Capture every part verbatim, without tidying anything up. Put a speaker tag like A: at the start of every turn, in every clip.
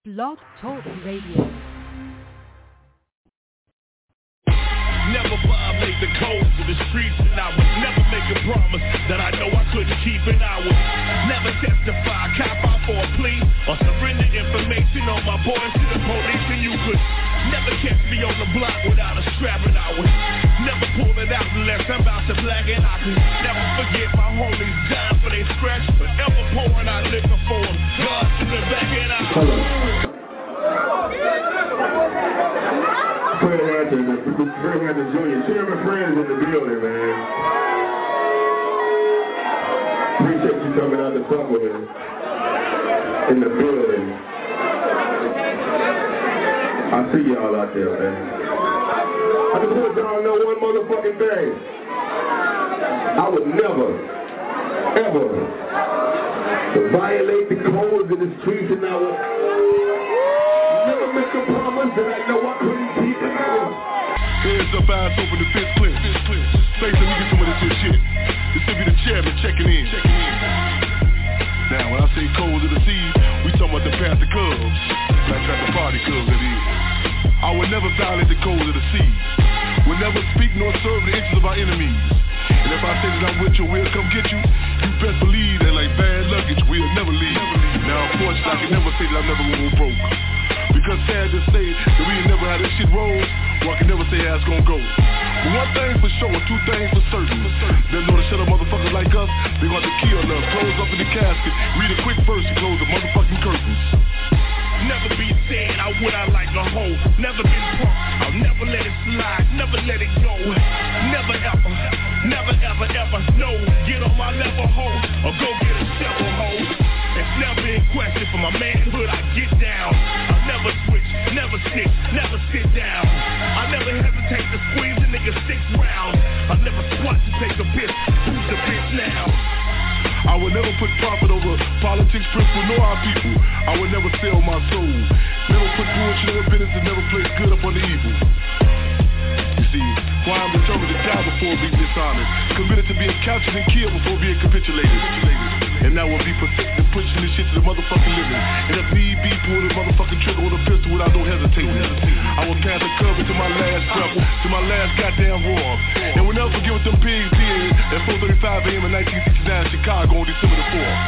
A: Blog Talk Radio.
B: Never violate the codes of the streets, and I would never make a promise that I know I couldn't keep, and I would never testify, cop out for a plea, or surrender information on my boys to the police, and you could never catch me on the block without a strap, and I would never pull it out unless I'm about to black, and I could never forget my homies dying for their scratch, but ever pouring out liquor for them, God to the back, and I
C: Fred Hampton, Fred Hampton Junior Chairman Friends in the building, man. Appreciate you coming out to fuck with me in the building. I see y'all out there, man. I just want y'all to know one motherfucking thing. I would never, ever violate the codes of the streets, and I would never make a promise that I know I couldn't keep, and I would.
D: Hands up, eyes open, the fist clear. Thanks, let me get some of this shit. This should be the chairman checking in. Now, when I say codes of the seas, we talking about the Panther Cubs. Black Panther Party Cubs, that is. I would never violate the codes of the seas. Would never speak nor serve the interests of our enemies. And if I say that I'm with you, we'll come get you, you best believe that like bad luggage, we'll never leave. Now, unfortunately, I can never say that I'm never gonna go broke. Because sad to say that we ain't never had this shit roll, well, I can never say how it's gonna go. But one thing for sure, two things for certain. They know to shut up motherfuckers like us, they got to kill us, close up in the casket, read a quick verse and close the motherfucking curtains.
B: Never be sad, I would I like a hoe. Never been punk, I'll never let it slide, never let it go. Never ever, never ever ever, no. Get on my level hoe, or go get a shovel hoe. It's never in question for my manhood, I get down. I'll never switch, never snitch, never sit down. I never hesitate to squeeze a nigga six rounds. I never squat to take a piss, who's the bitch now?
D: I would never put profit over politics, principle, nor our people. I would never sell my soul. Never put bullshit over business and never place good upon the evil. You see, why I'm determined to die before being dishonest, committed to being captured and killed before being capitulated. And I will be perfected pushing this shit to the motherfucking limit. And if need be, pull the motherfucking trigger with a pistol without no hesitating. I will pass the cover to my last breath, to my last goddamn roar. And we'll never forget what them pigs did at four thirty-five a.m. in nineteen sixty-nine in Chicago on December the fourth.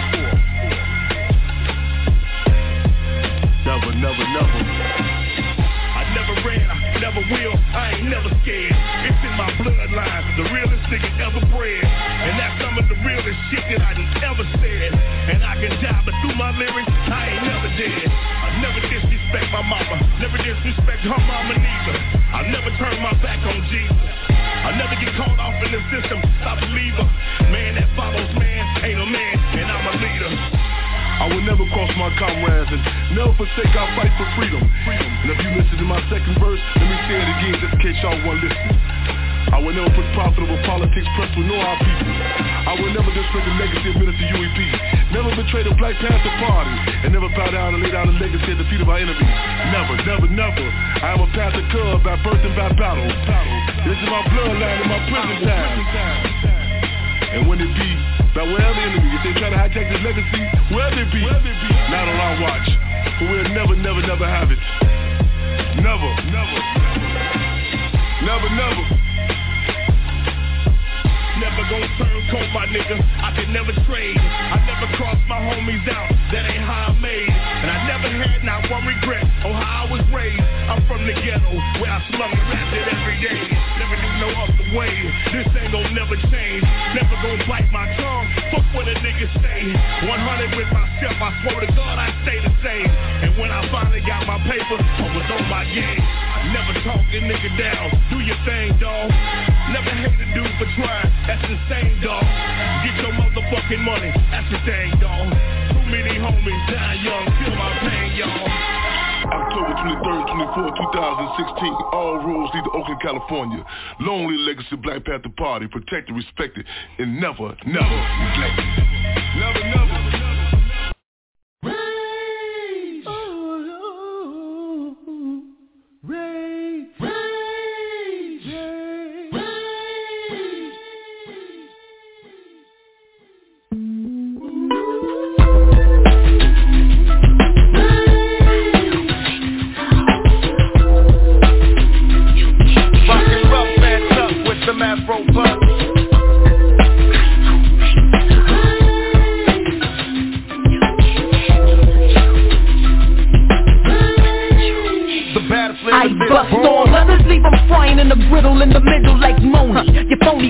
D: Never, never, never.
B: I never ran, I never will, I ain't never scared. It's in my bloodline, the realest nigga ever bred. And that's some of the realest shit that I done ever said. And I can die, but through my lyrics, I ain't never dead. I never disrespect my mama, never disrespect her mama neither. I never turn my back on Jesus. I never get caught off in the system, stop a believer. Man that follows man, ain't a man, and I'm a leader.
D: I will never cross my comrades and never forsake our fight for freedom. And if you listen to my second verse, let me say it again just in case y'all want to listen. I will never put profitable politics, principle, nor our people. I will never disrespect the legacy of Minister U E P. Never betray the Black Panther Party. And never bow down and lay down the legacy at the feet of our enemies. Never, never, never. I am a Panther Cub by birth and by battle. This is my bloodline and my prison time. And when it be, by wherever enemy, if they try to hijack this legacy, wherever it be, not on our watch. But we'll never, never, never have it. Never, never, never, never.
B: Never gon' turn cold, my nigga, I can never trade. I never cross my homies out, that ain't how I made. And I never had not one regret on how I was raised. I'm from the ghetto, where I slum and rapped it every day. Never knew no other way, this ain't gon' never change. Never gon' bite my tongue, fuck what a nigga say. one hundred with myself, I swear to God I stay the same. And when I finally got my paper, I was on my game. I never talk a nigga down, do your thing, dawg. Never hate a dude for trying, that's the same, dawg. Get your motherfucking money, that's the thing, dawg. Too many homies die young, feel my pain, y'all.
D: October twenty-third, twenty-fourth, two thousand sixteen. All roads lead to Oakland, California. Lonely legacy Black Panther Party, protected, respected, and never, never neglected. Never, never.
B: Rage! Oh, rage! Rage! Rage! Rage!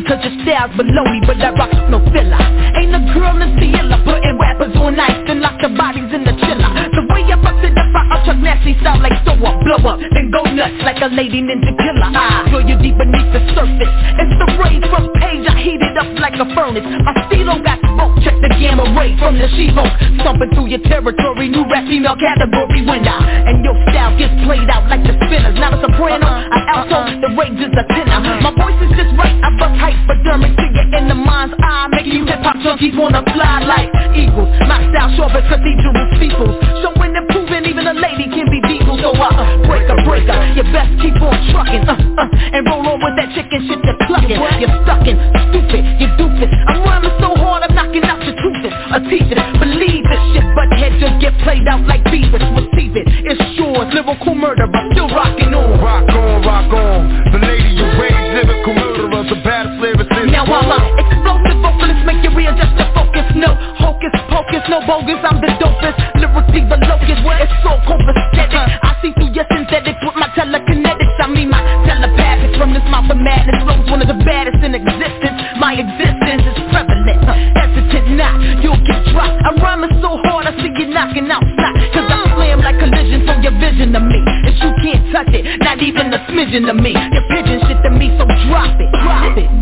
A: cause your style's baloney, but I rock no filler. Ain't a girl in Ciela putting rappers on ice and lock the bodies in the chiller. The way I bust it up, I ultra nasty style like throw up, blow up, then go nuts like a lady ninja killer. I feel you deep beneath the surface. It's the rays from page, I heat it up like a furnace. My stilo got smoke, check the gamma ray from the She-Hulk. Stomping through your territory, new rap female category winner. And your style gets played out like the spinners. Not a soprano, an alto, the range is a tenor. My voice is just right, I bust hypodermic to you in the mind's eye, making you hip-hop junkies wanna fly like eagles. My style short as cathedral steeples, showing and proving even a lady can be diesel. So I uh, break a breaker, you best keep on trucking, uh, uh, and roll on with that chicken shit you're clucking. You're stuckin', stupid, you doofus. I'm rhyming so hard, I'm knocking out your toothless. A teacher, believe this shit, but head just get played out like Beavis. Receive it, it's yours, lyrical murder, but still rockin' on.
E: Rock on, rock on, the lady you rage, lyrical murderer, the baddest lyricist.
A: Now I'm a explosive vocalist, make you readjust your focus. No hocus pocus, no bogus, I'm the dopest. Lyrically the locust, it's so copacetic. I see through your synthetics with my telekinetics. I mean my telepathics from this mouth of madness. Flows one of the baddest in existence. My existence is prevalent, hesitant not, you'll get dropped. I'm rhyming so hard, I see you knocking out snot. Cause I slam like collision from your vision of me. And you can't touch it, not even a smidgen of me. Your pigeon shit to me, so drop it, drop it.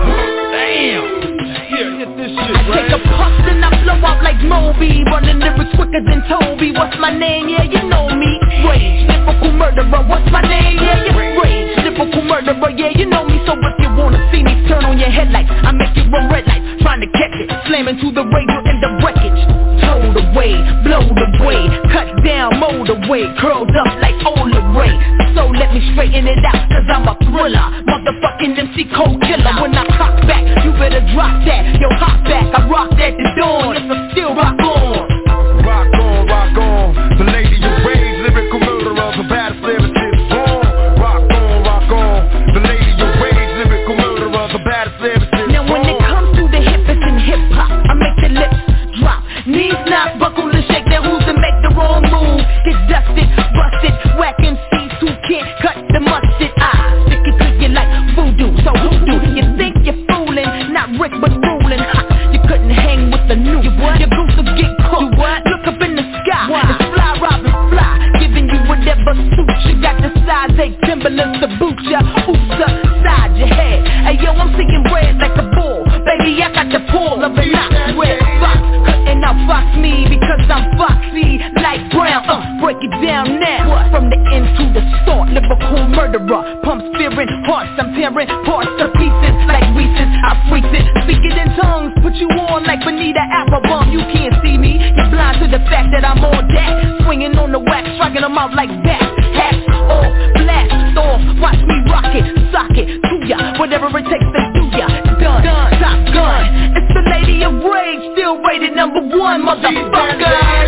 E: Damn. Here, hit this shit,
A: I
E: right?
A: take a puff and I blow out like Moby, running lyrics quicker than Toby. What's my name? Yeah, you know me. Rage, lyrical murderer. What's my name? Yeah, you rage, lyrical murderer. Yeah, you know me. So if you wanna see me, turn on your headlights. I make you run red lights, trying to catch it, slamming to the radio in the wreckage. Told away, blowed away, cut down, mowed away, curled up like Ola Ray. So let me straighten it out, cause I'm a thriller, motherfucking M C cold killer. When I cock back, you better drop that. Yo, hop back, I rock that the dawn. Yes, I still rock on.
E: Rock on, rock on, the lady you rage, lyrical murderer, the baddest lyricist. Born. Rock on, rock on, the lady you rage, lyrical murderer, the baddest lyricist.
A: Now when it comes to the hippest in hip-hop, I make the lips drop, knees knock, buckle and shake. Now who's to make the wrong move? Get dusted, busted, whack M Cs who can't cut the mustard. I stick it to you like voodoo, so hoodoo. You think you're fooling, not Rick but ruling. You couldn't hang with the new. You what? Your boots will get cooked. You what? Look up in the sky. What? It's fly, Robin, fly, giving you whatever suits you. Got the size eight Timberlands to boot ya. Oops upside your head. Hey yo, I'm seeing red like a bull. Baby, I got the pull of an ox. Red fox, cutting out fox me because I'm foxy like brown. Uh, break it down now. What? From the end to the start, lyrical murderer, pumps fearing hearts. I'm tearing parts to pieces like Reese's. I freak it, speak it in tongues, put you on like Bonita Applebum. You can't see me, you're blind to the fact that I'm on that. Swinging on the wax, striking them out like that. Hats off, blast off, watch me rock it, sock it to ya, whatever it takes to do ya. Done, done, top gun. It's the lady of rage, still rated number one, motherfucker.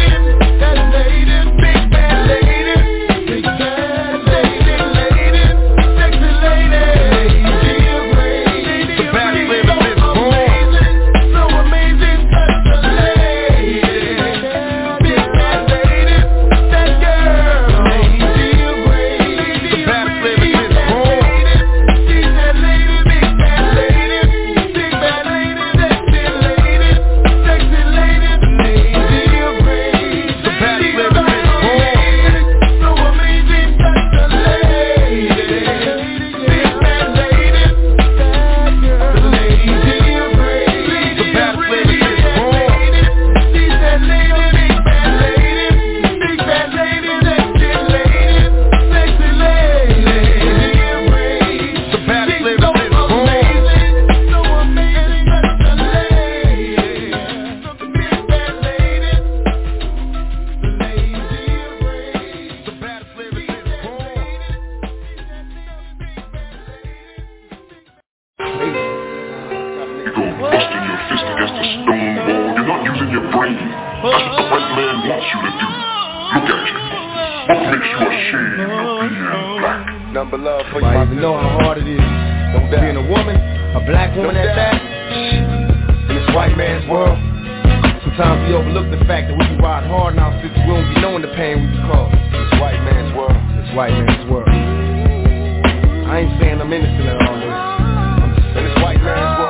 E: That lady, big bad lady, big bad lady, lady, sexy lady, lady of rage, the baddest lyricist. Amazing, so amazing, such a lady, big bad lady, that girl, lady of rage, the baddest lyricist. She's that lady, big bad lady, big bad lady, sexy lady, sexy lady, lady of rage, the baddest lyricist. So amazing, such a lady, big bad lady, that girl, the lady of rage, the baddest lyricist. She's that lady, big bad lady, big bad lady, sexy lady, sexy lady, lady of rage, the baddest lyricist. So amazing, so amazing, such a lady, such a big bad lady, the lady of rage, the baddest lyricist.
D: You go busting your fist against a stone wall. You're not using your brain. That's what the white man wants you to do. Look at you. What makes you ashamed of being black?
E: Number love for
F: I
E: you.
F: even know how hard it is being a woman, a black woman at that, in this white man's world. Sometimes we overlook the fact that we can ride hard in our cities. We don't be knowing the pain we cause.
E: This white man's world.
F: This white man's world. I ain't saying I'm innocent at all this. I'm just
E: In this white man's world.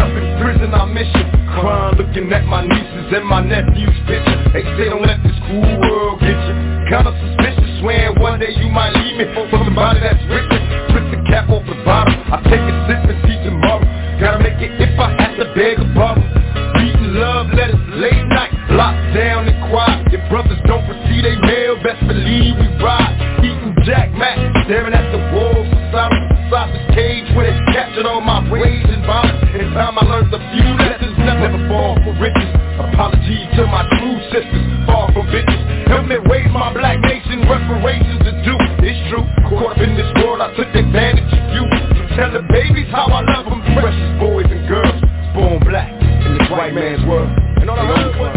F: up in prison, I miss you. Crying, looking at my nieces and my nephews' picture. They say don't let this cool world get you. Kinda suspicious, swearing one day you might leave me for somebody that's richer. Twist the cap off the bottom, I take a sip and see tomorrow. Gotta make it if I have to beg a bottle. Reading love letters late night, locked down and quiet. If brothers don't receive they mail, best believe we ride. Eating Jack Mac, staring at the walls inside this cage where they captured all my rage and violence. In time I learned a few lessons, never fall for riches. Apology to my true sisters, far from bitches. Help me raise my black nation, reparations to do. It's true, caught up in this world, I took advantage of you. So tell the babies how I love them, precious boys and girls, born black in this white man's world. And all I heard was,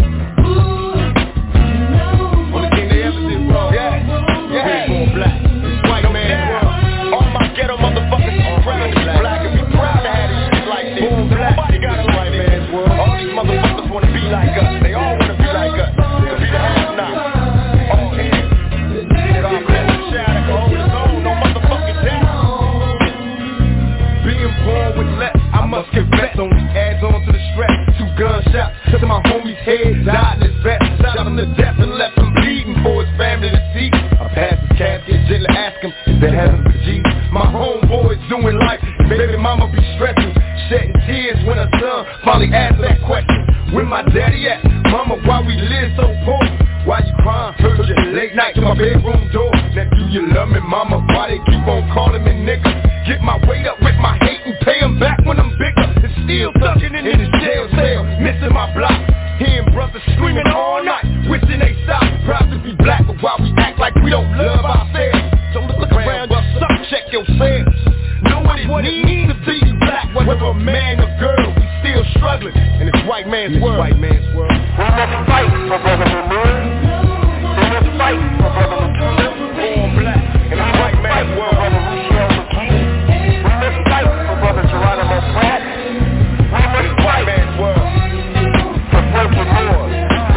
F: only thing they ever did wrong, yeah, yeah, born black, this white man's world. All my ghetto motherfuckers are proud to be black and be proud to have this shit like this. Born black, nobody got a white man's world. All these motherfuckers wanna be like us, they all wanna be like us. To be the have-not. All here. God bless the shadow, go hold his own, no motherfucking doubt. Being born with less, I must confess. Only adds on to the stress. Two gunshots to my homie's head, died in his vest. Shot him to death and left him bleeding for his family to see. I passed his casket, gently ask him if there heaven for Jesus. My homeboy's doing life, baby mama be stressing, shedding tears when her son finally asked that question. Where my daddy at? Mama, why we live so poor? Why you crying? Heard you late night to my bedroom door. Now do you love me, mama? Why they keep on calling me nigga? Get my weight up with my hate and pay them back when I'm bigger. And still thugging in this jail cell, missing my block. Hearing brothers screaming all night, wishing they stop. Proud to be black, but why we act like we don't love ourselves? So look around, just suck, check yourself. Know what it means to be black, whether a man or girl, we still struggling in this white man's world. White man's world.
G: We must fight for brotherhood. We must fight for brotherhood.
F: Born black in this white man's world.
G: Brother Luciano McKee. We must fight for brother Geronimo Pratt. We must fight
F: man's world.
G: for Frankie Moore,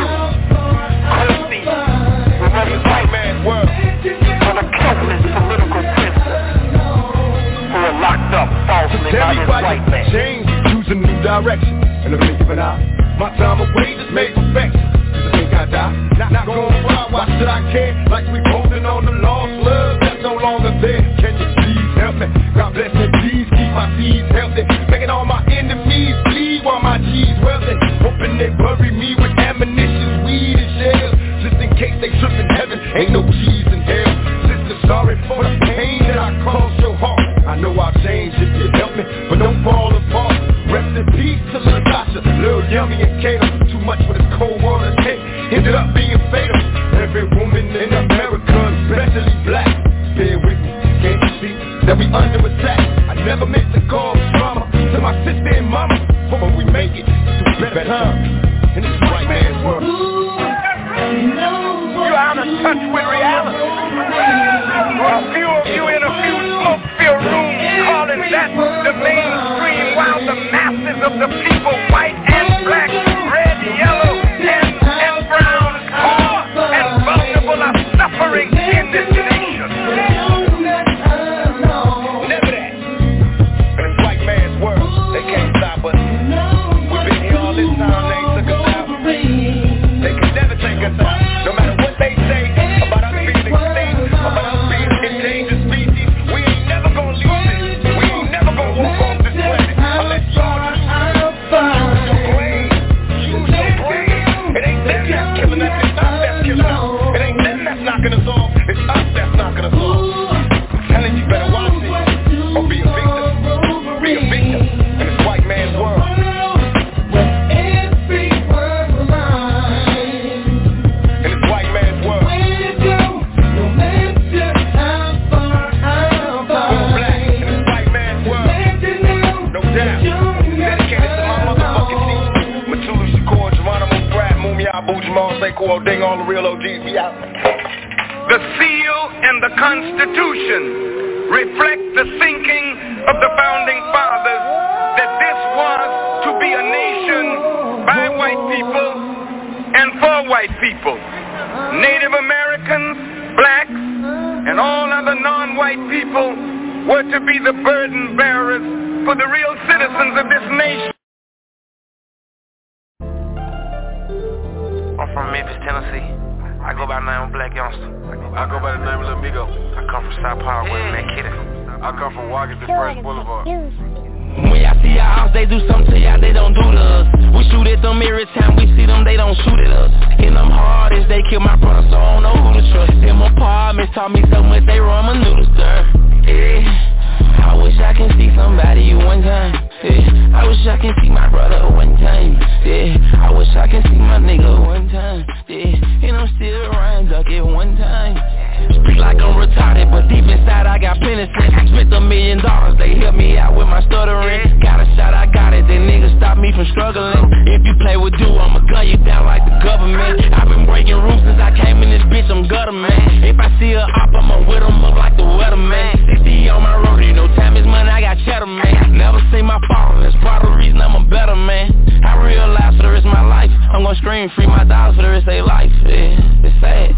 G: Christie. We must fight
F: man's world.
G: for the countless political prisoners who are locked up falsely by this white man.
F: Change, choose a new direction, and I'm giving out. My time away just made perfection. Cause I think I die. Not, not going wild, why should I care? Like we holding on to lost love that's no longer there. Can you please help me? God bless me, please keep my seeds healthy. Making all my enemies bleed while my G's wealthy. Hoping they bury me with ammunition, weed and shells. Just in case they trip in heaven, ain't no G's in hell. Sister, sorry for the pain that I caused your heart. I know I'll change if you help me, but don't fall apart. Rest in peace to Latasha, Lil Yummy and Kato. Too much for this cold war to take, ended up being fatal. Every woman in America, especially black, bear with me, can't you see that we under attack? I never meant to cause drama to my sister and mama, but when we make it to better times in this white man's world.
G: You're out of touch with reality. A few of you in a few smoke-filled rooms calling that the mainstream, while the masses of the people, white and black, red, yellow, and, and brown, poor and vulnerable, are suffering in this nation.
F: Never that. In this white man's world, they can't stop us. We've been here all this time, they ain't took us out. They can never take us out. No matter what they say about us being extinct, about us being endangered species, we ain't never gonna lose it. We ain't never gonna walk off this planet unless y'all use your brain. Use your brain. It ain't them that's killing us, it's us that's killing us. It ain't them that's knocking us off, it's us that's knocking us off. I'm telling you, better watch it or be a victim. Be a victim in this white man's world. Ding, all the real O Gs, we out.
G: The seal and the Constitution reflect the thinking of the founding fathers that this was to be a nation by white people and for white people. Native Americans, blacks, and all other non-white people were to be the burden bearers for the real citizens of this nation.
H: I'm from Memphis, Tennessee. I go by the name of Black Youngster.
I: I go by the name of Lil Migo.
H: I come from South Park with Matt Kitty.
I: I come from Watkins and Fresh Boulevard.
H: When y'all see y'all house, they do something to y'all they don't do to us. We shoot at them every time we see them, they don't shoot at us. And them hardest, they kill my brother, so I don't know who to trust. Them apartments taught me so much, they run my noodles, sir. Yeah, I wish I can see somebody one time. Yeah, I wish I can see my brother one time. Yeah, I wish I can see my nigga one time. Yeah, and I'm still around, duck it one time. Speak like I'm retarded, but deep inside I got plenty sense. Spent a million dollars, they helped me out with my stuttering. Got a shot, I got it, then niggas stop me from struggling. If you play with dude, I'ma gun you down like the government. I've been breaking rules since I came in this bitch, I'm gutter man. If I see a op, I'ma whip them up like the weatherman. sixty on my road, you know time is money, I got cheddar man. Never seen my fall, that's part of the reason I'm a better man. I realize for the rest of my life, I'm gonna scream free my dollars for the rest of their life. Yeah, it's sad.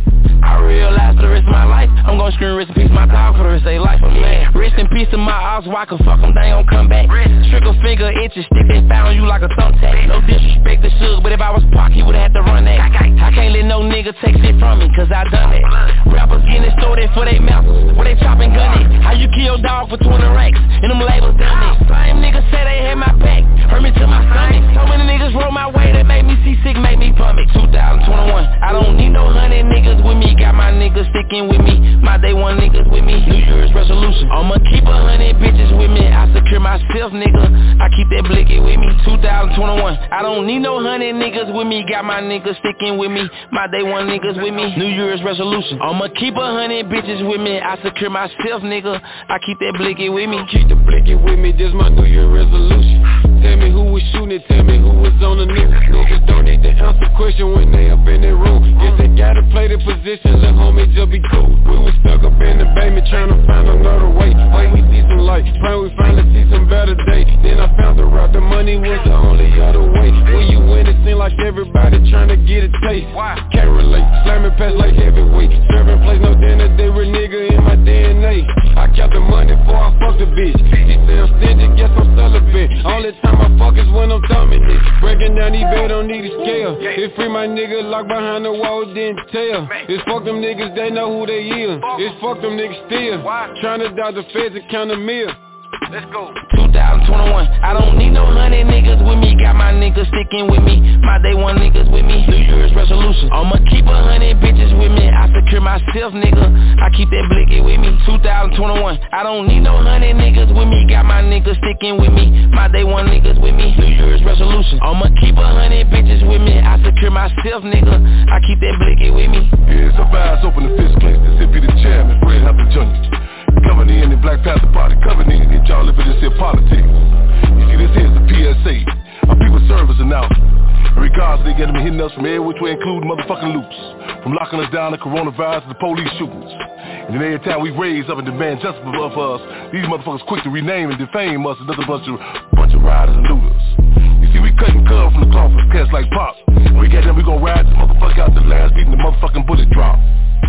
H: I realize for the rest of my life, I'm gonna scream rest in peace my dog for the rest of their life, man. Rest in peace to my ops, why I can fuck them, they ain't gon' come back. Trigger finger, itch and stick, they found you like a thumbtack. No disrespect to Suge, but if I was Pac, he would've had to run that. I can't let no nigga take shit from me, cause I done that. Rappers getting stored for they mouths, where they chopping gun it. How you kill dog for twenty racks, and them labels done it. Same niggas say they had my back, hurt me to my stomach. So many niggas roll my way that made me see sick, make me vomit. two thousand twenty-one, I don't need no hundred niggas with me. Got my niggas sticking with me, my day one niggas with me. New Year's resolution, I'ma keep a hundred bitches with me. I secure myself, nigga, I keep that blicky with me. two thousand twenty-one, I don't need no hundred niggas with me. Got my niggas sticking with me, my day one niggas with me. New Year's resolution, I'ma keep a hundred bitches with me. I secure myself, nigga, I keep that blicky with me.
I: Keep the blicky with me, this my New Year resolution. Tell me who was shooting it, tell me who was on the news. Niggas don't need to answer question when they up in their room. Guess they gotta play the position, let homie just be cool. We was stuck up in the basement trying to find another way. Pray we see some light, pray we finally see some better day. Then I found the route, the money was the only other way. When you win it seem like everybody trying to get a taste. Can't relate, slamming past like heavyweight. Serving place no dinner, they were nigga in my D N A. I kept the money before I fucked the bitch. She say I'm stingy, guess I'm celibate. Only time I fuck is when I'm thumbing it. Breaking down these bed, don't need a scale. It's free my nigga locked behind the wall, didn't tell. It's fuck them niggas, they know who they is. It's fuck them niggas still trying to dodge the feds and count a meal.
H: Let's go. two thousand twenty-one, I don't need no hundred niggas with me. Got my niggas sticking with me, my day one niggas with me. New Year's resolution, I'ma keep a hundred bitches with me. I secure myself, nigga, I keep that blicky with me. two thousand twenty-one, I don't need no hundred niggas with me. Got my niggas sticking with me, my day one niggas with me. New Year's resolution, I'ma keep a hundred bitches with me. I secure myself, nigga, I keep that blicky with me.
D: Yeah, some eyes open the fist case. This here be the chairman, Fred Hampton Junior Coming in the Black Panther Party, coming in and y'all live in this here politics. You see, this here's the P S A, a people service announcement. In regards to them hitting us from every which way, including motherfucking loops. From locking us down to coronavirus to the police shootings. And then every time we raise up and demand justice for us, these motherfuckers quick to rename and defame us another bunch of bunch of riders and looters. You see, we cutting curve from the cloth for cats like Pop. When we get them, we gon' ride the motherfucker out the last beating the motherfucking bullet drop.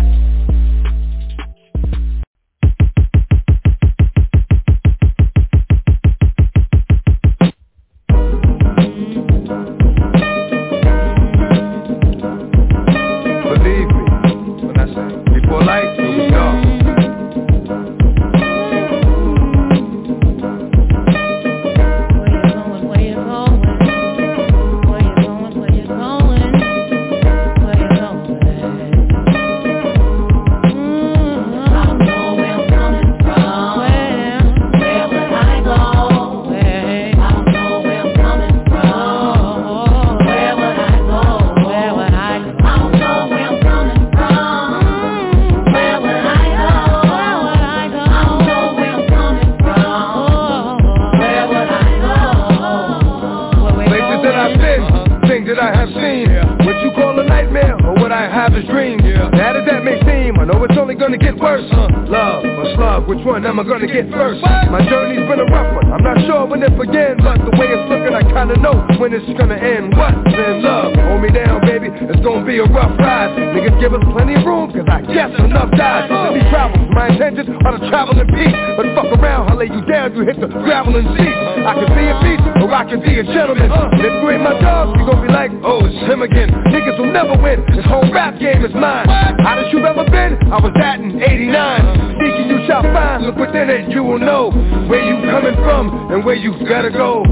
F: Am I gonna get first? My journey's been a rough one. I'm not sure when it begins, but the way it's looking, I kinda know when it's gonna end. What's in love? Hold me down, baby. It's gonna be a rough ride. Niggas give us plenty of room, cause I guess enough died. Let me travel, my intentions are to travel in peace. But fuck around, I'll lay you down, you hit the gravel and seat. I can be a beast, or I can be a gentleman. And if you ain't my dog, you gon' be like, oh, it's him again. Niggas will never win, this whole rap game is mine. Hottest you've ever been, I was that in eighty-nine. Seeking you shall find, look within it, you will know where you coming from and where you gotta go.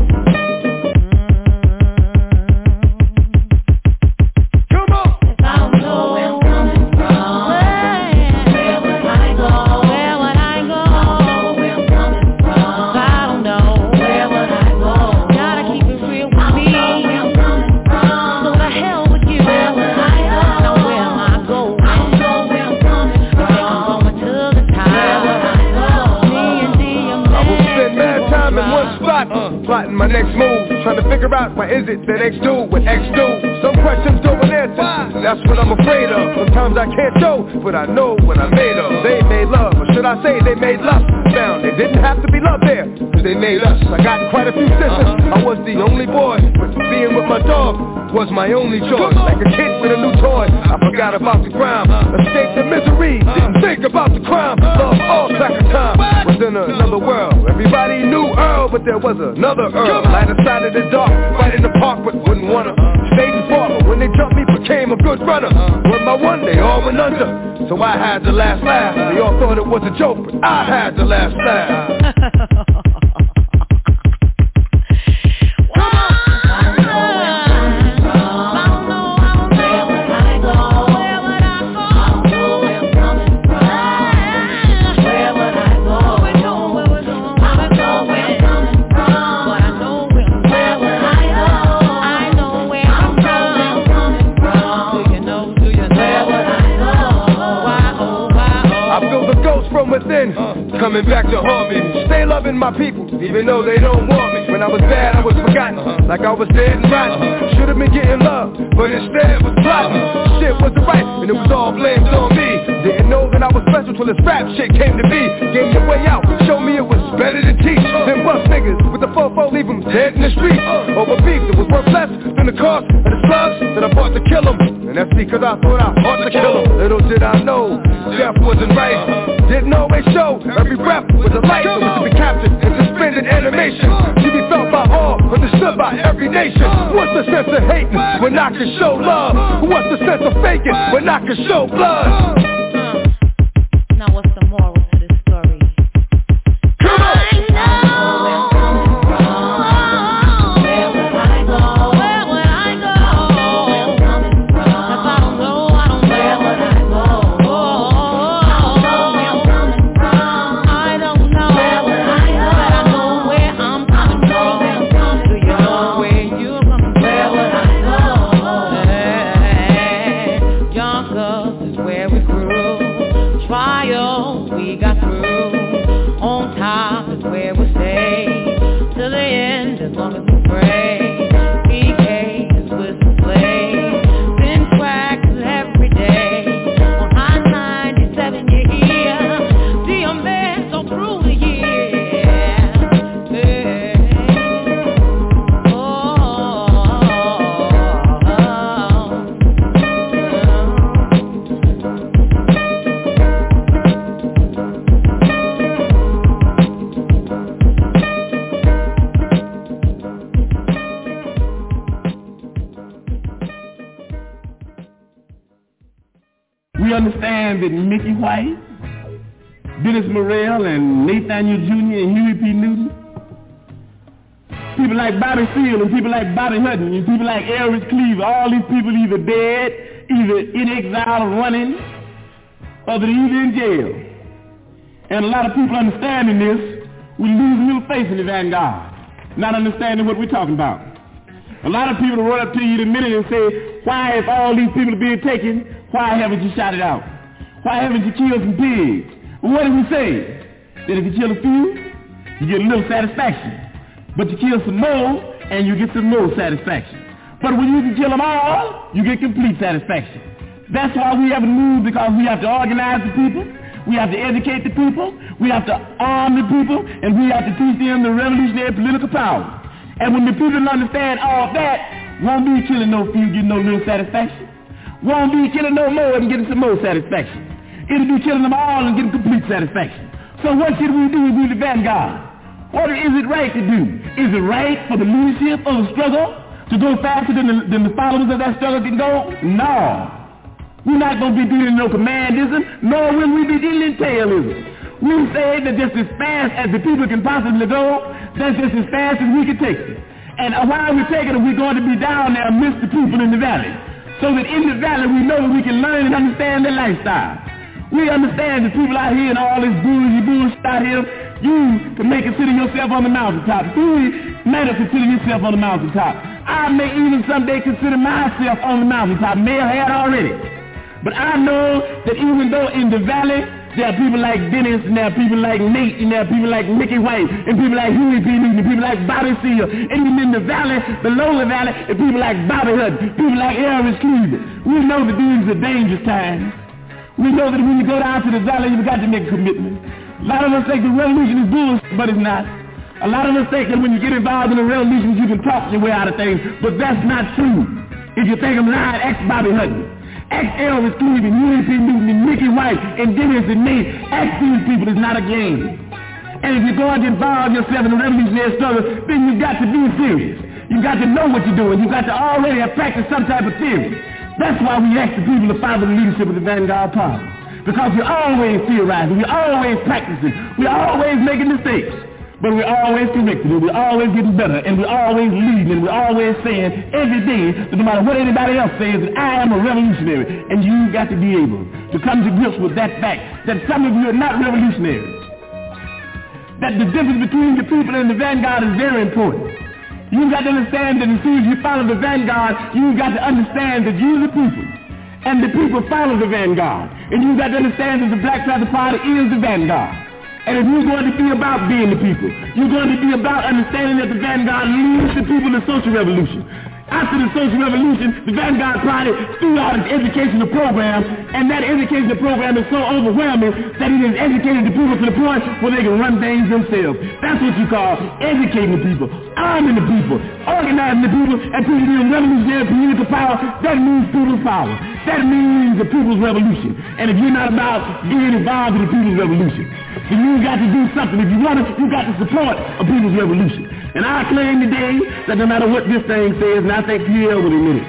F: Plotting my next move, trying to figure out why is it that X do what X do. Some questions don't answer, that's what I'm afraid of. Sometimes I can't show, but I know what I'm made of. They made love, or should I say they made lust. Found they didn't have to be love there, cause they made us. I got quite a few sisters, I was the only boy, but being with my dog was my only choice. Like a kid with a new toy, I forgot about the crime, escaped the misery, didn't think about the crime. Love all back of time, was in another world. Everybody knew Earl, but there was another Earl. Light side of the dark, right in the park, but wouldn't wanna stay too far. But when they jumped me, became a good runner. One by one, they all went under, so I had the last laugh. They all thought it was a joke, but I had the last laugh. Within, coming back to haunt me. Stay loving my people, even though they don't want me. When I was bad, I was forgotten, like I was dead and rotten. Should've been getting love, but instead was plotting. Shit wasn't right, and it was all blamed on me. Didn't know that I was special till this rap shit came to be. Gave me a way out, showed me it was better to teach than bust niggas with the fofo, leave them dead in the street. Over beef that was worth less than the cost of the slugs that I bought to kill them. And that's because I thought I ought to kill them. Little did I know, death wasn't right. Didn't always show, every breath was a light that was to be captured and suspended animation. To be felt by all, understood by every nation. What's the sense of hating when I can show love? What's the sense of faking when I can show blood?
A: Now what's the moral to this story? Come on!
J: We understand that Mickey White, Dennis Morrell, and Nathaniel Junior and Huey P. Newton, people like Bobby Seale and people like Bobby Hutton and people like Elvis Cleaver, all these people either dead, either in exile or running, or they're either in jail. And a lot of people understanding this will lose a little faith in the vanguard, not understanding what we're talking about. A lot of people will run up to you in a minute and say, why, if all these people are being taken, why haven't you shot it out? Why haven't you killed some pigs? Well, what did we say? That if you kill a few, you get a little satisfaction. But you kill some more, and you get some more satisfaction. But when you can kill them all, you get complete satisfaction. That's why we haven't moved, because we have to organize the people, we have to educate the people, we have to arm the people, and we have to teach them the revolutionary political power. And when the people understand all that, won't be killing no few, getting no little satisfaction. Won't be killing no more and getting some more satisfaction. It'll be killing them all and getting complete satisfaction. So what should we do with the vanguard? What is it right to do? Is it right for the leadership of the struggle to go faster than the, than the followers of that struggle can go? No. We're not going to be dealing in no commandism, nor will we be dealing in tailism. We say that just as fast as the people can possibly go, that's just as fast as we can take it. And while we're taking it, we're going to be down there amidst the people in the valley. So that in the valley we know that we can learn and understand their lifestyle. We understand that people out here and all this bougie bullshit out here, you can may consider yourself on the mountaintop. You may not consider yourself on the mountaintop. I may even someday consider myself on the mountaintop. May have had already. But I know that even though in the valley there are people like Dennis, and there are people like Nate, and there are people like Mickey White, and people like Huey P. Newton, and people like Bobby Seale, and even in the valley, below the valley, and people like Bobby Hutton, people like Elvis Cleveland. We know that these are dangerous times. We know that when you go down to the valley, you've got to make a commitment. A lot of us think the revolution is bullshit, but it's not. A lot of us think that when you get involved in the revolution, you can talk your way out of things, but that's not true. If you think I'm lying, ask Bobby Hutton. Ask Elvis Cleveland, Huey P. Newton, and Mickey White, and Dennis and Nate. Ask these people, it's not a game. And if you're going to involve yourself in the revolutionary struggle, then you've got to be serious. You've got to know what you're doing. You've got to already have practiced some type of theory. That's why we ask the people to follow the leadership of the Vanguard Party. Because we're always theorizing, we're always practicing, we're always making mistakes. But we're always correcting, and we're always getting better, and we're always leading, and we're always saying every day that no matter what anybody else says, that I am a revolutionary. And you've got to be able to come to grips with that fact, that some of you are not revolutionaries. That the difference between the people and the vanguard is very important. You've got to understand that as soon as you follow the vanguard, you've got to understand that you're the people, and the people follow the vanguard. And you've got to understand that the Black Panther Party is the vanguard. And if you're going to be about being the people, you're going to be about understanding that the vanguard leads the people to social revolution. After the social revolution, the Vanguard Party threw out its educational program, and that educational program is so overwhelming that it has educated the people to the point where they can run things themselves. That's what you call educating the people, arming the people, organizing the people, and putting them in revolutionary political power. That means people's power. That means the people's revolution. And if you're not about being involved in the people's revolution, then you've got to do something. If you want it, you've got to support a people's revolution. And I claim today that no matter what this thing says, and I think Pierre will admit it,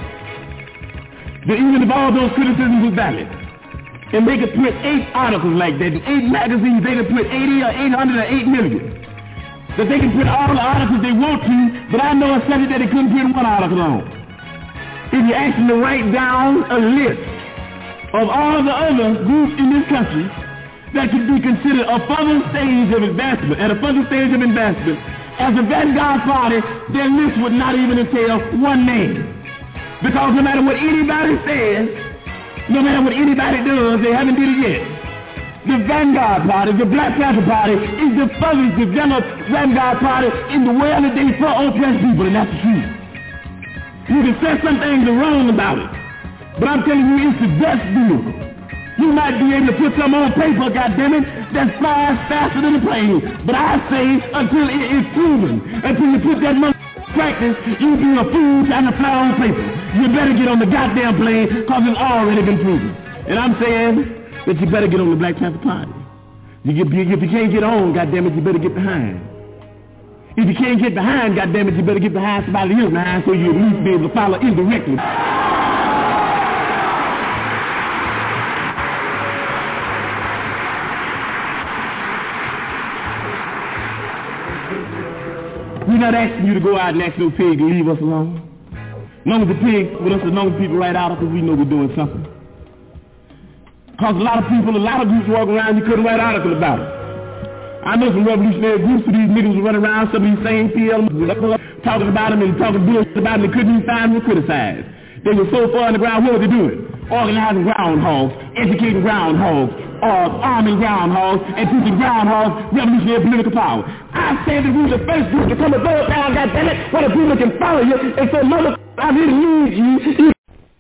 J: that even if all those criticisms are valid, and they could print eight articles like that, in eight magazines, they could print eighty or eight hundred or eight million, that they can print all the articles they want to, but I know a subject that they couldn't print one article on. If you ask them to write down a list of all the other groups in this country that could be considered a further stage of advancement, at a further stage of advancement, as a Vanguard Party, their list would not even entail one name. Because no matter what anybody says, no matter what anybody does, they haven't did it yet. The Vanguard Party, the Black Panther Party, is the furthest developed Vanguard Party in the world today for oppressed people, and that's the truth. You can say some things are wrong about it, but I'm telling you, it's the best vehicle. You might be able to put some on paper, goddammit, that flies faster than a plane. But I say, until it is proven, until you put that money in practice, you'll be a fool trying to fly on paper. You better get on the goddamn plane, because it's already been proven. And I'm saying that you better get on the Black Panther Party. You get, if you can't get on, goddammit, you better get behind. If you can't get behind, goddammit, you better get behind somebody else behind so you at least be able to follow indirectly. We're not asking you to go out and ask no pig to leave us alone. As long as the pig with us, as long as people write articles, we know we're doing something. Because a lot of people, a lot of groups walk around, you couldn't write articles about it. I know some revolutionary groups of these niggas who run around, some of these same P L talking about them and talking bullshit about them, they couldn't even find them or criticize. They were so far in the ground, what were they doing? Organizing groundhogs, educating groundhogs, or arming groundhogs, and teaching groundhogs revolutionary political power. I say that we the first group to come above town, goddammit, where the people can follow you, and so mother, I really need you.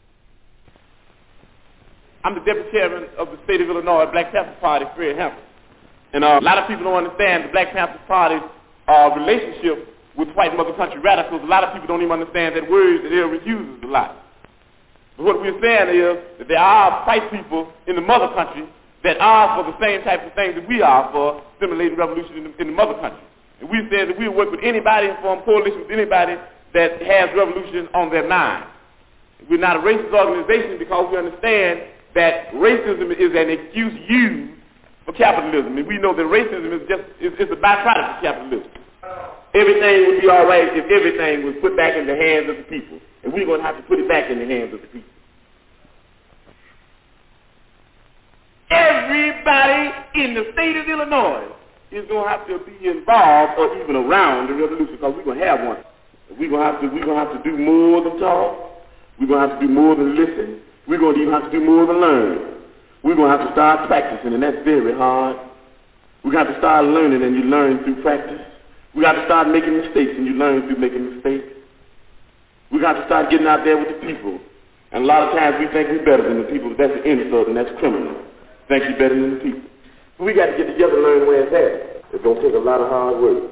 K: I'm the deputy chairman of the state of Illinois Black Panther Party, Fred Hampton. And uh, a lot of people don't understand the Black Panther Party's uh, relationship with white mother country radicals. A lot of people don't even understand that word that Elvis uses a lot. What we're saying is that there are white people in the mother country that are for the same type of things that we are for stimulating revolution in the, in the mother country. And we said that we'll work with anybody and form coalition with anybody that has revolution on their mind. We're not a racist organization because we understand that racism is an excuse used for capitalism. And we know that racism is just is, is a byproduct of capitalism. Everything would be all right if everything was put back in the hands of the people. And we're going to have to put it back in the hands of the people. Everybody in the state of Illinois is going to have to be involved or even around the revolution because we're going to have one. We're going to have to, we're going to have to do more than talk. We're going to have to do more than listen. We're going to even have to do more than learn. We're going to have to start practicing, and that's very hard. We're going to have to start learning, and you learn through practice. We got to start making mistakes, and you learn through making mistakes. We got to start getting out there with the people. And a lot of times we think we're better than the people, but that's an insult, and that's criminal. Think you're better than the people. So we got to get together and learn where it's at. It's going to take a lot of hard work.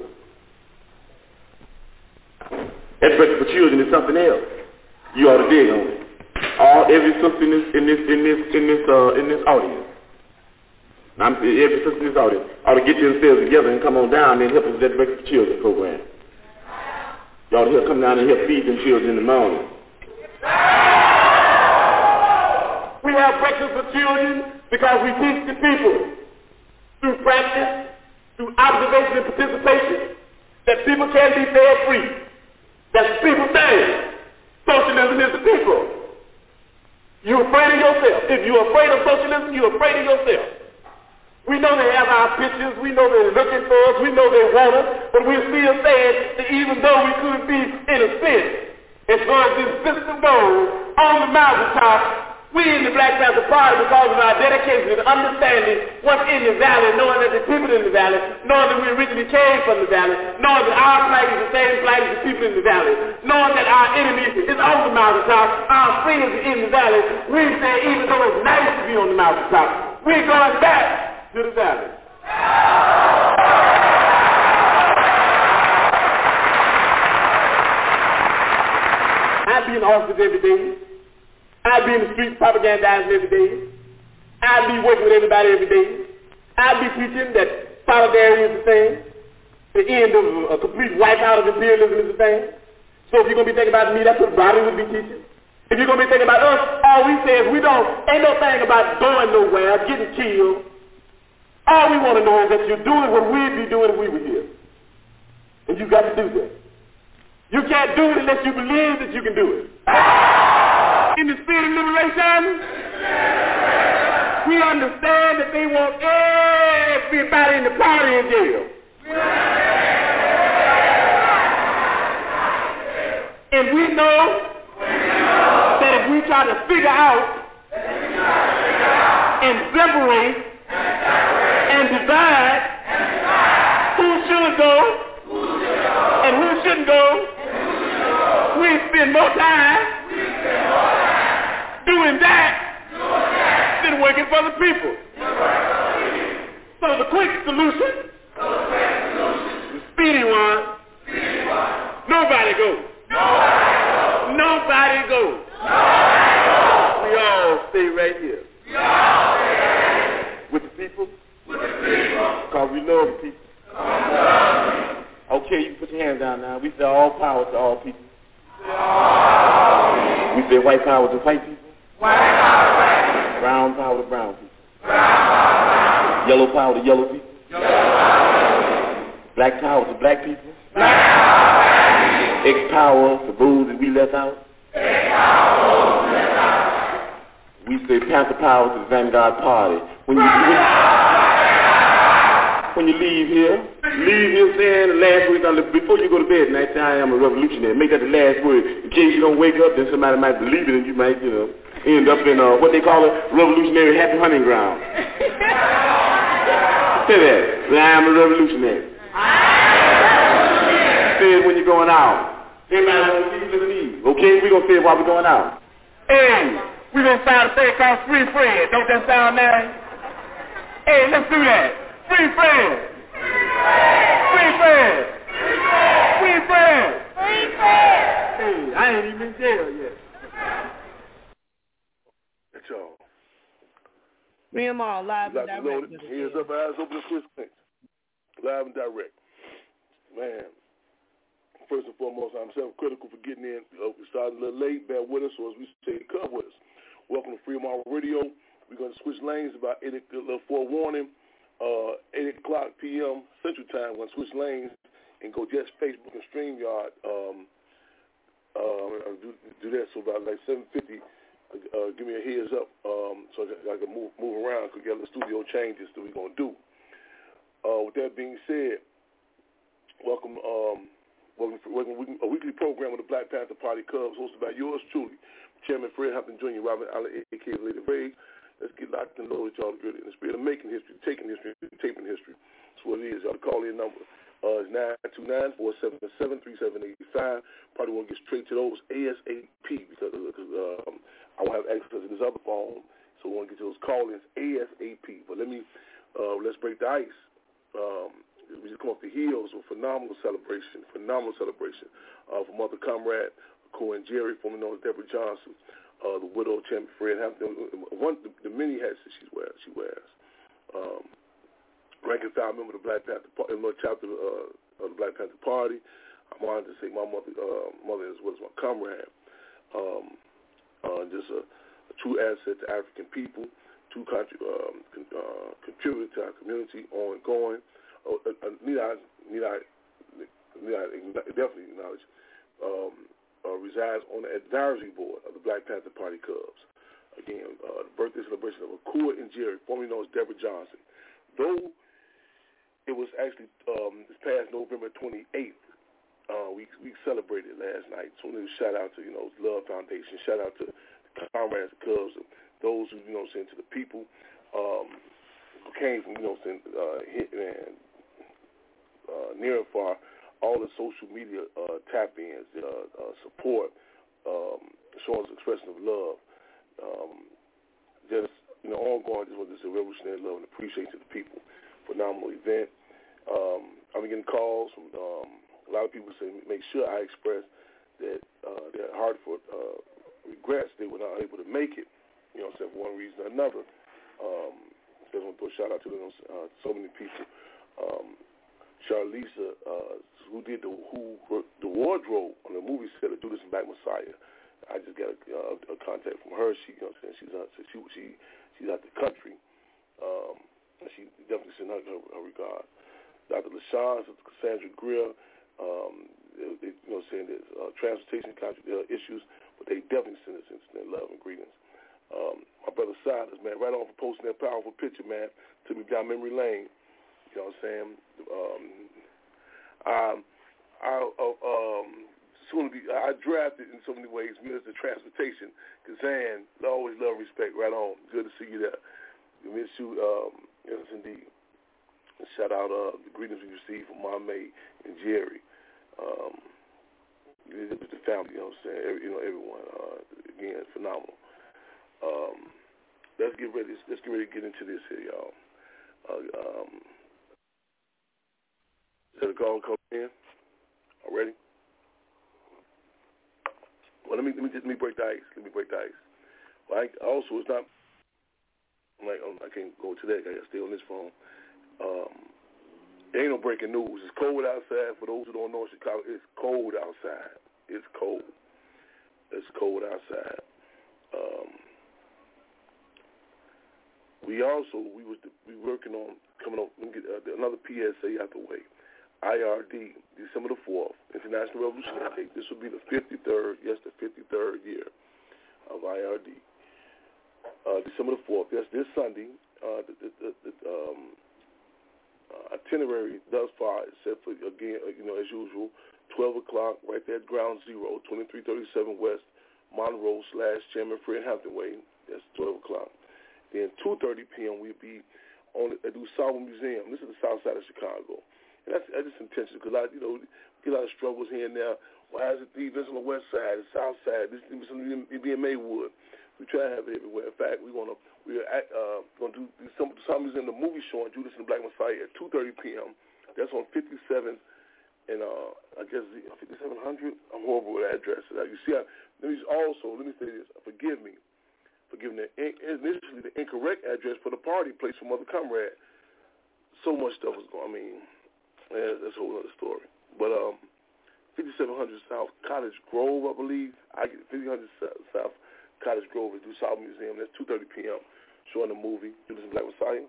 K: That breakfast for children is something else. You ought to dig on it. All every sister in this in this in this in this uh, in this audience. I'm every sister in this audience ought to get themselves together and come on down and help us with that breakfast for children program. You ought to help come down and help feed them children in the morning. We have breakfast for children because we teach the people through practice, through observation and participation, that people can be fed free. That's the people saying. Socialism is the people. You're afraid of yourself. If you're afraid of socialism, you're afraid of yourself. We know they have our pictures. We know they're looking for us. We know they want us. But we're still saying that even though we could be in a sense, as far as this system goes, on the mountaintop, we in the Black Panther Party, because of our dedication and understanding what's in the valley, knowing that the people in the valley, knowing that we originally came from the valley, knowing that our flag is the same flag as the people in the valley, knowing that our enemy is on the mountaintop, our friends are in the valley, we say even though it's nice to be on the mountaintop, we're going back to the valley. I be in the office every day. I'd be in the streets propagandizing every day. I'd be working with everybody every day. I'd be teaching that solidarity is the thing. The end of a complete wipeout of imperialism is the thing. So if you're going to be thinking about me, that's what Bobby would be teaching. If you're going to be thinking about us, all we say is we don't, ain't no thing about going nowhere, getting killed. All we want to know is that you're doing what we'd be doing if we were here. And you got to do that. You can't do it unless you believe that you can do it. In the spirit of liberation, we understand that they want everybody in the party in jail. And we know that if we try to figure out and separate and divide who should go and who shouldn't go, we spend more time doing that than working for the people. So the quick solution, the speedy one, nobody goes. Nobody goes. We all stay right here. With the people. Because we love the people. Okay, you put your hands down now. We say all power to all people. We say white power to white people. White power to white people. Brown power to brown people. Brown power to brown people. Yellow power to yellow people. Yellow power to yellow people. Black power to black people. Black power to black people. X power to those that we left out. X power to those we left out. We say Panther power to the Vanguard Party. When you when you leave here, leave here saying the last word, before you go to bed tonight, say I am a revolutionary. Make that the last word. In case you don't wake up, then somebody might believe it and you might, you know, end up in uh, what they call a revolutionary happy hunting ground. Say that. I am a revolutionary. Say it when you're going out. Everybody wants to leave. Okay, we're going to say it while we're going out. Hey, we're going to sound a thing called Free Fred. Don't that sound nice? Hey, let's do that. Free Fred! Free Fred! Free Fred! Free Fred! Hey, I ain't even in jail yet.
L: y'all.
M: Bring them all live and direct.
L: Here's up, eyes open, and switch things. Live and direct. Man, first and foremost, I'm self-critical for getting in. Uh, we started a little late. Bear with us, or as we say, come with us. Welcome to Freedom Hour Radio. We're going to switch lanes about eight o'clock, forewarning, uh, eight o'clock p m Central Time. We're going to switch lanes and go just Facebook and StreamYard. Um, uh, do, do that, so about like seven fifty. Uh, give me a heads up um, so I can move move around because we got the studio changes that we're going to do. Uh, with that being said, welcome um, welcome, for, welcome a weekly program of the Black Panther Party Cubs hosted by yours truly, Chairman Fred Hampton Junior, Robert Allen, a k a. Lady Ray. Let's get locked and loaded, y'all, in the spirit of making history, taking history, taping history. That's what it is. Y'all call in number. Uh, it's nine two nine, four seven seven, three seven eight five. Probably want to get straight to those ASAP because uh, um, I won't have access to this other phone, so we want to get to those call-ins ASAP. But let me, uh, let's break the ice. Um, we just come off the heels of a phenomenal celebration, phenomenal celebration uh, for Mother Comrade, Cohen Jerry, formerly known as Deborah Johnson, uh, the widow of Chairman Fred Hampton, one the, the many hats that she wears. She wears. Um, rank and file member of the Black Panther Party, chapter uh, of the Black Panther Party. I'm honored to say my mother, uh, mother as well as my comrade. Um, uh, just a, a true asset to African people, true country, um, con, uh, contributor to our community, ongoing. Uh, uh, need I, need I, need I definitely acknowledge, um, uh, resides on the advisory board of the Black Panther Party Cubs. Again, uh, the birthday celebration of Akua and Jerry, formerly known as Deborah Johnson. Though it was actually um, this past November twenty-eighth, uh, we we celebrated last night. So we shout out to, you know, Love Foundation, shout out to the comrades, the Cubs, and those who, you know, sent to the people um, who came from, you know, sent, uh, hit and uh, near and far, all the social media uh, tap-ins, uh, uh, support, um, showing us expression of love. Um, just, you know, ongoing, just want this a revolutionary love and appreciation to the people. Phenomenal event. Um, I've been getting calls from um, a lot of people saying, make sure I express that uh, their heartfelt uh, regrets they were not able to make it, you know, for one reason or another. Um, I just want to throw a shout out to them, uh, so many people. Um, Charlize, uh, who did the who the wardrobe on the movie set of Judas and Black Messiah. I just got a, uh, a contact from her. She, you know, what I'm saying, she's uh, she she she's out the country. Um, she definitely sent her, her, her regard. Doctor LaShawn, Cassandra Greer, um, they, they, you know, saying there's uh, transportation uh, issues, but they definitely send us instant love and greetings. Um, my brother Silas, man, right on for posting that powerful picture, man. Took me down memory lane. You know what I'm saying? Um, um, I, uh, um, soon to be, I drafted in so many ways, Minister of Transportation, Kazan, always love and respect, right on. Good to see you there. We miss you, um, yes, indeed. Shout out uh, the greetings we received from Mame and Jerry. Um, the family, you know what I'm saying? Every, you know, everyone. Uh, again, phenomenal. Um, let's get ready. Let's get ready to get into this here, y'all. Uh, um, is that a call coming in already? Well, let me let me just let me break the ice. Let me break the ice. Well, I, also, it's not like I can't go to that. I got to stay on this phone. Um, there ain't no breaking news. It's cold outside. For those who don't know Chicago, it's cold outside. It's cold. It's cold outside. Um, we also we was we working on coming up. Let me get uh, another P S A out the way. I R D, December the fourth, International Revolutionary Day. This will be the fifty-third. Yes, the fifty-third year of I R D. Uh, December the fourth. Yes, this Sunday. Uh, the, the, the, the um, Uh, itinerary thus far is set for, again, uh, you know, as usual, twelve o'clock, right there at Ground Zero, twenty-three thirty-seven West Monroe slash Chairman Fred Hampton Way. That's twelve o'clock. Then two thirty p.m. we'll be on at the DuSable Museum. This is the south side of Chicago. And that's, that's just intentional because, you know, get a lot of struggles here and there. Why is it the events on the west side, the south side? This is be in Maywood. We try to have it everywhere. In fact, we want to we're uh, going to do some something's in the movie showing Judas and the Black Messiah at two thirty p.m. That's on fifty-seven and uh, I guess fifty-seven hundred. I'm horrible with addresses. You see, I, let me also let me say this. Forgive me. for giving the, initially the incorrect address for the party place for Mother Comrade. So much stuff was going on. I mean, yeah, that's a whole other story. But um, fifty-seven hundred South Cottage Grove, I believe. I get fifty-seven hundred South Cottage Grove is Due South Museum. That's two thirty p.m. showing the movie, Judas and Black Messiah.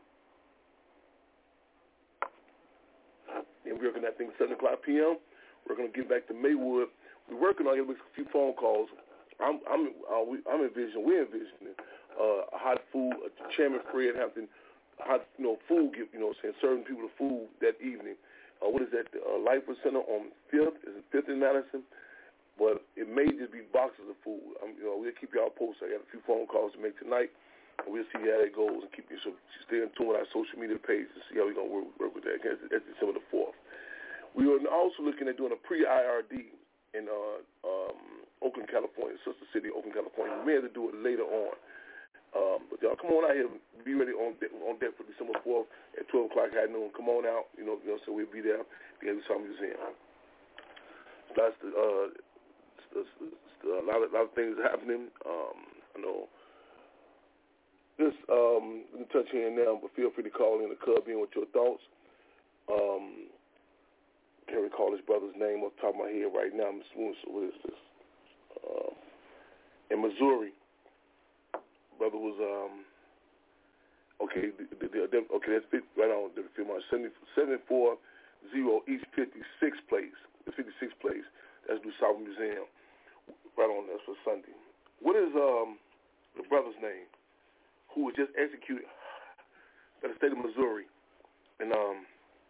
L: And we're working that thing seven o'clock p.m. We're going to get back to Maywood. We're working on it with a few phone calls. I'm I'm uh, we, I'm envisioning, we're envisioning uh, hot food, uh, Chairman Fred Hampton, hot, you know, food, you know, saying serving people the food that evening. Uh, what is that? The uh, Life Center on fifth, is it fifth in Madison? But it may just be boxes of food. Um, you know, we'll keep y'all posted. I got a few phone calls to make tonight. And we'll see how that goes and keep you so stay in tune with our social media page to see how we're going to work, work with that. That's, that's December the fourth. We are also looking at doing a pre-I R D in uh, um, Oakland, California, Sister City, Oakland, California. We may have to do it later on. Um, but y'all come on out here. Be ready on deck, on deck for December fourth at twelve o'clock at noon. Come on out. You know, you know so we'll be there. The Due South Museum. That's the, uh, it's, it's, it's a, lot of, a lot of things happening. Um, I know. This, um, we can touch here and now, but feel free to call in the Cub in with your thoughts. Um, can't recall his brother's name off the top of my head right now. I'm smooth, so what is this? Uh, in Missouri, brother was, um, okay, the, the, the, okay, that's right on, the seventy-four oh East fifty-sixth place, the fifty-sixth place, that's the South Museum, right on, that's for Sunday. What is, um, the brother's name? Who was just executed by the state of Missouri, and um,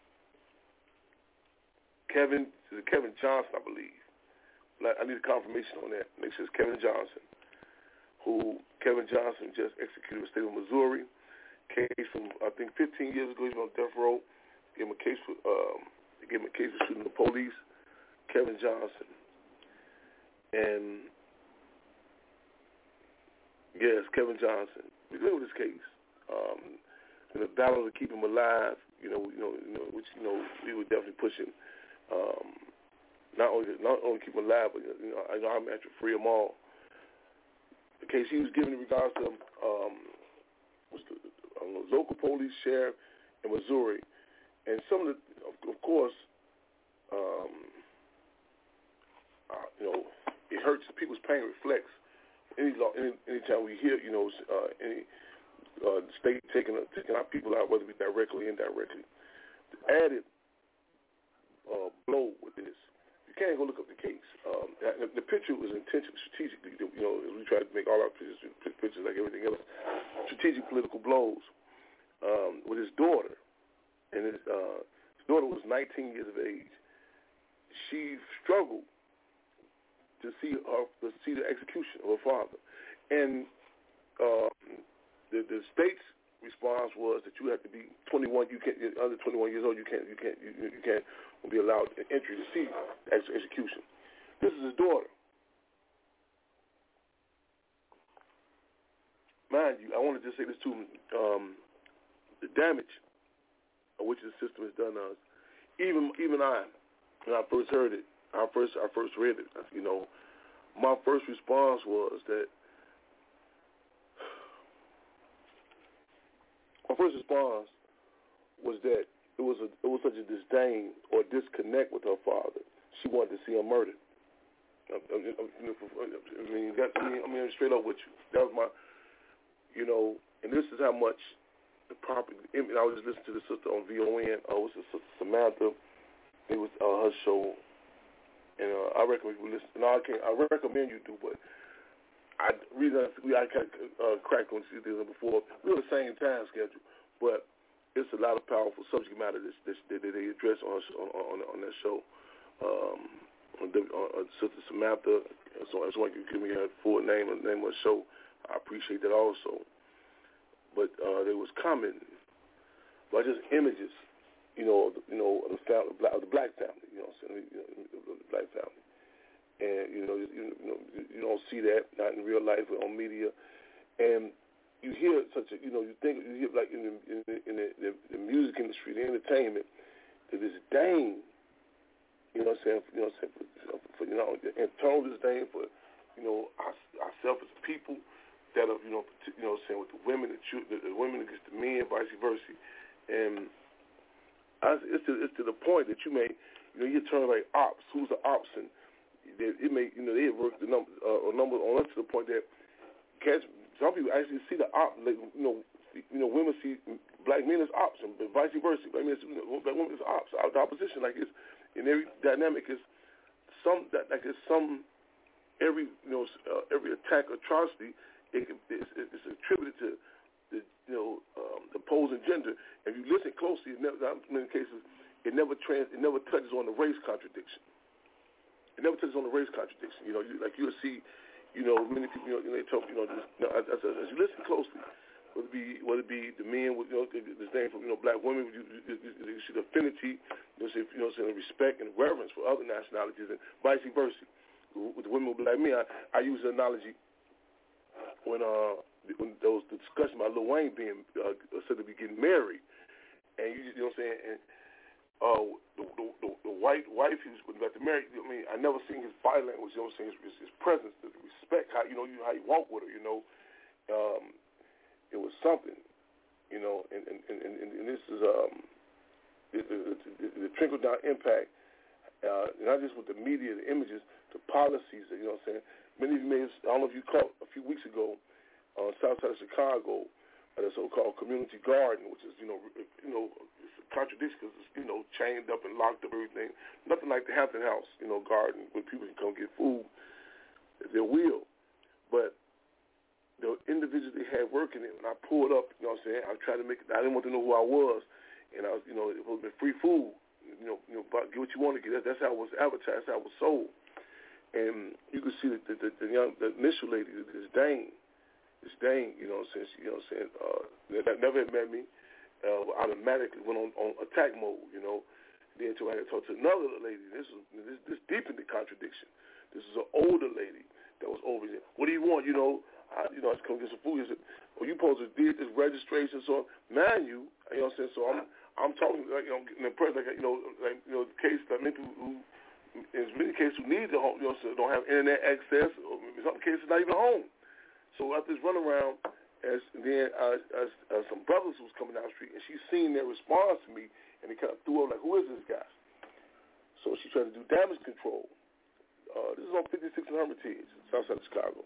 L: Kevin, is it Kevin Johnson, I believe. I need a confirmation on that. Make sure it's Kevin Johnson. Who Kevin Johnson just executed in the state of Missouri. Case from I think fifteen years ago. He was on death row. Gave him a case for um, they gave him a case for shooting the police. Kevin Johnson, and yes, Kevin Johnson. We deal with this case. Um, in the battle to keep him alive, you know, you know, you know, which you know, we were definitely pushing. Um, not only not only keep him alive, but you know, I know I'm actually free them all. The case he was given in regards to um, was the um, local police sheriff in Missouri, and some of the, of, of course, um, uh, you know, it hurts. People's pain reflects. Any, any anytime we hear, you know, uh, any uh, state taking taking our people out, whether it be directly or indirectly, the added uh, blow with this, you can't go look up the case. Um, the, the picture was intentional, strategically. You know, we try to make all our pictures, pictures like everything else, strategic political blows um, with his daughter, and his, uh, his daughter was nineteen years of age. She struggled to see her, to see the execution of her father, and uh, the the state's response was that you have to be twenty-one. You can't under twenty-one years old. You can't you can't you, you can't be allowed entry to see the execution. This is his daughter. Mind you, I want to just say this too. Um, the damage of which the system has done us. Even even I, when I first heard it. I first, I first read it. You know, my first response was that my first response was that it was a, it was such a disdain or disconnect with her father. She wanted to see him murdered. I, I, I mean, that, I mean, I mean, straight up with you. That was my, you know, and this is how much the property. I mean, I was just listening to the sister on V O N. Oh, it was Sister Samantha. It was uh, her show. And uh, I recommend you listen. No, I can't. I recommend you do, but I reason we I kind of uh, cracked on these things before. We're on the same time schedule, but it's a lot of powerful subject matter that, that, that they address on on, on, on that show. Um, on, on, on Sister Samantha, so I just want you to give me her full name and the name of the show. I appreciate that also. But uh, there was comment, but just images. You know, you know, the family, the black family. You know, you know, the black family, and you know, you, you know, you don't see that not in real life or on media, and you hear such a, you know, you think you hear like in the in the, in the, the, the music industry, the entertainment, the disdain. You know what I'm saying? You know what I'm saying? For, for you know, and total disdain for, you know, our, ourselves as people that are, you know, vice versa. And I, it's to it's to the point that you may, you know, you turn like ops. Who's the ops? And they, it may, you know, they work the number uh, number on us to the point that catch some people actually see the op. Like, you know, you know, women see black men as ops, and vice versa. Black men, you know, black women as ops. The opposition, like it's in every dynamic is some that like it's some every you know uh, every attack atrocity. It can, it's, it's attributed to the you know um, the opposing gender. If you listen closely, it never, in many cases, it never trans, it never touches on the race contradiction. It never touches on the race contradiction. You know, you, like you'll see, you know, many people, you know, they talk, you know, just, you know as, as, as you listen closely, whether it be whether it be the men with you know the same from you know black women, you, you, you, you see the affinity, you know, see, you know, see the respect and reverence for other nationalities, and vice versa. With the women with black men, I, I use the analogy. When uh when there was the discussion about Lil Wayne being uh, said to be getting married, and you, you know what I'm saying, and uh the, the, the, the white wife he was about to marry. I mean, I never seen his body language. You know what I'm saying, his, his presence, the respect, how you know you how you walk with her. You know, um, it was something. You know, and and, and, and, and this is um the, the, the, the trickle down impact, uh, not just with the media, the images, the policies. You know what I'm saying. Many of you may have, I don't know if you caught a few weeks ago on uh, south side of Chicago at a so-called community garden, which is, you know, you know, it's a contradiction because it's, you know, chained up and locked up, everything. Nothing like the Hampton House, you know, garden where people can come get food at their will. But the individuals they had working it, when I pulled up, you know what I'm saying, I tried to make it, I didn't want to know who I was. And I was, you know, it was free food, you know, you know, get what you want to get. That's how it was advertised, that's how it was sold. And you could see the, the, the, the young, the initial lady, this Dane, this Dane, you know, since you know, saying uh, that never had met me, uh, automatically went on, on attack mode, you know. Then until I had talked to another lady. This is this, this deepened the contradiction. This is an older lady that was over there. What do you want? You know, I, you know, I was coming to get some food. He said, "Well, you supposed to do this registration." So, man, you, you know, what I'm saying. So I'm, I'm talking like you know, in the press, like you know, like you know, the case that many people who. In many cases, who need the home, you know, so don't have internet access, or in some cases, not even home. So after this runaround, as then uh, as, as some brothers was coming down the street, and she seen their response to me, and they kind of threw up like, "Who is this guy?" So she tried to do damage control. Uh, this is on fifty-six and Hermitage, south side of Chicago.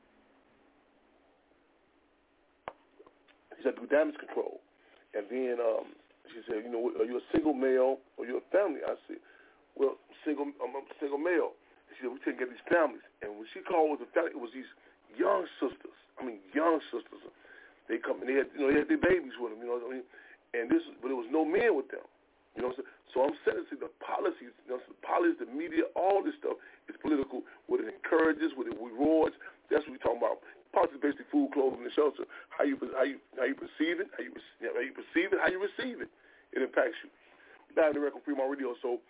L: She tried to do damage control, and then um, she said, "You know, are you a single male or you a family?" I said, "Well, single, I'm a single male." She said, "We take care of these families." And when she called with the family, it was these young sisters. I mean, young sisters. They come and they had, you know, they had their babies with them. You know what I mean? And this, but there was no men with them. You know what I'm saying? So I'm saying, see, the policies, you know, the policies, the media, all this stuff is political. What it encourages, what it rewards. That's what we're talking about. Politics, basically, food, clothing, and shelter. How you, how you, how you perceive it, how you, how you perceive it, how you receive it. It impacts you. Live in the record, Fremont Radio. So.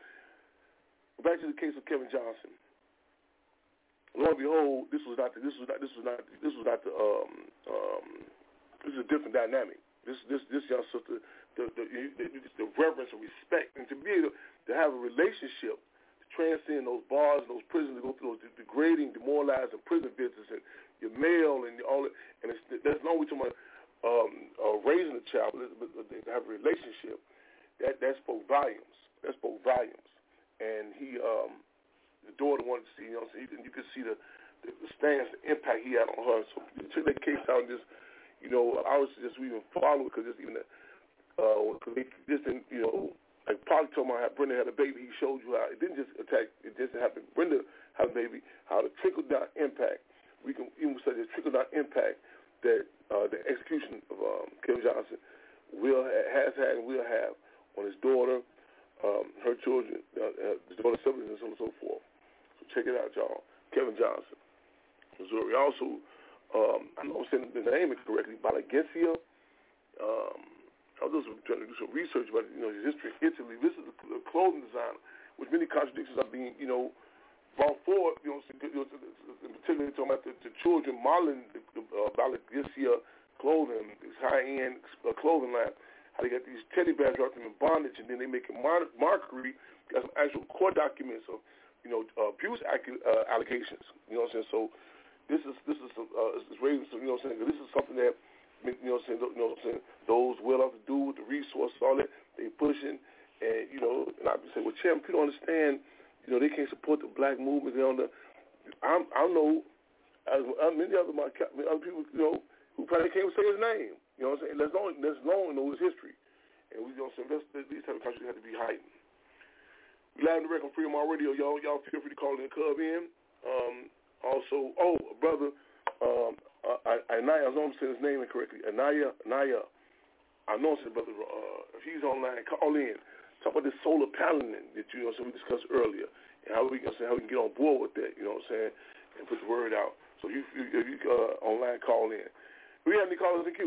L: Back to the case of Kevin Johnson. Lo and behold, this was not. The, this was not. This was not. This was not the. Um, um, this is a different dynamic. This this this young sister, the the, the, the reverence and respect, and to be able to have a relationship, to transcend those bars and those prisons, to go through those degrading, demoralizing prison visits, and your mail and all that. And it's, that's not what we're talking about. Um, uh, raising a child, but to have a relationship, that that spoke volumes. That spoke volumes. And he, um, the daughter wanted to see, you know, so he, you could see the, the, the stance, the impact he had on her. So he took that case out and just, you know, I was just even follow it because just even, uh, cause they just didn't, you know, like Polly told me how Brenda had a baby. He showed you how it didn't just attack, it just happened. Brenda had a baby, how the trickle down impact, we can even say the trickle down impact that uh, the execution of um, Kevin Johnson will has had and will have on his daughter. Um, her children, uh, uh, his daughter's siblings, and so on and so forth. So check it out, y'all. Kevin Johnson, Missouri. Also, um, I know I'm saying the name incorrectly, Balagencia. Um, I was just trying to do some research about, you know, his history in Italy. This is a clothing designer, which many contradictions are being, you know, brought forward. You know, in particular, talking about the, the children modeling the, the uh, Balagencia clothing, this high-end uh, clothing line. How they got these teddy bears wrapped in bondage, and then they make a mar- mockery, got some actual court documents of, you know, uh, abuse ac- uh, allegations. You know what I'm saying? So this is this is uh, is raising some, you know what I'm saying? This is something that you know what I'm saying, you know what I'm saying, those well off to do with the resources, all that, they pushing, and, you know, and I say, well, Chairman, people don't understand, you know, they can't support the black movement. They don't know. I'm, I know, as, as many other, my, other people, you know, who probably can't even say his name. You know what I'm saying? Let's long, let's long know his history. And we, you know what I'm saying, that's, these type of countries have to be heightened. We live in the record on Freedom All Radio, y'all. Y'all feel free to call in and cub in. Um, also, oh, brother, um, uh, Anaya, I was going to say his name incorrectly. Anaya, Anaya. I know it's his brother. Uh, if he's online, call in. Talk about this solar paneling that you know, so we discussed earlier, and how we can say how we can get on board with that. You know what I'm saying, and put the word out. So if you, if you uh, online, call in. Do we have any callers in queue?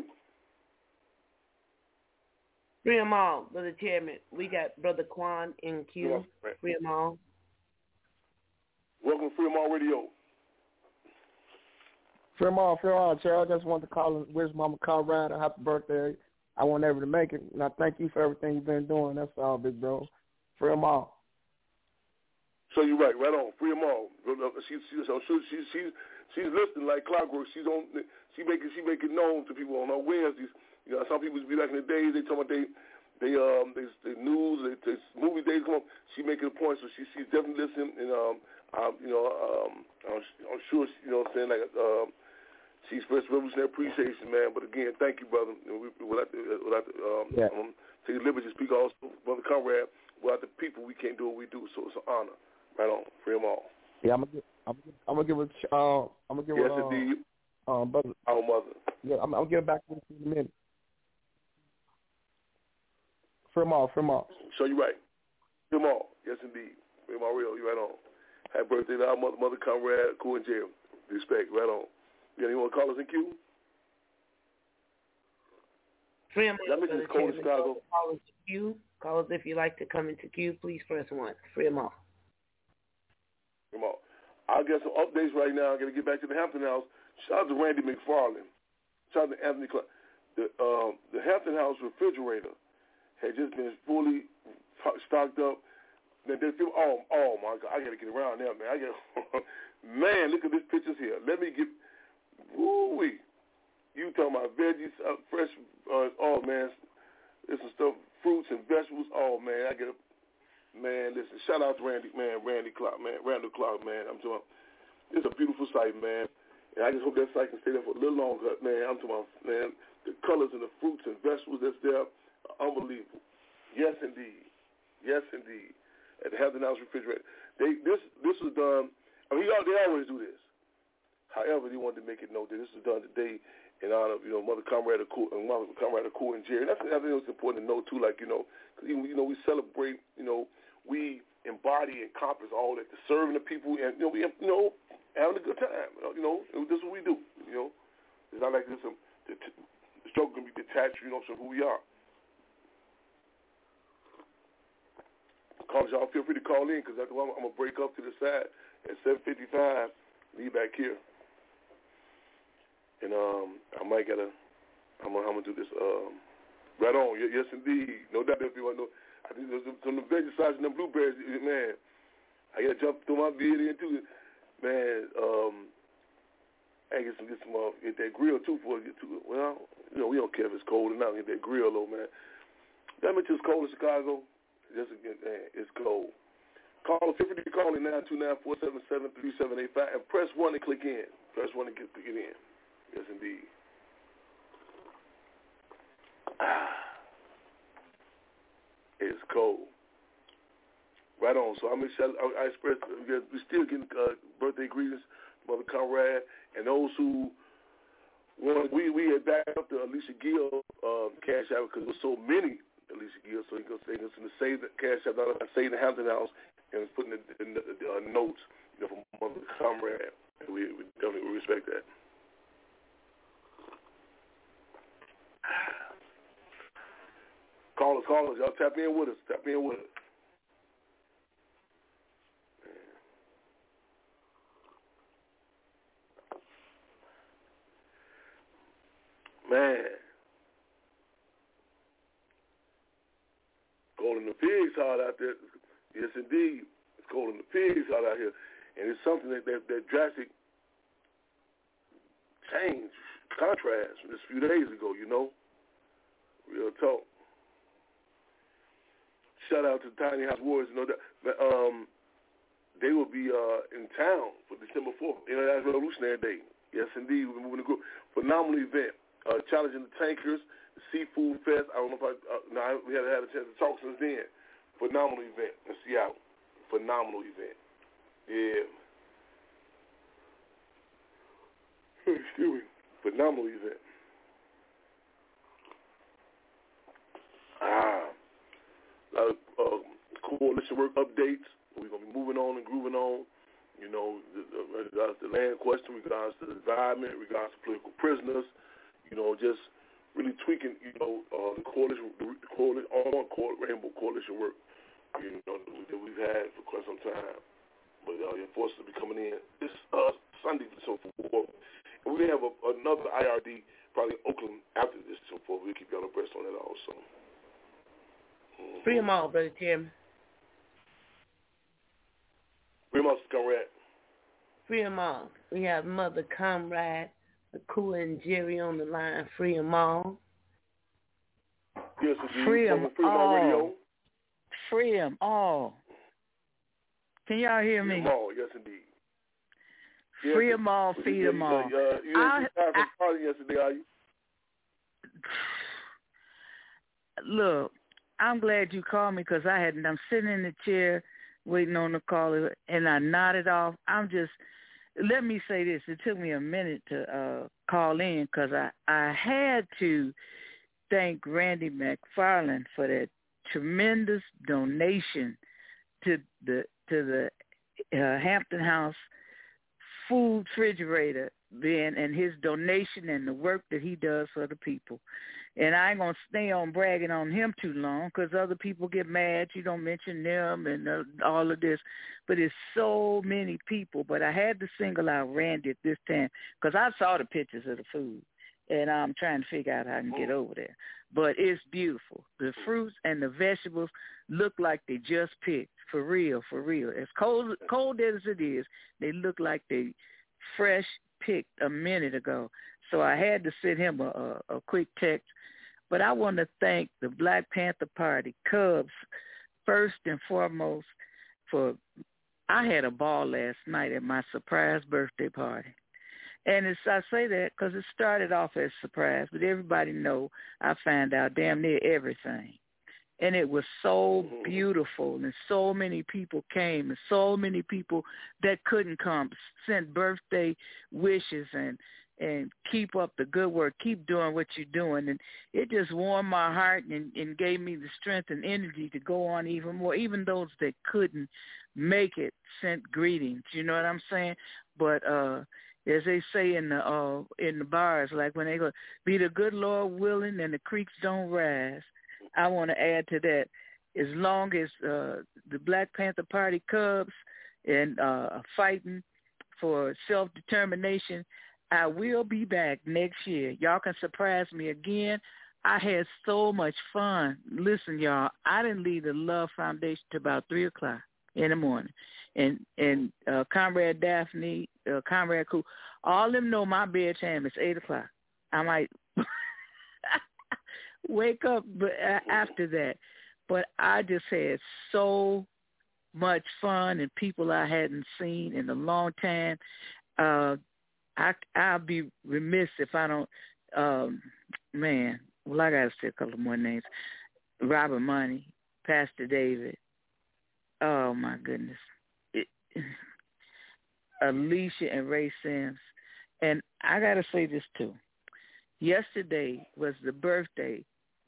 M: Free them all, Brother Chairman. We got Brother Quan in queue.
L: Yeah,
M: Free them all.
L: Welcome to Free them all radio.
N: Free them all, free them all, Chair. I just wanted to call and wish Mama Colorado happy birthday. I wasn't able to make it, and I thank you for everything you've been doing. That's all, big bro. Free them all.
L: So you're right, right on. Free them all. She, she, so she, she, she's she's listening like clockwork. She's on. She make it. She make it known to people on her Wednesdays. You know, some people be back in the days. They talk about they, they um, they, they news, they, they movie days come up. She make it a point. So she, she's definitely listening. And um, um you know, um, I'm, I'm sure. She, you know, what I'm saying like um. She expressed revolutionary appreciation, man. But again, thank you, brother. You know, we, without the, without the, um,
N: yeah.
L: um, take the liberty to speak also, Brother Conrad. Without the people, we can't do what we do. So it's an honor. Right on. Free them all.
N: Yeah, I'm gonna, I'm gonna, I'm gonna give it. Uh, I'm gonna give
L: yes,
N: it.
L: Yes, indeed.
N: Um, brother.
L: Our mother.
N: Yeah, I'm, I'll get back to you in a minute. Free them all. Free them all.
L: So you're right. Free them all. Yes, indeed. Free them all real. You right on. Happy birthday to our mother, Mother Conrad, cool in jail. Respect. Right on. You got anyone call us in queue?
M: Free them all.
L: Y'all cold in Chicago.
M: Call us in queue. Call us if you'd like to come into queue. Please press one. Free them all.
L: Free them all. I'll get some updates right now. I'm going to get back to the Hampton House. Shout out to Randy McFarland. Shout out to Anthony Clark. The, um, the Hampton House refrigerator had just been fully stocked up. Then they feel, oh, oh my God, I got to get around there, man. I got, man, look at these pictures here. Let me get, woo-wee. You talking about veggies, uh, fresh, uh, oh, man, there's some stuff, fruits and vegetables. Oh, man, I get a, man, listen, shout out to Randy, man, Randy Clark, man, Randall Clark, man. I'm talking about, it's a beautiful site, man. And I just hope that site can stay there for a little longer, man. I'm talking about, man, the colors and the fruits and vegetables that's there are unbelievable. Yes, indeed. Yes, indeed. At the Hampton House refrigerator. They, this this was done, I mean, they always do this. However, they wanted to make it known that this was done today in honor of, you know, Mother Comrade Cool, and Mother Comrade Cool and Jerry. That's, I think it's important to know, too, like, you know, because, you know, we celebrate, you know, we embody and encompass all that, the serving the people, and, you know, we, you know, having a good time. You know, this is what we do, you know. It's not like this, um, the, the struggle can be detached, you know, from who we are. Call y'all, feel free to call in, because after a while I'm going to break up to the side at seven fifty-five, leave back here. And um, I might get a, I'm going to do this um, right on. Yes, indeed. No doubt if you want to know. I think there's some of the veggie sides and them blueberries, man. I got to jump through my beard in, too. Man, um, I get some, get some, uh, get that grill, too, before I get to it. Well, you know, we don't care if it's cold or not. Get that grill, though, man. That much is cold in Chicago. Just again, man, it's cold. Call us, feel free to call in nine two nine, four seven seven, three seven eight five and press one to click in. Press one to get, to get in. Yes, indeed. Ah, it's cold. Right on. So I make sure I, I express, we still getting uh, birthday greetings, Mother Conrad, and those who want, we, we had backed up to Alicia Gill uh, cash out because there were so many Alicia Gill, so he goes to save the cash out, save the Hampton House, and putting the, the, the, the uh, notes, you know, from Mother Comrade. And we, we definitely respect that. Call us, call us, y'all. Tap in with us. Tap in with us. Man. Cold in the pigs hard out there. Yes, indeed. It's cold in the pigs hard out here. And it's something that, that, that drastic change contrast just a few days ago, you know. Real talk. Shout out to Tiny House Wars. You know that, that um, they will be uh, in town for December fourth, International Revolutionary Day. Yes, indeed. We're moving to group. Phenomenal event. Uh, Challenging the Tankers, the Seafood Fest. I don't know if I, uh, no, I we haven't had a chance to talk since then. Phenomenal event in Seattle. Phenomenal event. Yeah. Excuse me. Phenomenal event. Ah. A lot of uh, coalition work updates. We're going to be moving on and grooving on. You know, in regards to the land question, in regards to the environment, in regards to political prisoners, you know, just really tweaking, you know, uh, the coalition, the coalition, on Rainbow Coalition work, you know, that we've had for quite some time. But uh, your forces will be coming in this uh, Sunday, so forth. And we have a, another I R D probably in Oakland after this, so forth. We'll keep you on abreast on that also. Mm-hmm.
M: Free them all, Brother Tim.
L: Free them all, Comrade.
M: Free them all. We have Mother Comrade, Akua and Jerry on the line. Free them all.
L: Yes, indeed.
O: Free them
L: Free all. Radio.
O: Free them all. Can y'all hear
L: Free
O: me?
L: them all, yes, indeed. Yes,
O: Free them all, feed them all.
L: Uh, you didn't have a party yesterday, are you?
O: Look, I'm glad you called me because I hadn't. I'm sitting in the chair waiting on the call, and I nodded off. I'm just, let me say this. It took me a minute to uh, call in because I, I had to thank Randy McFarland for that tremendous donation to the to the uh, Hampton House food refrigerator bin and his donation and the work that he does for the people. And I ain't going to stay on bragging on him too long because other people get mad. You don't mention them and uh, all of this. But it's so many people. But I had to single out Randy at this time because I saw the pictures of the food. And I'm trying to figure out how I can get over there. But it's beautiful. The fruits and the vegetables look like they just picked. For real, for real. As cold, cold as it is, they look like they fresh picked a minute ago. So I had to send him a, a, a quick text. But I want to thank the Black Panther Party, Cubs, first and foremost, for I had a ball last night at my surprise birthday party. And it's, I say that because it started off as a surprise, but everybody know I found out damn near everything. And it was so beautiful, and so many people came, and so many people that couldn't come sent birthday wishes and and keep up the good work, keep doing what you're doing. And it just warmed my heart and, and gave me the strength and energy to go on even more. Even those that couldn't make it sent greetings, you know what I'm saying? But uh as they say in the uh, in the bars, like when they go, be the good Lord willing and the creeks don't rise. I want to add to that, as long as uh, the Black Panther Party Cubs and uh, are fighting for self-determination, I will be back next year. Y'all can surprise me again. I had so much fun. Listen, y'all, I didn't leave the Love Foundation till about three o'clock in the morning. And and uh, Comrade Daphne, uh, Comrade Cool, all of them know my bedtime is eight o'clock. I might wake up after that. But I just had so much fun and people I hadn't seen in a long time. Uh, I, I'll be remiss if I don't, um, man, well, I got to say a couple more names. Robert Money, Pastor David, oh, my goodness. It, Alicia and Ray Sims. And I got to say this, too. Yesterday was the birthday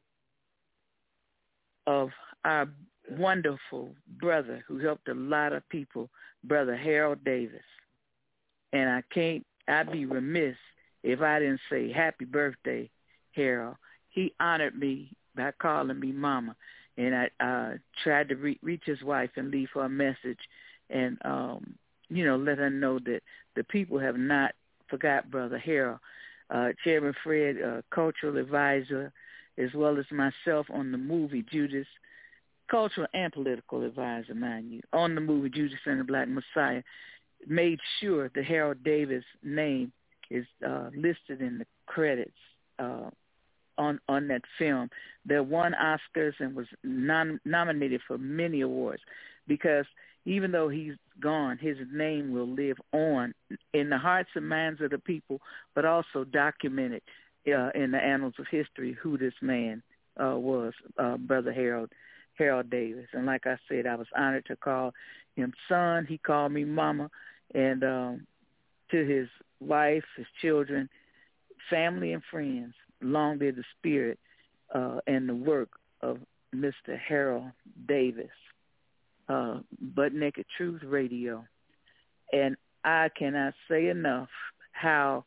O: of our wonderful brother who helped a lot of people, Brother Harold Davis. And I can't, I'd be remiss if I didn't say happy birthday, Harold. He honored me by calling me Mama. And I uh, tried to re- reach his wife and leave her a message and, um, you know, let her know that the people have not forgot Brother Harold. Uh, Chairman Fred, uh, cultural advisor, as well as myself on the movie Judas, cultural and political advisor, mind you, on the movie Judas and the Black Messiah, made sure that Harold Davis' name is uh, listed in the credits uh, on on that film. They won Oscars and was non- nominated for many awards because even though he's gone, his name will live on in the hearts and minds of the people, but also documented uh, in the annals of history who this man uh, was, uh, Brother Harold Harold Davis. And like I said, I was honored to call him son. He called me mama. And um, to his wife, his children, family, and friends, long live the spirit uh, and the work of Mister Harold Davis, uh, Butt Naked Truth Radio. And I cannot say enough how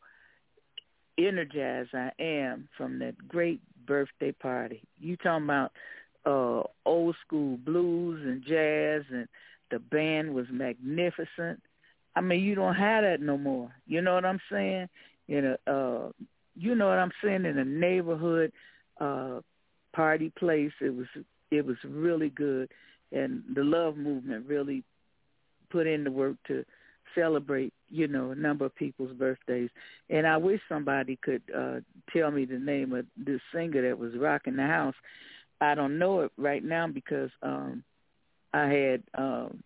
O: energized I am from that great birthday party. You talking about uh, old school blues and jazz, and the band was magnificent. I mean, you don't have that no more. You know what I'm saying? You know, uh, you know what I'm saying? In a neighborhood uh, party place, it was it was really good, and the Love Movement really put in the work to celebrate, you know, a number of people's birthdays. And I wish somebody could uh, tell me the name of this singer that was rocking the house. I don't know it right now because um, I had um,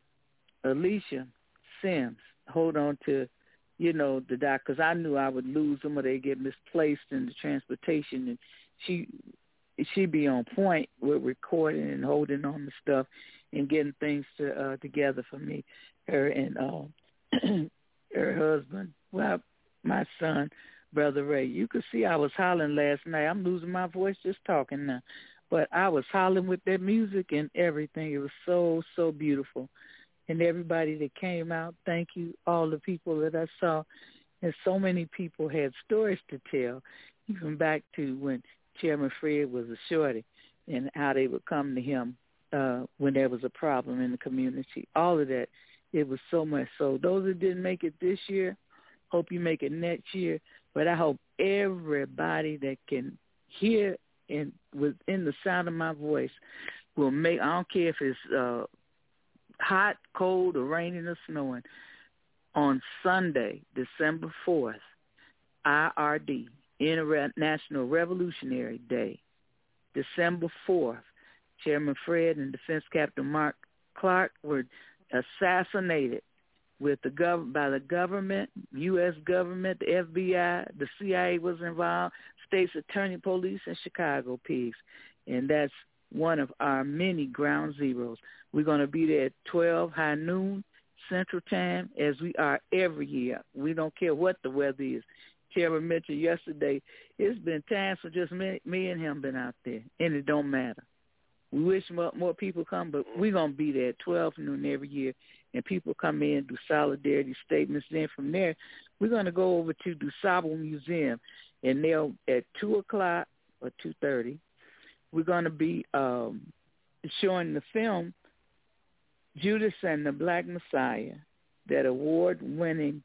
O: Alicia Sims hold on to, you know, the doc, because I knew I would lose them or they get misplaced in the transportation, and she she be on point with recording and holding on to stuff and getting things to, uh, together for me. Her and uh, her husband, well, my son, Brother Ray. You could see I was hollering last night. I'm losing my voice just talking now, but I was hollering with that music and everything. It was so so beautiful. And everybody that came out, thank you, all the people that I saw. And so many people had stories to tell, even back to when Chairman Fred was a shorty and how they would come to him uh, when there was a problem in the community. All of that, it was so much. So those that didn't make it this year, hope you make it next year. But I hope everybody that can hear and within the sound of my voice will make, I don't care if it's uh, hot, cold, or raining or snowing, on Sunday, December fourth, I R D, International Revolutionary Day, December fourth, Chairman Fred and Defense Captain Mark Clark were assassinated with the gov- by the government, U S government, the F B I, the C I A was involved, State's Attorney Police, and Chicago Pigs. And that's one of our many ground zeros. We're going to be there at twelve, high noon, Central Time, as we are every year. We don't care what the weather is. Chairman mentioned yesterday, it's been times for just me, me and him been out there, and it don't matter. We wish more, more people come, but we're going to be there at twelve noon every year, and people come in, do solidarity statements. Then from there, we're going to go over to DuSable Museum, and they'll at two o'clock or two thirty, we're going to be um, showing the film Judas and the Black Messiah, that award-winning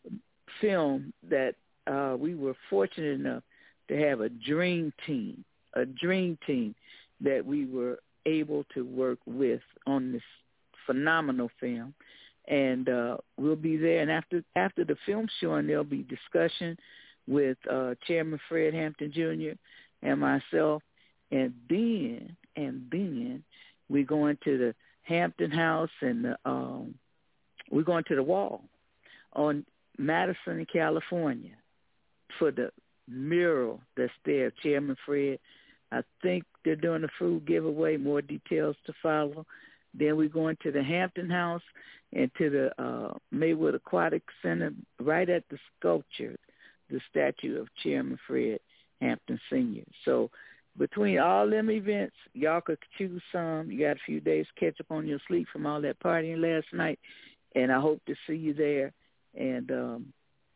O: film that uh, we were fortunate enough to have a dream team, a dream team that we were able to work with on this phenomenal film. And uh, we'll be there. And after after the film showing, there'll be discussion with uh, Chairman Fred Hampton Junior and myself. And then, and then we're going to the Hampton House and the, um, we're going to the Wall on Madison, California, for the mural that's there, Chairman Fred. I think they're doing a food giveaway, more details to follow. Then we're going to the Hampton House and to the uh, Maywood Aquatic Center, right at the sculpture, the statue of Chairman Fred Hampton Senior So between all them events, y'all could choose some. You got a few days to catch up on your sleep from all that partying last night, and I hope to see you there. And um,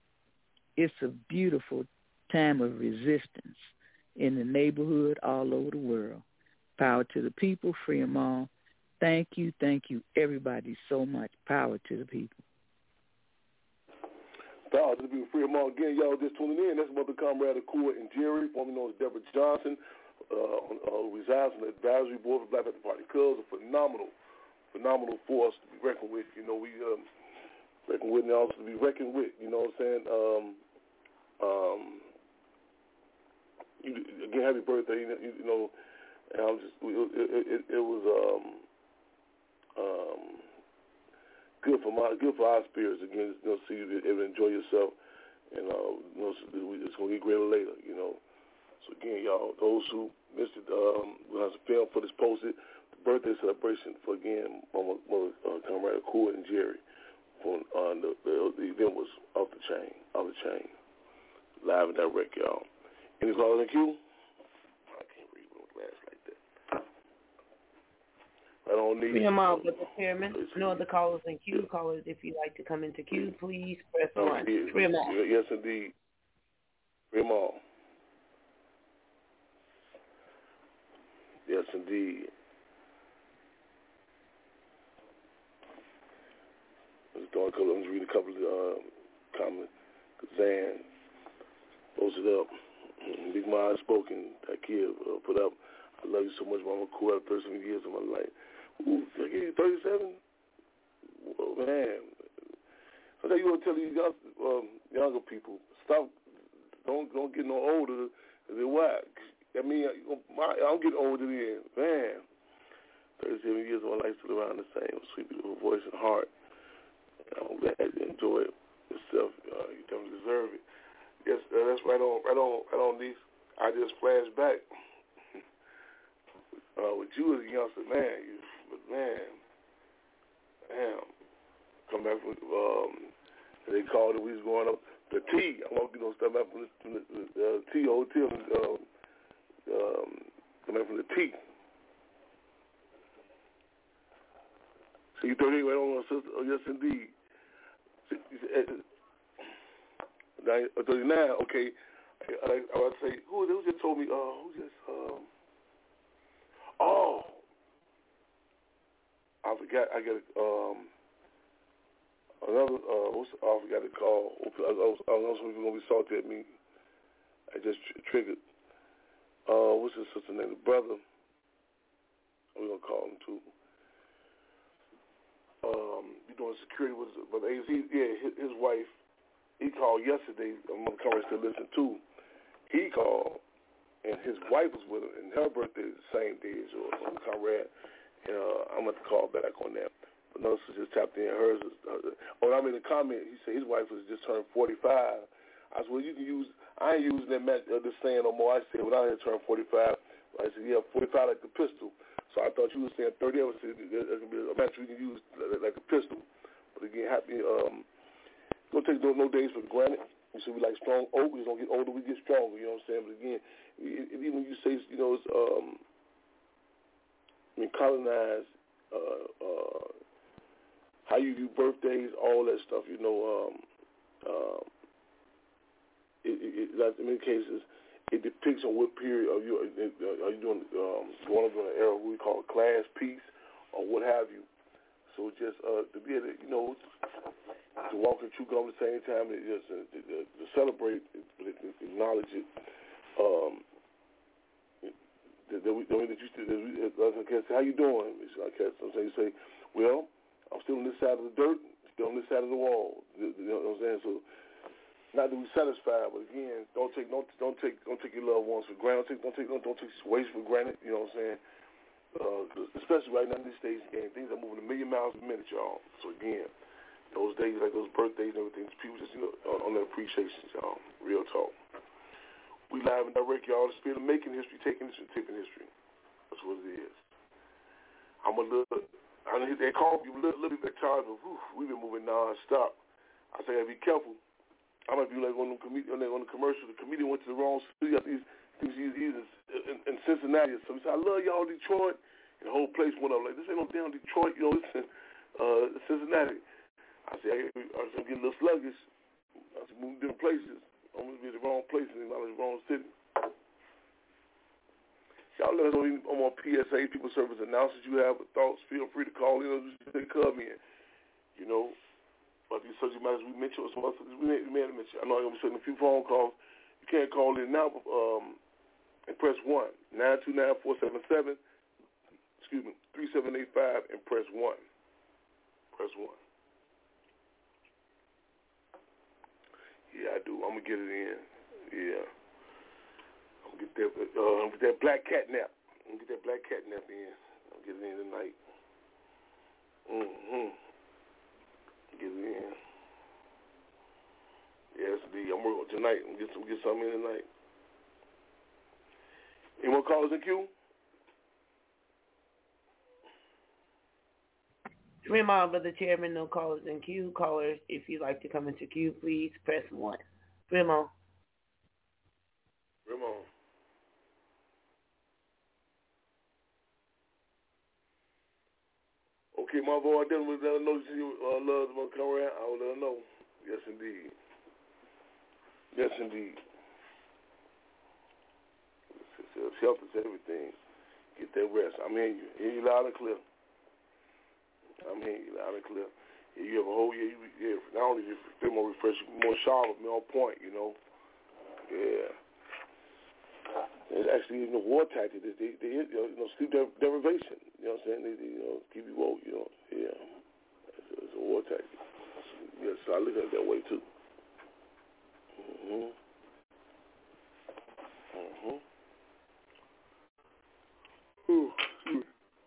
O: it's a beautiful time of resistance in the neighborhood all over the world. Power to the people, free them all. Thank you, thank you, everybody, so much. Power to the people.
L: Power to the people, free them all. Again, y'all just tuning in. That's Mother Comrade Akua and Jerry, formerly known as Deborah Johnson, uh, uh, who resides on the advisory board for Black Panther Party. Cuz a phenomenal, phenomenal force to be reckoned with. You know, we um, reckon with and also to be reckoned with. You know what I'm saying? Um, happy birthday. You, you know, and I'm just it, it, it, it was um um good for my good for our spirits again. You know, see you able to enjoy yourself, and uh, you know, it's gonna get greater later. You know, so again, y'all, those who missed it, um, we have a film for this posted. Birthday celebration for again, Mama, Mother uh, Comrade Cool and Jerry. For uh, the, the the event was off the chain, off the chain, live and direct, y'all. Any calls in queue? I can't read with glass like that. I don't need.
M: Free them all, but the chairman. No other callers in queue. Callers, if you'd like to come into queue, please press one. Free them all.
L: Yes, indeed. Free them all. Yes, indeed. Let's read a couple of uh, comments. Zan posted up. Big Ma spoken. That kid uh, put up. I love you so much, Mama. Cool. I've heard so many years of my life. Ooh, I gave you thirty-seven. Whoa, man. I tell you what, tell you young, um, younger people, stop. Don't don't get no older. They're whack. I mean, my, I'm getting older than man. thirty-seven years of my life still around the same. Sweet, beautiful voice and heart. I'm glad you enjoy it yourself. Uh, you definitely deserve it. Yes, uh, that's right on, right on, right on. These, I just flashed back uh, with you as a youngster, man. You, but man, damn, come back from. Um, they called it. We was going up the T. I'm gonna you know step back from the, from the, the uh, T hotel. Um, um, come back from the T. So you thirty-eight right on, sister? Oh, yes, indeed. thirty-nine, okay. I, I would say, who, who just told me, uh, who just, um, oh, I forgot, I got, um, another, uh, what's, oh, I forgot to call. I was, I was going to be salty at me. I just tr- triggered. Uh, what's his sister name? The brother. We're going to call him, too. Um, you doing security with but he, yeah, his, his wife, he called yesterday. I'm gonna come still listen too. He called, and his wife was with him, and her birthday is the same day as yours. I'm Conrad, and uh, I'm gonna call back on that. But no, so just tapped in. Hers is, uh, oh, I mean the comment. He said his wife was just turned forty-five. I said, well, you can use. I ain't using that match, uh, this saying no more. I said when I had turned forty-five, I said yeah, forty-five like the pistol. So I thought you were saying thirty. I was saying that could be a match we can use like a pistol. But again, happy. Um, don't take no, no days for granted. We should be like strong oak. We don't get older, we get stronger. You know what I'm saying? But again, even when you say, you know, it's um, I mean, colonize, uh, uh, how you do birthdays, all that stuff. You know, um, uh, it, it, it, in many cases. It depicts on what period of you are you doing, um, going up in an era we call a class piece or what have you. So just uh, to be able to, you know, to walk and chew gum at the same time, it just uh, to, to celebrate, but to acknowledge it. Um, that, that we, that we, that we, how you doing? I guess you say, well, I'm still on this side of the dirt, still on this side of the wall. You know what I'm saying? So. Not to be satisfied, but again, don't take don't don't take don't take your loved ones for granted. Don't take don't take don't, don't take waste for granted. You know what I'm saying? Uh, especially right now in these days, again, things are moving a million miles a minute, y'all. So again, those days like those birthdays and everything, people just you know on, on their appreciation, y'all. Real talk. We live and direct, y'all. The spirit of making history, taking history, taking history. That's what it is. I'm a little. I know they call you a little, little bit tired, but whew, we've been moving non-stop. I say, gotta be careful. I might be like on the, com- on, the, on the commercial. The comedian went to the wrong studio. He's, he's, he's in, in Cincinnati. So he said, I love y'all, Detroit. And the whole place went up like, this ain't no damn Detroit. You know, it's in uh, Cincinnati. I said, I, I was getting a little sluggish. I was moving different places. I'm going to be in the wrong place and not in the wrong city. Y'all let us know on my P S A, people service announcers you have with thoughts. Feel free to call in. They come in. You know. But these subject matters we mentioned, or some other we may, we may have mentioned. I know I'm going to be sending a few phone calls. You can't call in now, but, um, and press one. nine two nine, four seven seven, excuse me, three seven eight five, and press one. Press one. Yeah, I do. I'm going to get it in. Yeah. Get that, uh, get that black catnap. Get that black catnap in. I'll get it in tonight. Mm-hmm. Get it in. Yes, indeed. I'm working tonight. I'm get some, get something in tonight. Any more callers in queue?
M: Remind Brother Chairman, no callers in queue. Callers, if you'd like to come into queue, please press one. Remo.
L: Remo. Okay, my boy, I definitely let her know you uh, love to come around. I will let her know. Yes, indeed. Yes, indeed. Self is everything. Get that rest. I'm hearing you. Hear you loud and clear. I'm hearing you loud and clear. Yeah, you have a whole year. You, yeah, not only you feel more refreshed, more sharp, more on point, you know. Yeah. It's actually even a war tactic. They, they, they you know, sleep deprivation. You know what I'm saying? They, they you know, keep you woke, you know. Yeah. It's a, it's a war tactic. Yes, so I look at it that way, too. Mm-hmm. Mm-hmm. Ooh, excuse me.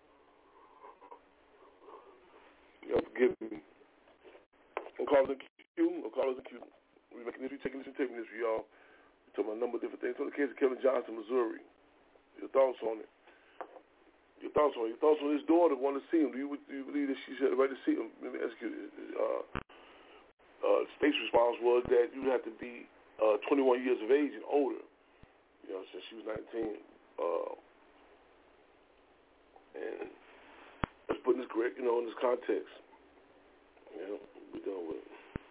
L: Y'all forgive me. I'm calling the queue. I'm calling the queue. We're making this, we're taking this and taking this for y'all. We're talking about a number of different things. On the case of Kevin Johnson, Missouri. Your thoughts on it? Your thoughts on it? Your thoughts on his daughter want to see him? Do you, do you believe that she should have right to see him? Let me ask you. Uh, uh, state's response was that you have to be uh, twenty-one years of age and older. You know, since she was nineteen. Uh, and let's put this correct, you know, in this context. You know, we're done with it.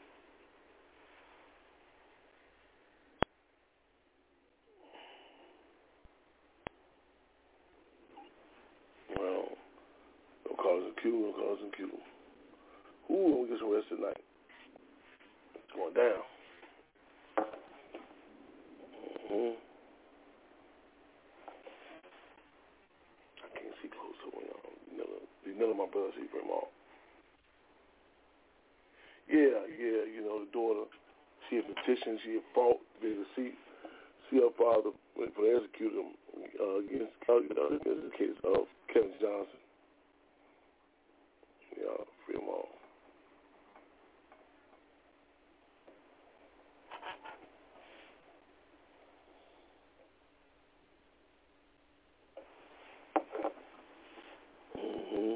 L: Well, no callers in queue, no callers in queue. Ooh, we get some rest tonight. It's going down. Mm-hmm. I can't see close to one. None, none of my brothers see from all. Yeah, yeah, you know, the daughter, she had petitioned, she had fought to be able to see, see her father for the execute him uh, against, uh, against the case of Kevin Johnson. Yeah, free them all. Mm-hmm.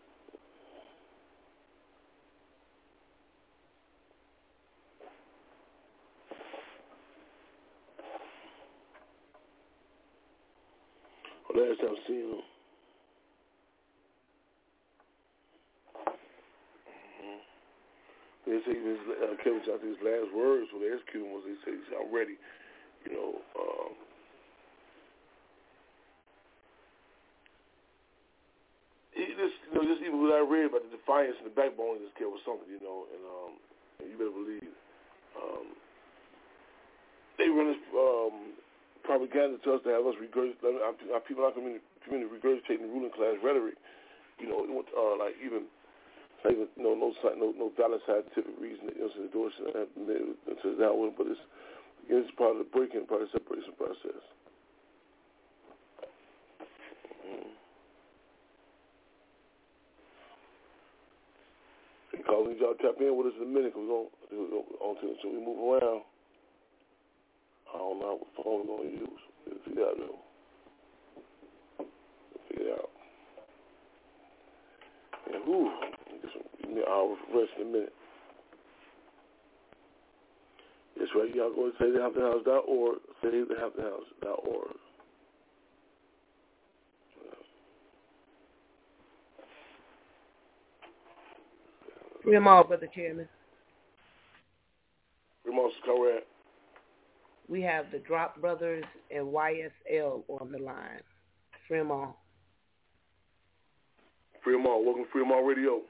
L: Well, last time I seen him, mm-hmm. they say his, uh, Kevin Johnson's last words when they executed him was, he said, I'm ready. You know, um, he just, you know, just even what I read about the defiance and the backbone of this kid was something, you know, and, um, and you better believe, um, they run this um, propaganda to us to have us regurgitate, our, our people in our community, community regurgitating the ruling class rhetoric, you know, uh, like even, like even, you know, no, no, no valid scientific reason that, you know, so the doors should have been made into that one, but it's, again, it's part of the breaking, part of the separation process. Mm-hmm. Calling y'all tap in with us in a minute because we're going on to so we move around. I don't know what phone we're going to use. We'll figure it out, though. We'll figure it out. And whew, give me an hour for rest in a minute. That's right. Y'all go to save the hampton house dot org. save the hampton house dot org.
M: Free them all, Brother Chairman.
L: Free them all, Conrad.
M: We have the Drop Brothers and Y S L on the line. Free them all.
L: Free them all. Welcome to Free them all Radio.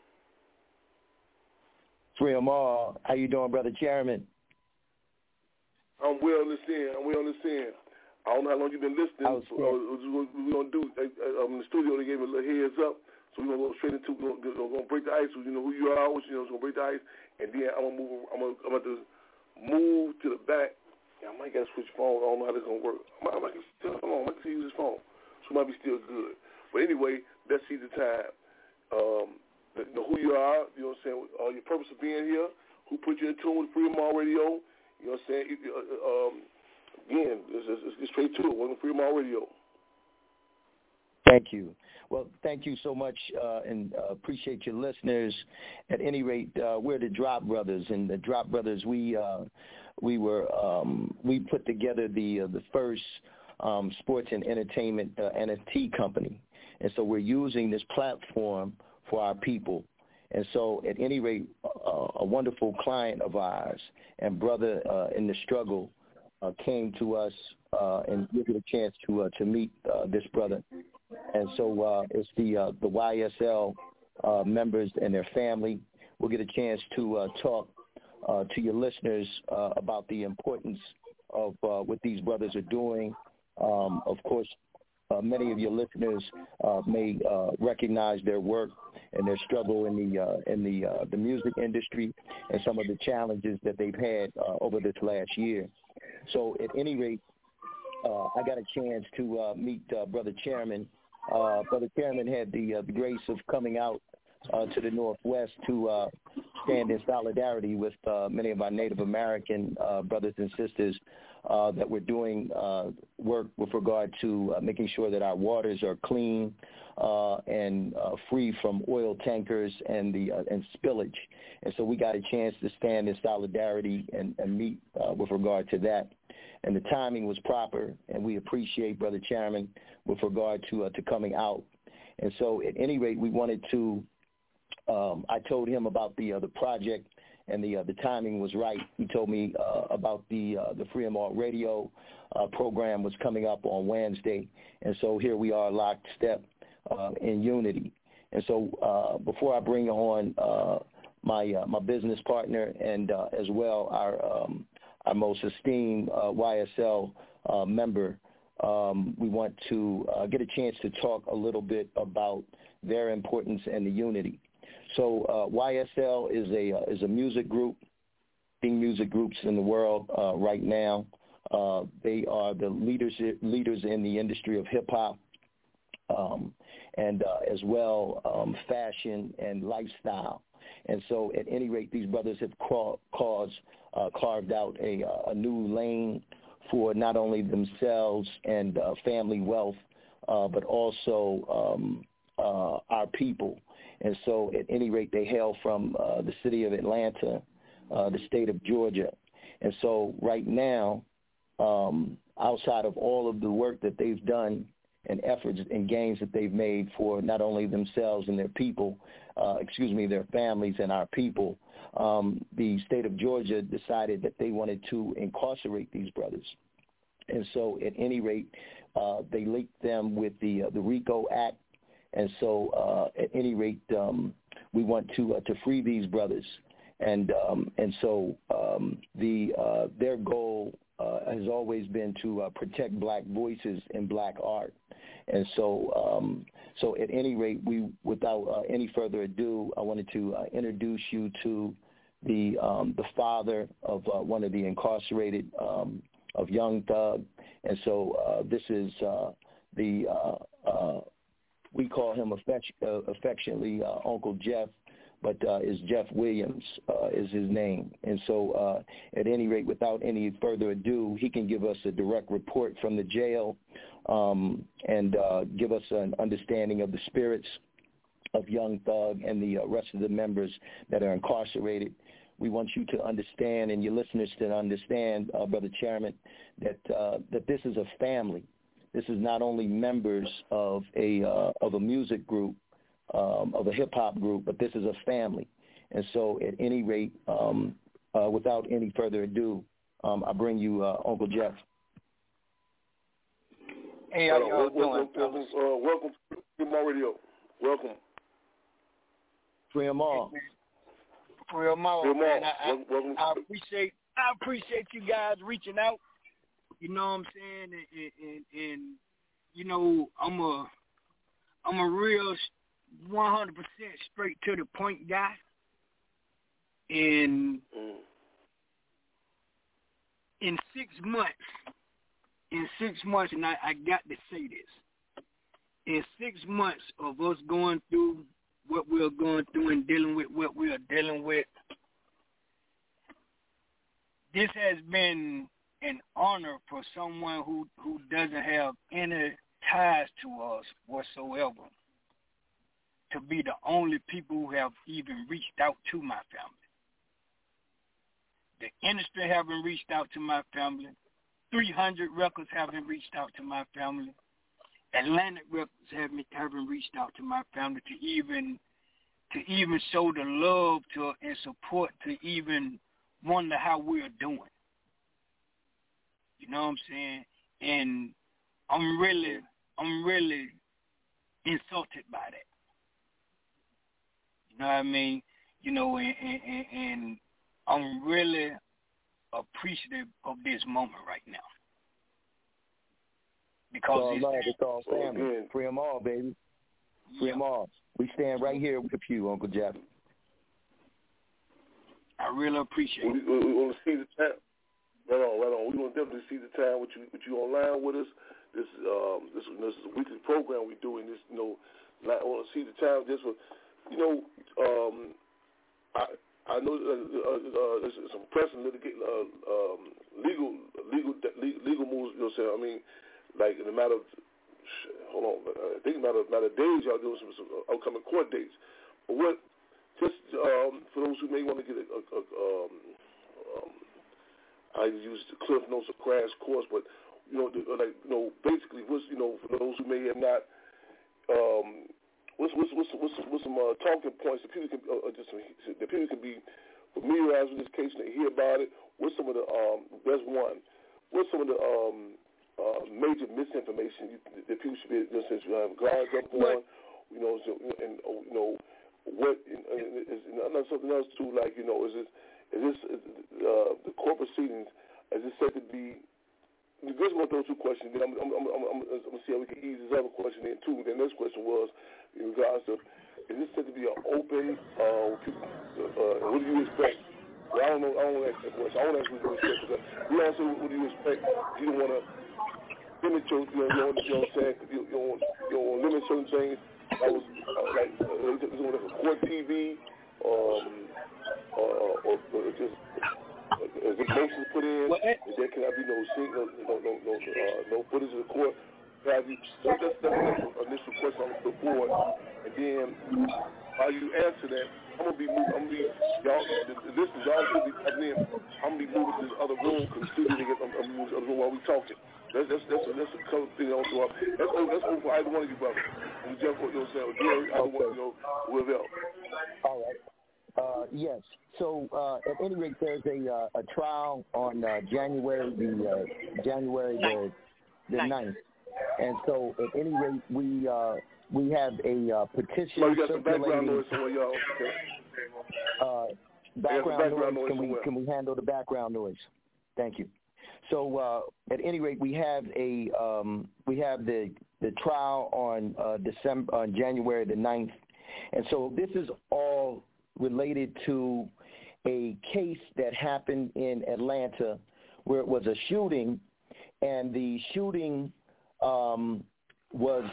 P: Free them all. How you doing, Brother Chairman?
L: I'm well listening. I'm well listening. I don't know how long you've been listening.
P: I was
L: so, uh, what we're going to do, uh, um, in the studio, they gave me a little heads up. So we're going to go straight into, we're going to break the ice, so you know who you are, you know, we're going to break the ice, and then I'm going to move, I'm going to, I'm going to move to the back, and I might he got to switch phone. I don't know how this going to work. I might can still, hold on, I can still use his phone. So it might be still good. But anyway, let's see the time. Um, know who you are, you know what I'm saying, uh, your purpose of being here, who put you in tune with Freedom All Radio, you know what I'm saying. Uh, um, again, let's, let's get straight to it. Welcome to Freedom All Radio.
P: Thank you. Well, thank you so much, uh, and uh, appreciate your listeners. At any rate, uh, we're the Drop Brothers, and the Drop Brothers, we uh, we were um, we put together the uh, the first um, sports and entertainment uh, N F T company, and so we're using this platform for our people. And so, at any rate, uh, a wonderful client of ours and brother uh, in the struggle uh, came to us uh, and we get a chance to uh, to meet uh, this brother. And so uh, it's the uh, the Y S L uh, members and their family. We'll get a chance to uh, talk uh, to your listeners uh, about the importance of uh, what these brothers are doing. Um, of course, uh, many of your listeners uh, may uh, recognize their work and their struggle in the uh, in the uh, the music industry and some of the challenges that they've had uh, over this last year. So, at any rate, uh, I got a chance to uh, meet uh, Brother Chairman. Uh, Brother Chairman had the uh, the grace of coming out uh, to the Northwest to uh, stand in solidarity with uh, many of our Native American uh, brothers and sisters uh, that were doing uh, work with regard to uh, making sure that our waters are clean uh, and uh, free from oil tankers and the uh, and spillage. And so we got a chance to stand in solidarity and, and meet uh, with regard to that. And the timing was proper, and we appreciate Brother Chairman with regard to uh, to coming out. And so, at any rate, we wanted to. Um, I told him about the uh, the project, and the uh, the timing was right. He told me uh, about the uh, the Freedom All Radio uh, program was coming up on Wednesday, and so here we are, lockstep uh, in unity. And so, uh, before I bring on uh, my uh, my business partner and uh, as well our um, our most esteemed uh, Y S L uh, member, um, we want to uh, get a chance to talk a little bit about their importance and the unity. So uh, Y S L is a uh, is a music group, leading music groups in the world uh, right now. Uh, they are the leaders leaders in the industry of hip hop, um, and uh, as well um, fashion and lifestyle. And so, at any rate, these brothers have caused, uh, carved out a, a new lane for not only themselves and uh, family wealth, uh, but also um, uh, our people. And so, at any rate, they hail from uh, the city of Atlanta, uh, the state of Georgia. And so, right now, um, outside of all of the work that they've done and efforts and gains that they've made for not only themselves and their people, uh, excuse me, their families and our people, um, the state of Georgia decided that they wanted to incarcerate these brothers. And so, at any rate, uh, they linked them with the uh, the RICO Act. And so, uh, at any rate, um, we want to uh, to free these brothers. And um, and so, um, the uh, their goal uh, has always been to uh, protect black voices in black art. And so, um, so at any rate, we, without uh, any further ado, I wanted to uh, introduce you to the um, the father of uh, one of the incarcerated um, of Young Thug. And so, uh, this is uh, the uh, uh, we call him affect- uh, affectionately uh, Uncle Jeff, but uh, is Jeff Williams uh, is his name. And so, uh, at any rate, without any further ado, he can give us a direct report from the jail um, and uh, give us an understanding of the spirits of Young Thug and the uh, rest of the members that are incarcerated. We want you to understand, and your listeners to understand, uh, Brother Chairman, that uh, that this is a family. This is not only members of a uh, of a music group, Um, of a hip-hop group, but this is a family. And so, at any rate, um, uh, without any further ado, um, I bring you uh, Uncle Jeff.
Q: Hey, how y'all
L: welcome,
Q: doing,
L: welcome, uh, welcome to Freedom All Radio. Welcome.
P: Freedom All.
Q: Freedom All,
L: Freedom
Q: man.
L: All.
Q: I,
L: welcome, welcome.
Q: I, I appreciate I appreciate you guys reaching out. You know what I'm saying? And, and, and you know, I'm a I'm a real one hundred percent straight to the point guy. And, in six months, in six months, and I, I got to say this, in six months of us going through what we're going through and dealing with what we are dealing with, this has been an honor for someone who, who doesn't have any ties to us whatsoever to be the only people who have even reached out to my family. The industry haven't reached out to my family. three hundred Records haven't reached out to my family. Atlantic Records haven't, haven't reached out to my family to even to even show the love to and support to even wonder how we're doing. You know what I'm saying? And I'm really, I'm really insulted by that. You know what I mean? You know, and, and, and I'm really appreciative of this moment right now. Because
P: it's all love, it's all family. Oh, free them all, baby. Free yeah. them all. We stand right here with you, Uncle Jeff.
Q: I really appreciate
L: we,
Q: it.
L: We, we want to see the time. Right on, right on. We want to definitely see the time with you, with you online with us. This, um, this, this is a weekly program we do, and this, you know, I want to see the time just for, you know, um, I. I know uh, uh, uh, there's some pressing litigate, uh, um, legal, legal, legal moves. You know what I'm saying? I mean, like in a matter of, hold on, I think in a matter of, matter of days, y'all doing some, some upcoming court dates. But what, just um, for those who may want to get a, a, a um, um, I use the Cliff Notes or crash course, but you know, the, like you know, basically, what's you know, for those who may have not. Um, What's what's what's what's, what's some uh, talking points that people can uh, just that people can be familiarized with this case and they hear about it? What's some of the um? There's one. What's some of the um uh, major misinformation you, that people should be just since you have guards up on? You know, so, and you know what and is and something else too. Like you know, is this is this uh, the court proceedings? Is it said to be? We're just going to throw two questions. Then I'm, I'm, I'm, I'm, I'm, I'm going to see how we can ease this other question in too. The next question was, in regards to, is this said to be an open, uh, uh, what do you expect? Well, I don't know, I don't want to ask that question. I want to ask what you expect. Because we also, what do you expect? You don't want to limit your, you know, you know, you know what I'm saying? You, you, don't want, you don't want to limit certain things. I was, uh, like, uh, it's like a court T V, um, uh, or, or just... Is the motions put in? Well, and there cannot be no scene, no, no, no, no, uh, no footage of the court. Have you? So that's the initial question on the board, and then while you answer that, I'm gonna be moving. I'm gonna be y'all. This is y'all should be coming in. I'm gonna be moving to the other room because the studio to get. I'm, I'm moving to the other room while we talking. That's that's that's a, that's a color thing on to. That's over. That's over for either one of you brothers. And Jeff, you know what I'm saying? Or Jerry, either one, you know, whoever else.
P: All right. Uh, yes. So uh, at any rate, there's a uh, a trial on uh, January the uh, January the the ninth, and so at any rate, we uh, we have a uh, petition.
L: Oh, you got some background noise somewhere, y'all. Okay.
P: Uh, background,
L: background
P: noise.
L: noise
P: can we can we handle the background noise? Thank you. So uh, at any rate, we have a um, we have the the trial on uh, December on January the ninth, and so this is all related to a case that happened in Atlanta where it was a shooting, and the shooting um, was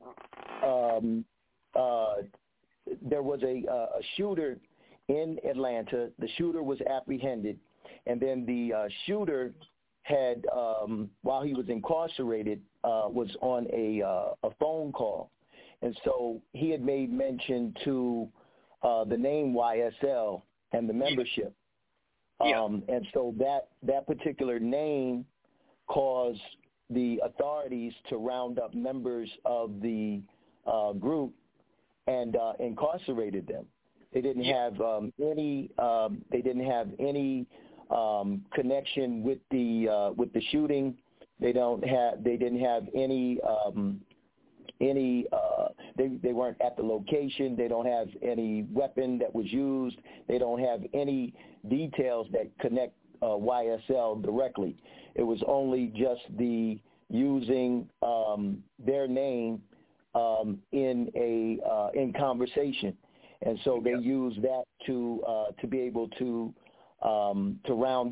P: um, uh, there was a, uh, a shooter in Atlanta. The shooter was apprehended, and then the uh, shooter had, um, while he was incarcerated, uh, was on a uh, a phone call, and so he had made mention to Uh, the name Y S L and the membership.
Q: Yeah.
P: Um, and so that, that particular name caused the authorities to round up members of the uh, group and uh, incarcerated them. They didn't
Q: yeah.
P: have um, any. Um, they didn't have any um, connection with the uh, with the shooting. They don't have. They didn't have any. Um, any uh, they they weren't at the location. They don't have any weapon that was used. They don't have any details that connect uh, Y S L directly. It was only just the using um, their name um, in a uh, in conversation, and so they used that to uh, to be able to um, to round up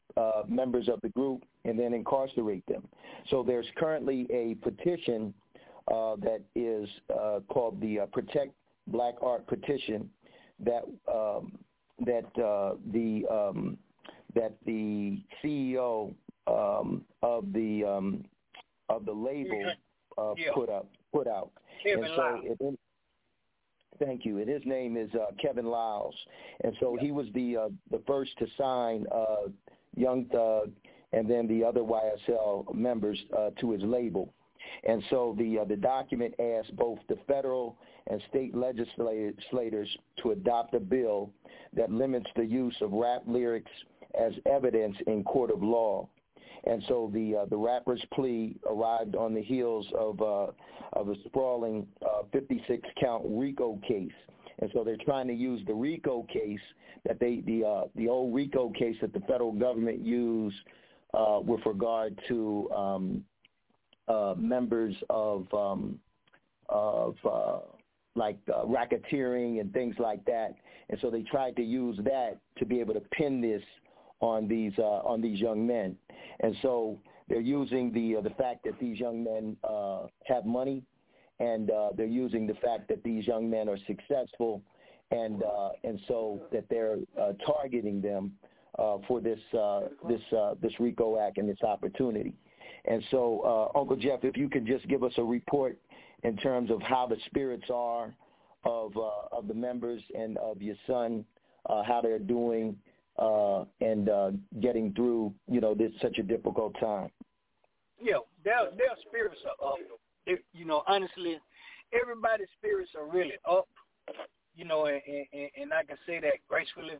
P: uh, members of the group and then incarcerate them. So there's currently a petition uh, that is uh, called the uh, Protect Black Art Petition that um, that uh, the um, that the C E O um, of the um, of the label uh, yeah. put up put out.
Q: Kevin
P: and so
Q: Lyles.
P: it, Thank you. And his name is uh, Kevin Lyles. And so he was the uh, the first to sign uh, Young Thug and then the other Y S L members uh, to his label. And so the uh, the document asks both the federal and state legislators to adopt a bill that limits the use of rap lyrics as evidence in court of law. And so the uh, the rapper's plea arrived on the heels of uh, of a sprawling uh, fifty-six count RICO case. And so they're trying to use the RICO case that they the uh, the old RICO case that the federal government used uh, with regard to um, uh, members of um, of uh, like uh, racketeering and things like that. And so they tried to use that to be able to pin this on these uh, on these young men. And so they're using the uh, the fact that these young men uh, have money, and uh, they're using the fact that these young men are successful, and uh, and so that they're uh, targeting them uh, for this uh, this uh, this RICO Act and this opportunity. And so, uh, Uncle Jeff, if you could just give us a report in terms of how the spirits are of uh, of the members and of your son, uh, how they're doing. Uh, and uh, getting through, you know, this such a difficult time.
Q: Yeah, their their spirits are up. They, you know, honestly, everybody's spirits are really up. You know, and, and, and I can say that gracefully.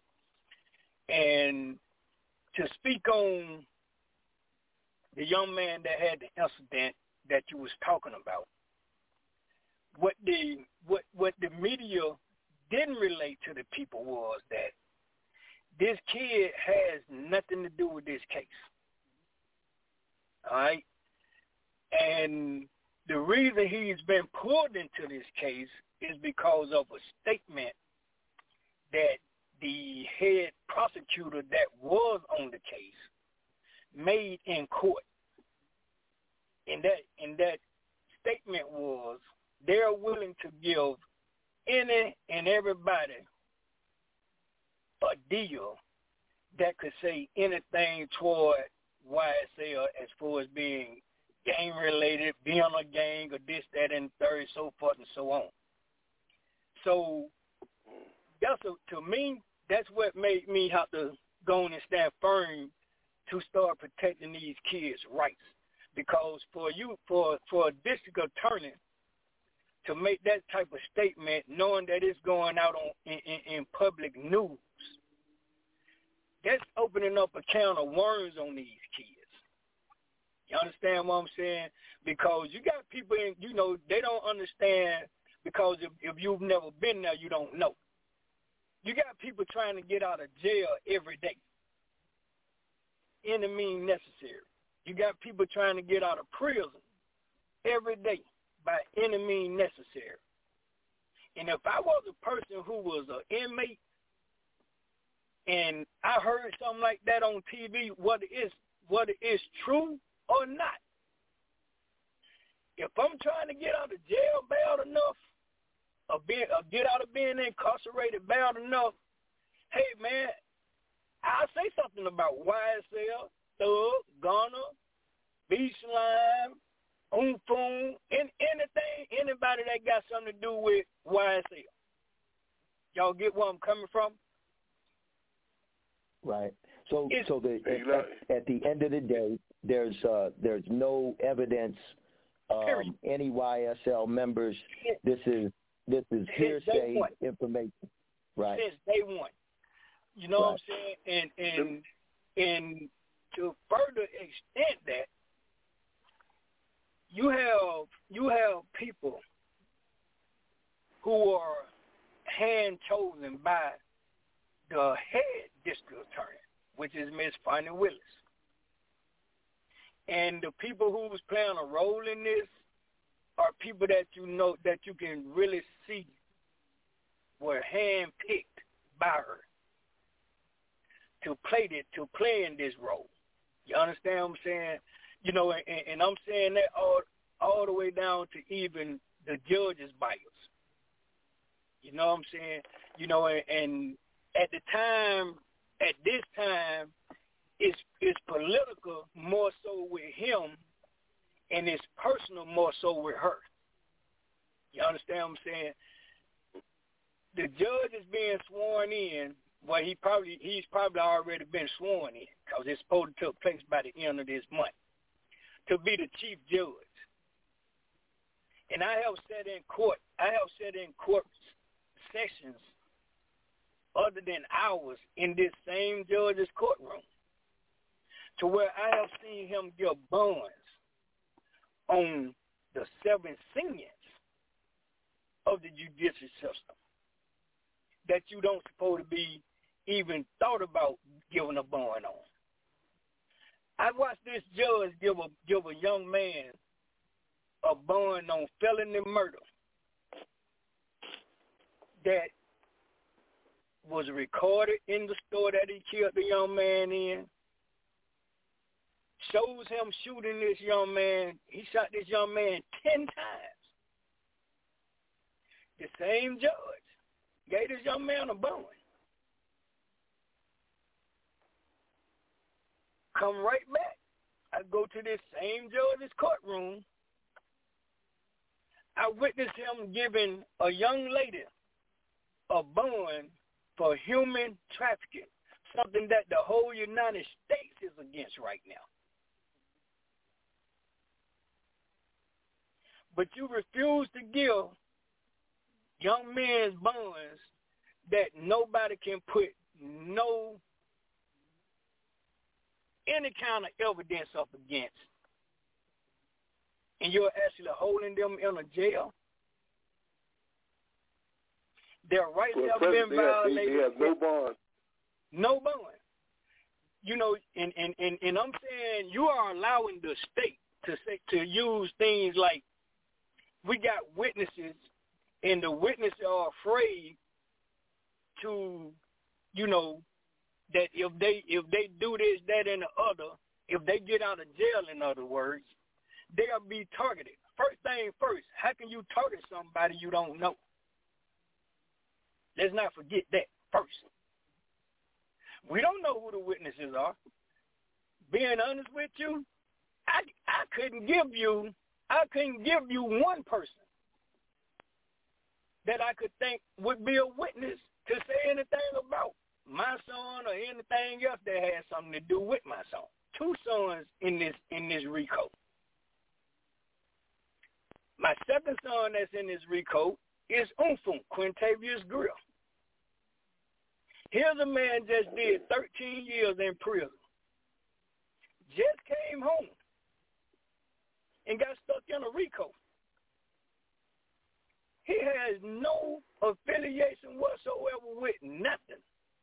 Q: And to speak on the young man that had the incident that you was talking about, what the what what the media didn't relate to the people was that this kid has nothing to do with this case. All right? And the reason he's been pulled into this case is because of a statement that the head prosecutor that was on the case made in court. And that, and that statement was they're willing to give any and everybody a deal that could say anything toward Y S L as far as being gang-related, being a gang, or this, that, and third, so forth and so on. So that's a, to me, that's what made me have to go on and stand firm to start protecting these kids' rights. Because for you, for for a district attorney to make that type of statement, knowing that it's going out on in, in, in public news, that's opening up a can of worms on these kids. You understand what I'm saying? Because you got people in, you know, they don't understand because if, if you've never been there, you don't know. You got people trying to get out of jail every day. Any means necessary. You got people trying to get out of prison every day by any means necessary. And if I was a person who was an inmate, and I heard something like that on T V, whether it's, whether it's true or not. If I'm trying to get out of jail bad enough, or, be, or get out of being incarcerated bad enough, hey, man, I'll say something about Y S L, Thug, Gunna, B-Slime, Oomfoon, and anything, anybody that got something to do with Y S L. Y'all get where I'm coming from?
P: Right. So, so the, at, at the end of the day, there's uh, there's no evidence. Um, any Y S L members. This is this is hearsay information. Right.
Q: Since day one. You know right. what I'm saying? And and and to further extent that, you have you have people who are hand chosen by the head district attorney, which is Miss Fannie Willis. And the people who's playing a role in this are people that you know, that you can really see were handpicked by her. to play it, to play in this role. You understand what I'm saying? You know, and, and I'm saying that all all the way down to even the judges' bias. You know what I'm saying? You know, and, and at the time, at this time, it's it's political more so with him, and it's personal more so with her. You understand what I'm saying? The judge is being sworn in. Well, he probably he's probably already been sworn in because it's supposed to take place by the end of this month to be the chief judge. And I have sat in court. I have sat in court sessions other than ours in this same judge's courtroom, to where I have seen him give bonds on the seven sins of the judicial system that you don't supposed to be even thought about giving a bond on. I watched this judge give a give a young man a bond on felony murder that was recorded in the store that he killed the young man in. Shows him shooting this young man. He shot this young man ten times. The same judge gave this young man a bond. Come right back. I go to this same judge's courtroom. I witnessed him giving a young lady a bond for human trafficking, something that the whole United States is against right now. But you refuse to give young men's bonds that nobody can put no any kind of evidence up against, and you're actually holding them in a jail. Their rights
L: well,
Q: have been violated.
L: They, they have no bond.
Q: No bond. You know, and, and, and, and I'm saying you are allowing the state to say, to use things like, we got witnesses, and the witnesses are afraid to, you know, that if they if they do this, that, and the other, if they get out of jail, in other words, they'll be targeted. First thing first, how can you target somebody you don't know? Let's not forget that first. We don't know who the witnesses are. Being honest with you, I I couldn't give you I couldn't give you one person that I could think would be a witness to say anything about my son or anything else that has something to do with my son. Two sons in this in this RICO. My second son that's in this RICO is Umfum, Quintavious Grill. Here's a man just did thirteen years in prison. Just came home and got stuck in a RICO. He has no affiliation whatsoever with nothing.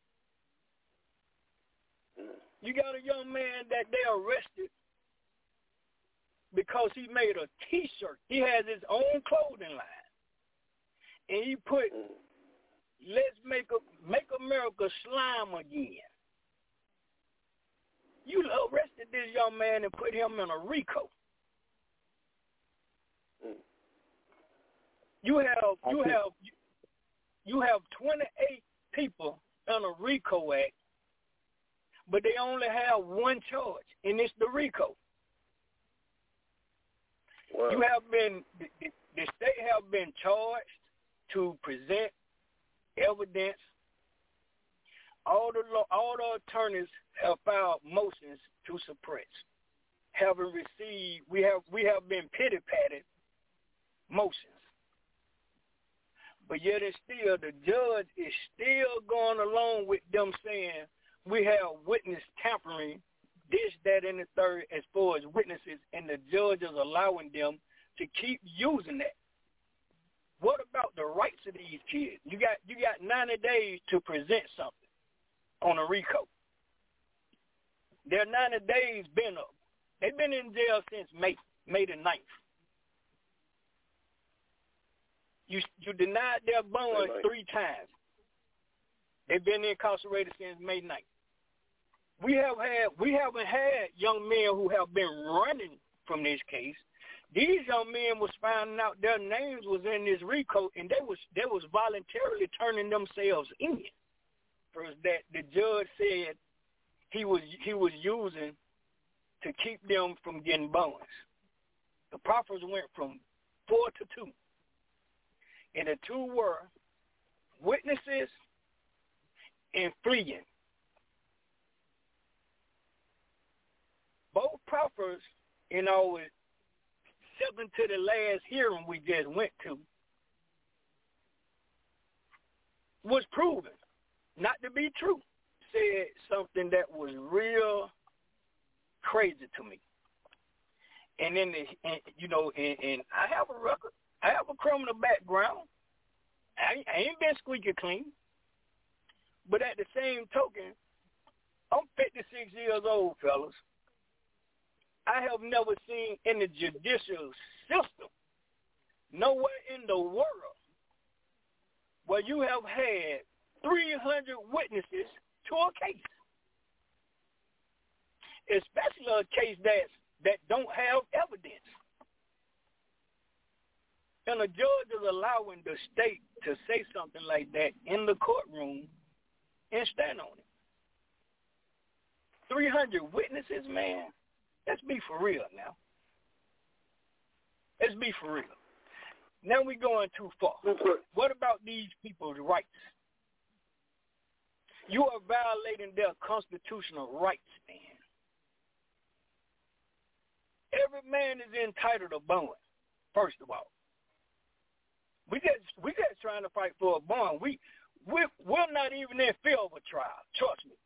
Q: You got a young man that they arrested because he made a T-shirt. He has his own clothing line. And he put, let's make a, make America slime again. You arrested this young man and put him in a RICO. You have you have you have twenty-eight people in a RICO act, but they only have one charge, and it's the RICO. Wow. You have been the, the state have been charged to present evidence. All the all the attorneys have filed motions to suppress. Haven't received. We have we have been pity patted motions. But yet it's still, the judge is still going along with them saying we have witness tampering, this, that, and the third as far as witnesses, and the judge is allowing them to keep using that. What about the rights of these kids? You got you got ninety days to present something on a RICO. Their ninety days been up. They've been in jail since May, May the ninth. You you denied their bond three times. They've been incarcerated since May ninth. we have had we haven't had young men who have been running from this case. These young men was finding out their names was in this RICO, and they was they was voluntarily turning themselves in. First, that the judge said he was he was using to keep them from getting bonds. The proffers went from four to two, and the two were witnesses and fleeing. Both proffers, you know, except to the last hearing we just went to, was proven not to be true. Said something that was real crazy to me. And then, the, and, you know, and, and I have a record. I have a criminal background. I, I ain't been squeaky clean. But at the same token, I'm fifty-six years old, fellas. I have never seen in the judicial system, nowhere in the world, where you have had three hundred witnesses to a case, especially a case that's, that don't have evidence. And a judge is allowing the state to say something like that in the courtroom and stand on it. three hundred witnesses, man. Let's be for real now. Let's be for real. Now we're going too far. What about these people's rights? You are violating their constitutional rights, man. Every man is entitled to bond, first of all. We just we just trying to fight for a bond. We we we're not even in fear of a trial. Trust me.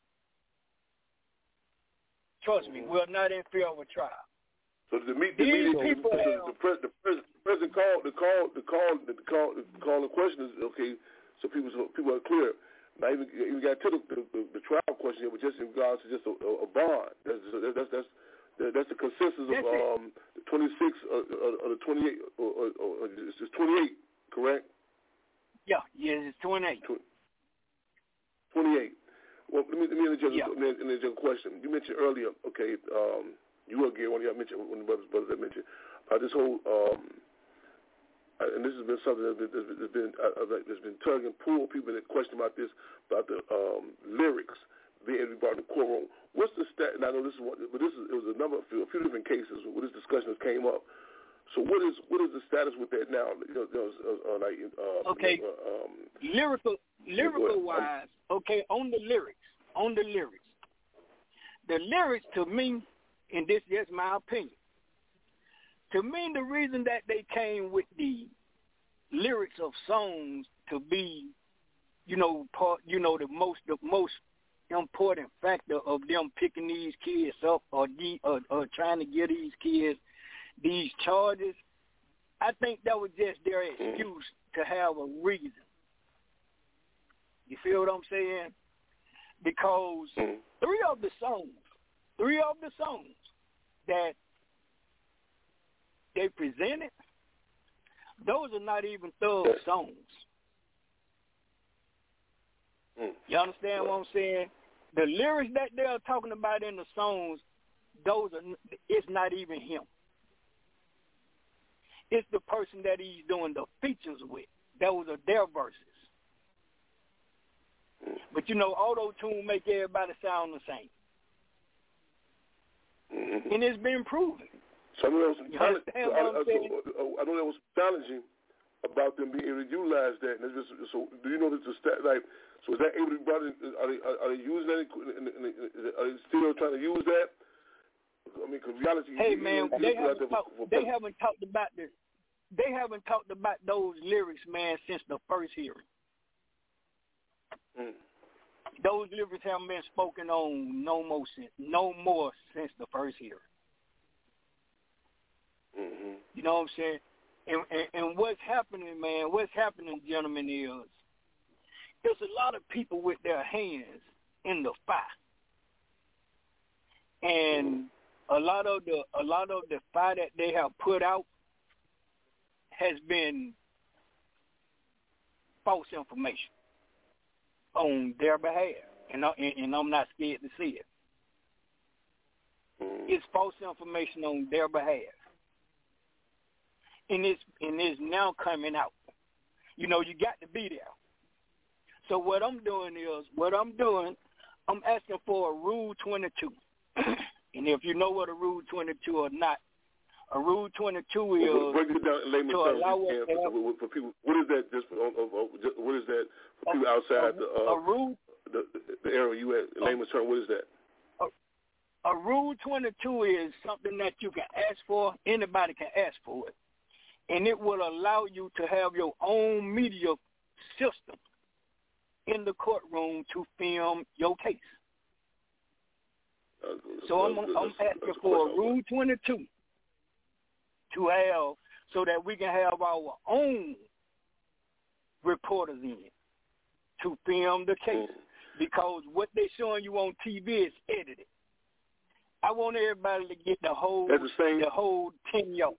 Q: Trust me, we're not in fear of a trial.
L: So the meet the meeting,
Q: people
L: so
Q: have,
L: the, pres, the, pres, the president called the call the call the call the call the question is okay. So people so people are clear. Not even even got to the, the, the trial question, but just in regards to just a, a bond. That's that's that's that's the consensus of um the twenty-six or, or, or the twenty-eight or, or, or it's twenty-eight, correct?
Q: Yeah, yeah, it's twenty-eight.
L: twenty-eight. Well, let me let me interject,
Q: yeah.
L: let me interject a question. You mentioned earlier, okay, um, you again, one of y'all mentioned, one of the brothers, brothers that mentioned about this whole, um, and this has been something that's been, that's been, uh, that's been tug and pull. People that question about this, about the um, lyrics being brought in the courtroom. What's the stat? And I know this is one, but this is it was a number, a few, a few different cases where this discussion came up. So what is what is the status with that now? You know, uh, like, uh,
Q: okay,
L: uh, um,
Q: lyrical lyrical wise. Okay, on the lyrics, on the lyrics, the lyrics to me, and this is my opinion. To me, the reason that they came with the lyrics of songs to be, you know, part, you know, the most the most important factor of them picking these kids up or de, or, or trying to get these kids these charges, I think that was just their excuse to have a reason. You feel what I'm saying? Because three of the songs, three of the songs that they presented, those are not even thug songs. You understand what I'm saying? The lyrics that they're talking about in the songs, those are, it's not even him. It's the person that he's doing the features with. Those are their verses. But, you know, auto-tune make everybody sound the same. Mm-hmm. And it's been proven.
L: Some of those, I, I, I, I know that was challenging about them being able to utilize that. And it's just, so do you know that the stat, like, so is that able to be brought in, are they, are they using that, are they still trying to use that? I mean, because reality.
Q: Hey man, they haven't, talk, they haven't talked about the, they haven't talked about those lyrics, man, since the first hearing. Mm. Those lyrics haven't been spoken on no more since, no more since the first hearing. Mm-hmm. You know what I'm saying? And, and and what's happening, man? What's happening, gentlemen, is there's a lot of people with their hands in the fire, and. Mm-hmm. A lot of the a lot of the fire that they have put out has been false information on their behalf, and I, and I'm not scared to see it. mm. is false information on their behalf. And it's, and it's now coming out. You know, you got to be there. So what I'm doing is, what I'm doing, I'm asking for a Rule twenty-two. And if you know what a Rule twenty-two or not, a Rule twenty-two is
L: well, break it down in layman's
Q: to
L: terms,
Q: allow us to have,
L: for, for people. What is that? Just, for, uh, what is that for people outside
Q: a,
L: the, uh,
Q: a rule,
L: the the area you at? In layman's terms, what is that?
Q: A, a Rule twenty-two is something that you can ask for. Anybody can ask for it, and it will allow you to have your own media system in the courtroom to film your case. Uh, so I'm, I'm asking for a Rule twenty-two to have so that we can have our own reporters in to film the case. Because what they're showing you on T V is edited. I want everybody to get the whole
L: the, same.
Q: the whole ten yards.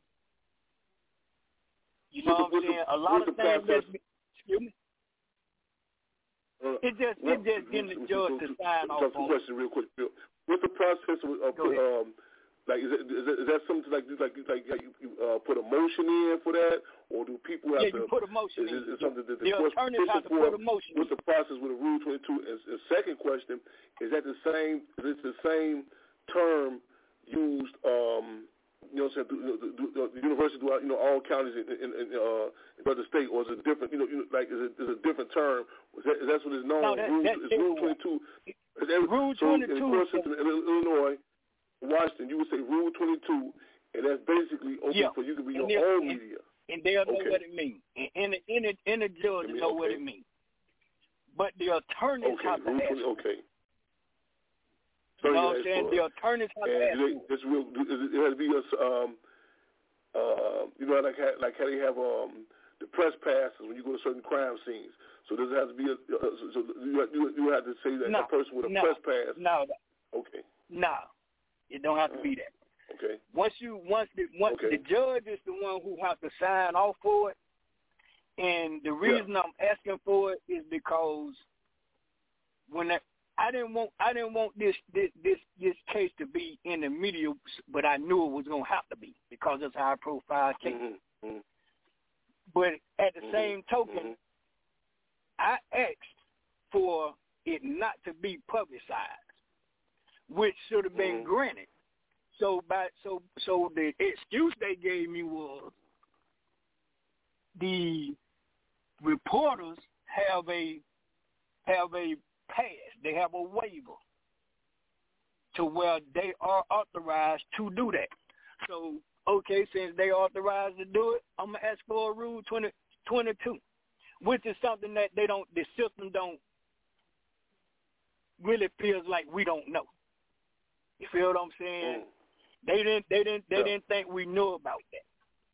Q: You know what I'm saying? A lot of things that's excuse me.
L: Uh,
Q: it just
L: what,
Q: it just getting the judge to sign off on.
L: Question real quick, Bill. What's the process of, of um, like is, it, is, it, is that something like like like you, you uh, put a motion in for that, or do people have
Q: yeah,
L: to?
Q: Yeah, you put a motion
L: is,
Q: in.
L: Is, is something that the,
Q: the attorneys have to put a motion.
L: What's the process with a Rule twenty-two? And the second question is that the same? Is it the same term used? Um, you know, what I'm saying, the, the, the, the university throughout, you know, all counties in, in, in, uh, in the state, or is it different? You know, you know like is it is a different term? Is that, is that what it's known?
Q: No, that,
L: Rule,
Q: that's
L: it's Rule twenty-two. Is that,
Q: Rule
L: so
Q: twenty-two.
L: In, course, in Illinois, Washington, you would say Rule twenty-two, and that's basically open
Q: yeah.
L: for you to be your
Q: and
L: own
Q: and,
L: media.
Q: And they'll know
L: okay.
Q: what it means. And any any any judge
L: I mean,
Q: know
L: okay.
Q: what it means. But the attorneys
L: okay.
Q: have to
L: Rule
Q: ask.
L: twenty, okay.
Q: You know what I'm saying? The attorneys have
L: and
Q: to ask.
L: They, it's real, it has to be a, um, uh, you know, like how, like how they have um, the press passes when you go to certain crime scenes. So does it have to be a, uh, so you, you, you have to say that
Q: no,
L: a person with a
Q: no,
L: press pass?
Q: No.
L: Okay.
Q: No. It don't have to be that.
L: Okay.
Q: Once you, once the, once
L: okay.
Q: the judge is the one who has to sign off for it, and the reason
L: yeah.
Q: I'm asking for it is because when that, I didn't want I didn't want this, this this this case to be in the media, but I knew it was gonna have to be because it's a high profile case.
L: Mm-hmm. Mm-hmm.
Q: But at the
L: mm-hmm.
Q: same token,
L: mm-hmm.
Q: I asked for it not to be publicized, which should have been
L: mm-hmm.
Q: granted. So by so so the excuse they gave me was the reporters have a have a pass, they have a waiver to where they are authorized to do that. So, okay, since they authorized to do it, I'm gonna ask for a Rule twenty, twenty-two, which is something that they don't, the system don't really feels like we don't know. You feel what I'm saying?
L: Mm.
Q: They didn't, they didn't, they
L: yeah.
Q: didn't think we knew about that.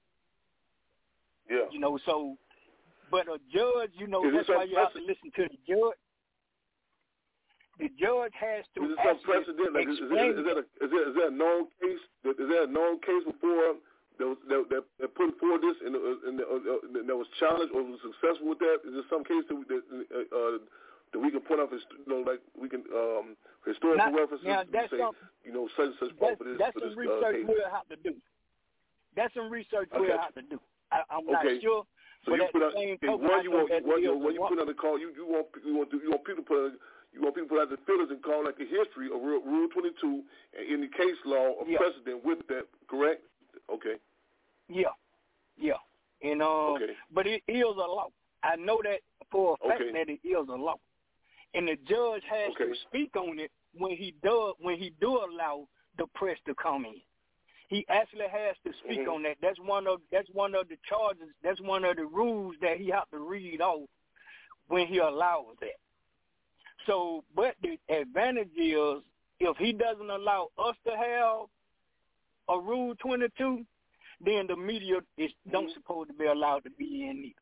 L: Yeah.
Q: You know, so, but a judge, you know,
L: is
Q: that's why you have to listen to the judge. The judge has to
L: is it some precedent? Like, is, is, is, is, that a, is, there, is there a known case? Is there a known case before that was that, that, that put forward this and, uh, and uh, uh, that was challenged or was successful with that? Is there some case that we, that, uh, uh, that we can put up? You know, like we can um, historical
Q: now,
L: references.
Q: Now that's
L: say,
Q: some,
L: you know, such and such
Q: that's,
L: for this.
Q: That's
L: for
Q: some
L: this,
Q: research
L: uh,
Q: we'll have to do. That's some research
L: okay.
Q: we'll have to do. I, I'm not
L: okay.
Q: sure.
L: So
Q: but
L: you
Q: at
L: put
Q: the
L: out,
Q: same token,
L: one you want, one, you, when you
Q: one.
L: put on the call, you, you want you want to, you want people to put. You want people to have the feelers and call like a history of Rule twenty-two and any case law or
Q: yeah.
L: precedent with that, correct? Okay.
Q: Yeah, yeah. And uh,
L: okay.
Q: But it is a law. I know that for a fact
L: okay.
Q: that it is a law, and the judge has
L: okay.
Q: to speak on it when he does when he do allow the press to come in. He actually has to speak
L: mm-hmm.
Q: on that. That's one of that's one of the charges. That's one of the rules that he has to read off when he allows that. So, but the advantage is if he doesn't allow us to have a Rule twenty-two, then the media is don't
L: mm-hmm.
Q: supposed to be allowed to be in either.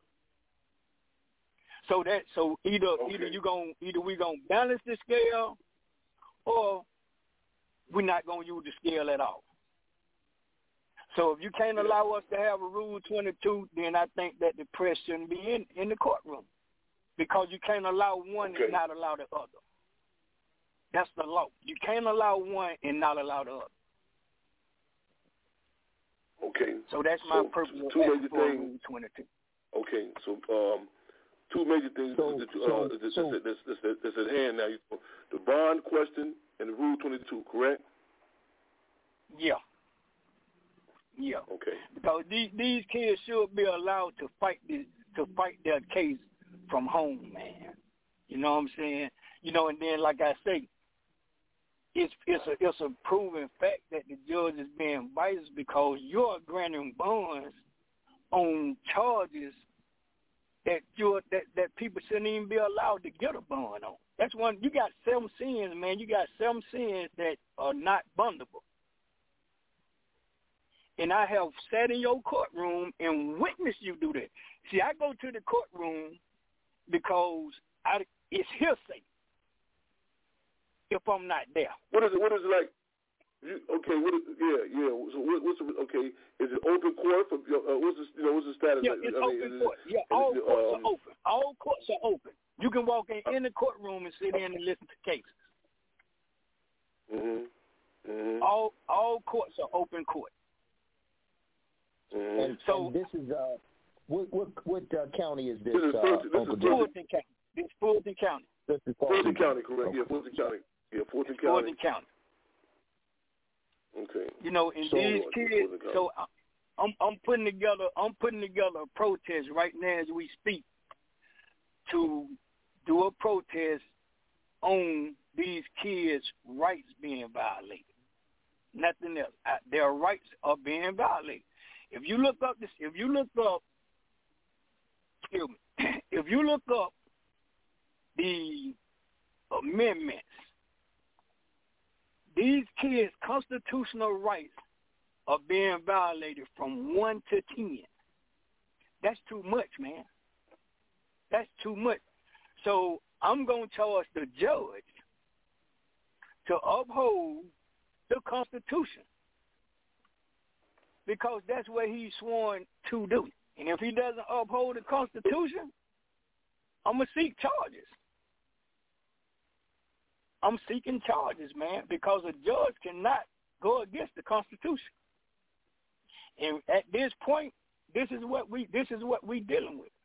Q: So that so either
L: okay.
Q: either you going either we gonna balance the scale, or we're not gonna use the scale at all. So if you can't allow us to have a Rule twenty-two, then I think that the press shouldn't be in, in the courtroom. Because you can't allow one
L: okay.
Q: and not allow the other. That's the law. You can't allow one and not allow the other.
L: Okay.
Q: So that's my
L: so
Q: purpose
L: two major
Q: for
L: things.
Q: Rule twenty-two.
L: Okay, so um, two major things
P: so,
L: that,
P: so,
L: uh, that's,
P: so,
L: that's, that's, that's, that's at hand now. The bond question and the Rule twenty-two, correct?
Q: Yeah. Yeah.
L: Okay.
Q: Because these these kids should be allowed to fight the, to fight their case from home, man. You know what I'm saying? You know, and then like I say, it's it's a it's a proven fact that the judge is being biased because you're granting bonds on charges that you that that people shouldn't even be allowed to get a bond on. That's one. You got seven sins, man. You got seven sins that are not bondable. And I have sat in your courtroom and witnessed you do that. See, I go to the courtroom because I, it's hearsay if I'm not there.
L: What is it? What is it like? You, okay, what is, yeah, yeah. So what, what's the, okay? Is it open court? For, uh, what's the, you know, what's the status?
Q: Yeah, it's
L: I
Q: open
L: mean,
Q: court.
L: It,
Q: yeah, all
L: it,
Q: courts
L: um,
Q: are open. All courts are open. You can walk in any courtroom and sit in and listen to cases.
L: Mhm. Mhm.
Q: All all courts are open court.
L: Mm-hmm.
P: And so and this is uh, what what what uh, county is this?
L: This is,
P: uh,
L: Fulton, this
P: Uncle
L: is
Q: Fulton County. This is Fulton County.
P: This is
L: Fulton County, correct? Okay. Yeah, Fulton County. Yeah, Fulton
Q: it's
L: County.
Q: Fulton County.
L: Okay.
Q: You know, and
L: so,
Q: these kids. So I'm I'm putting together I'm putting together a protest right now as we speak to do a protest on these kids' rights being violated. Nothing else. Their rights are being violated. If you look up this, if you look up, excuse me, if you look up the amendments, these kids' constitutional rights are being violated from one to ten. That's too much, man. That's too much. So I'm going to charge the judge to uphold the Constitution because that's what he's sworn to do. And if he doesn't uphold the Constitution, I'm going to seek charges. I'm seeking charges, man, because a judge cannot go against the Constitution. And at this point, this is what we this is what we dealing with.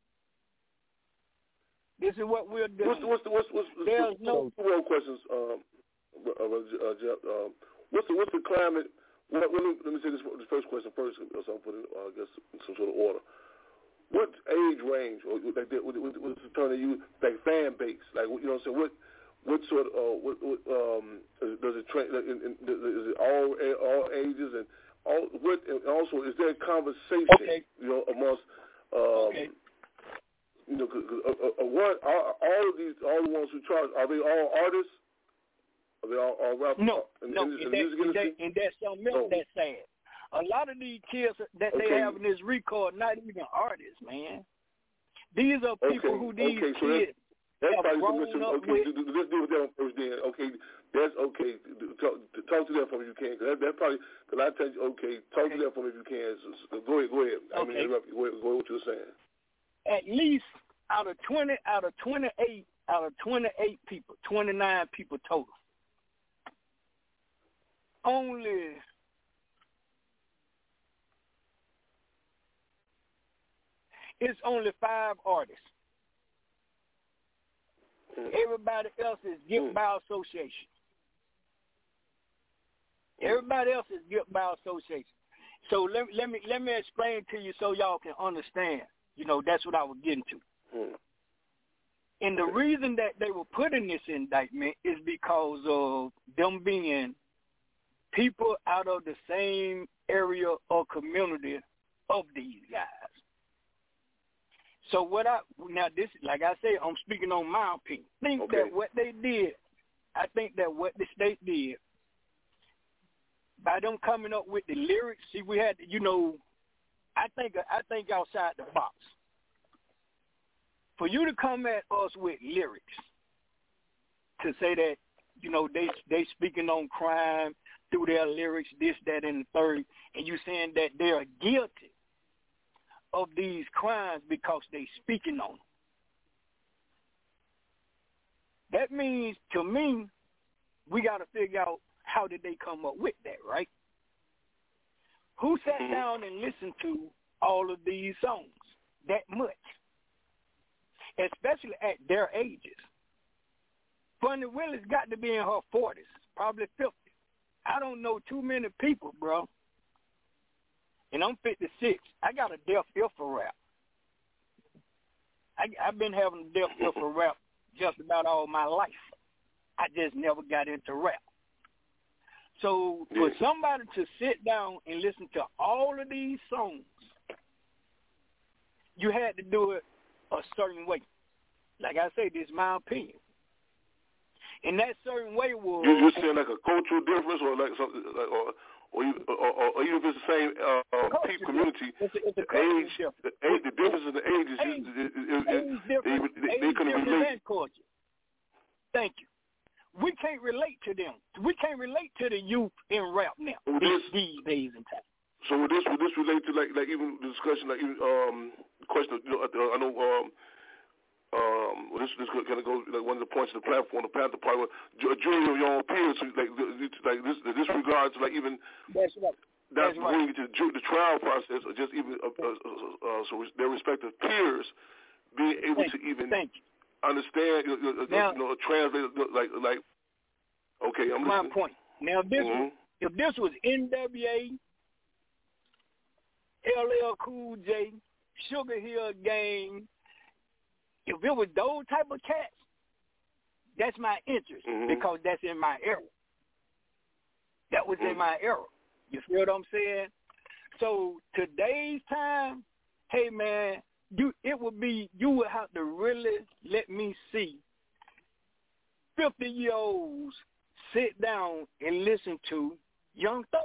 Q: This is what we're dealing
L: what's the, what's the, what's,
Q: with.
L: There's
Q: There's no
L: two more questions, um, uh, uh, Jeff. Um, what's the what's the climate? What, let, me, let me say this the first question first, so I'll put it, uh, I guess, in some sort of order. What age range, or like that, what, what, what's the term they use? Like fan base, like you know what I'm saying? What what sort of uh, what, what um does it train? Is it all all ages and all? What and also is there a conversation?
Q: Okay.
L: You know, amongst um,
Q: okay.
L: You know, cause, cause, uh, uh, what all, all of these, all the ones who charge, are they all artists? Are they all, all rappers?
Q: No,
L: in,
Q: no,
L: in,
Q: and,
L: in
Q: that,
L: music
Q: and, that,
L: industry?
Q: and that's something else
L: No.
Q: that's sad. A lot of these kids that
L: Okay.
Q: they have in this record, not even artists, man. These are people
L: Okay.
Q: who these
L: Okay, so
Q: kids
L: that's, that's
Q: have
L: probably
Q: grown
L: some,
Q: up
L: okay,
Q: with.
L: let's deal with that one first then. Okay, that's okay. Talk, talk to that for me if you can. Cause that, that's probably, because I tell you, okay, talk
Q: Okay.
L: to that for me if you can. So, so go ahead, go ahead. I mean,
Q: Okay.
L: interrupt you. Go ahead, go ahead what you were saying.
Q: At least out of twenty, out of twenty-eight, out of twenty-eight people, twenty-nine people total. Only it's only five artists.
L: Mm.
Q: Everybody else is guilt
L: Mm.
Q: by association. Everybody else is guilt by association. So let, let me let me explain to you so y'all can understand. You know, that's what I was getting to.
L: Mm.
Q: And the reason that they were putting this indictment is because of them being people out of the same area or community of these guys. So what I now this like I say, I'm speaking on my opinion. I think
L: Okay.
Q: that what they did, I think that what the state did by them coming up with the lyrics. See, we had, you know, I think I think outside the box. For you to come at us with lyrics to say that, you know, they they speaking on crime through their lyrics, this, that, and the third, and you saying that they are guilty of these crimes because they speaking on them. That means, to me, we got to figure out how did they come up with that, right? Who sat mm-hmm. down and listened to all of these songs that much, especially at their ages? Funny Willis got to be in her forties, probably fifty. I don't know too many people, bro. And I'm fifty-six. I got a deaf ear for rap. I, I've been having a deaf ear for rap just about all my life. I just never got into rap. So for somebody to sit down and listen to all of these songs, you had to do it a certain way. Like I say, this is my opinion. And that certain way was...
L: You, you're saying like a cultural difference or like something, like, or, or, you, or, or, or even if it's the same uh, uh, people community,
Q: it's a, it's a
L: the age,
Q: difference.
L: the age, the difference in the ages,
Q: age,
L: is, is, is,
Q: age difference,
L: they, they,
Q: age
L: they couldn't relate.
Q: And culture. Thank you. We can't relate to them. We can't relate to the youth in rap now
L: With
Q: these,
L: this,
Q: these days and time.
L: So would this would this relate to like like even the discussion like even um question you know, I know um um well, this this kind of goes like one of the points of the platform the Panther Party a jury of your own peers like like this this regards to like even
Q: that's right
L: that's,
Q: that's
L: bringing
Q: right.
L: to the, the trial process or just even uh, uh, uh, so their respective peers being able
Q: Thank
L: to even
Q: Thank you.
L: understand you know,
Q: now,
L: you know translate like like okay I'm
Q: my
L: listening.
Q: point. Now if this
L: mm-hmm.
Q: was, if this was N W A, L L Cool J, Sugar Hill Gang, if it was those type of cats, that's my interest
L: mm-hmm.
Q: because that's in my era. That was mm-hmm. in my era. You feel what I'm saying? So today's time, hey man, you it would be you would have to really let me see fifty year olds sit down and listen to Young Thug,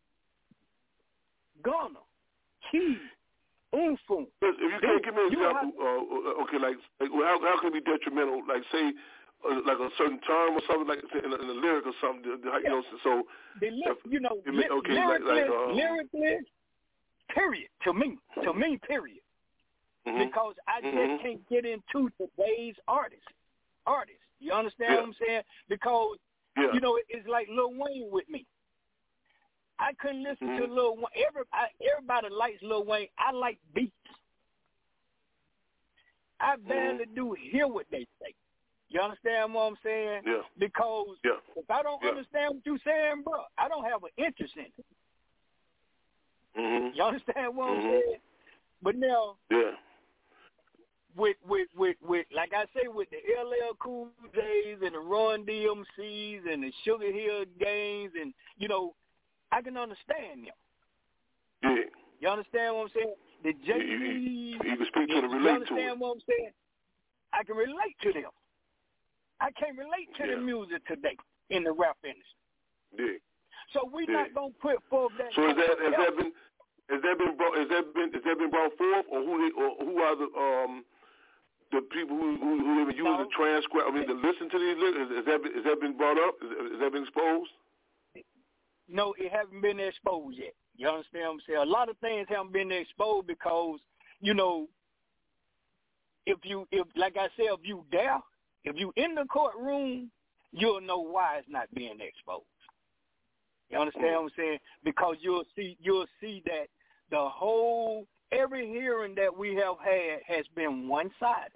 Q: Gunna, Key, Unfu.
L: If you can't give me an example, uh, okay, like, like how how can it be detrimental? Like say, uh, like a certain term or something, like in a, in a lyric or something. You know, so
Q: the li-
L: if,
Q: you know,
L: it,
Q: li-
L: okay,
Q: lyrically,
L: like, like, uh,
Q: lyrically, period. To me, to me, period.
L: Mm-hmm.
Q: Because I just
L: mm-hmm.
Q: can't get into today's artists. Artists, you understand
L: yeah.
Q: what I'm saying? Because
L: yeah.
Q: you know, it's like Lil Wayne with me. I couldn't listen
L: mm-hmm.
Q: to Lil Wayne. Every, I, everybody likes Lil Wayne. I like beats. I barely
L: mm-hmm.
Q: do hear what they say. You understand what I'm saying?
L: Yeah.
Q: Because
L: yeah.
Q: if I don't
L: yeah.
Q: understand what you're saying, bro, I don't have an interest in it.
L: Mm-hmm.
Q: You understand what
L: mm-hmm.
Q: I'm saying? But now,
L: yeah.
Q: with with with with like I say, with the L L Cool J's and the Run D M C's and the Sugar Hill Gangs, and you know, I can understand them.
L: Yeah.
Q: You understand what I'm saying? The J
L: You, you,
Q: C's.
L: you can speak to
Q: you
L: them, relate to it.
Q: understand what I'm saying? I can relate to them. I can't relate to
L: yeah.
Q: the music today in the rap industry.
L: Yeah.
Q: So we're
L: yeah.
Q: not gonna put forth that.
L: So is that has that been has that been brought has that been has that been brought forth or who they, or who are the um the people who who, who even use
Q: no.
L: the transcript? I mean, to listen to these lyrics, has that been, has that been brought up? Has that been exposed?
Q: No, it haven't been exposed yet. You understand what I'm saying? A lot of things haven't been exposed because, you know, if you, if like I said, if you there, if you in the courtroom, you'll know why it's not being exposed. You understand mm-hmm. what I'm saying? Because you'll see, you'll see that the whole, every hearing that we have had has been one-sided.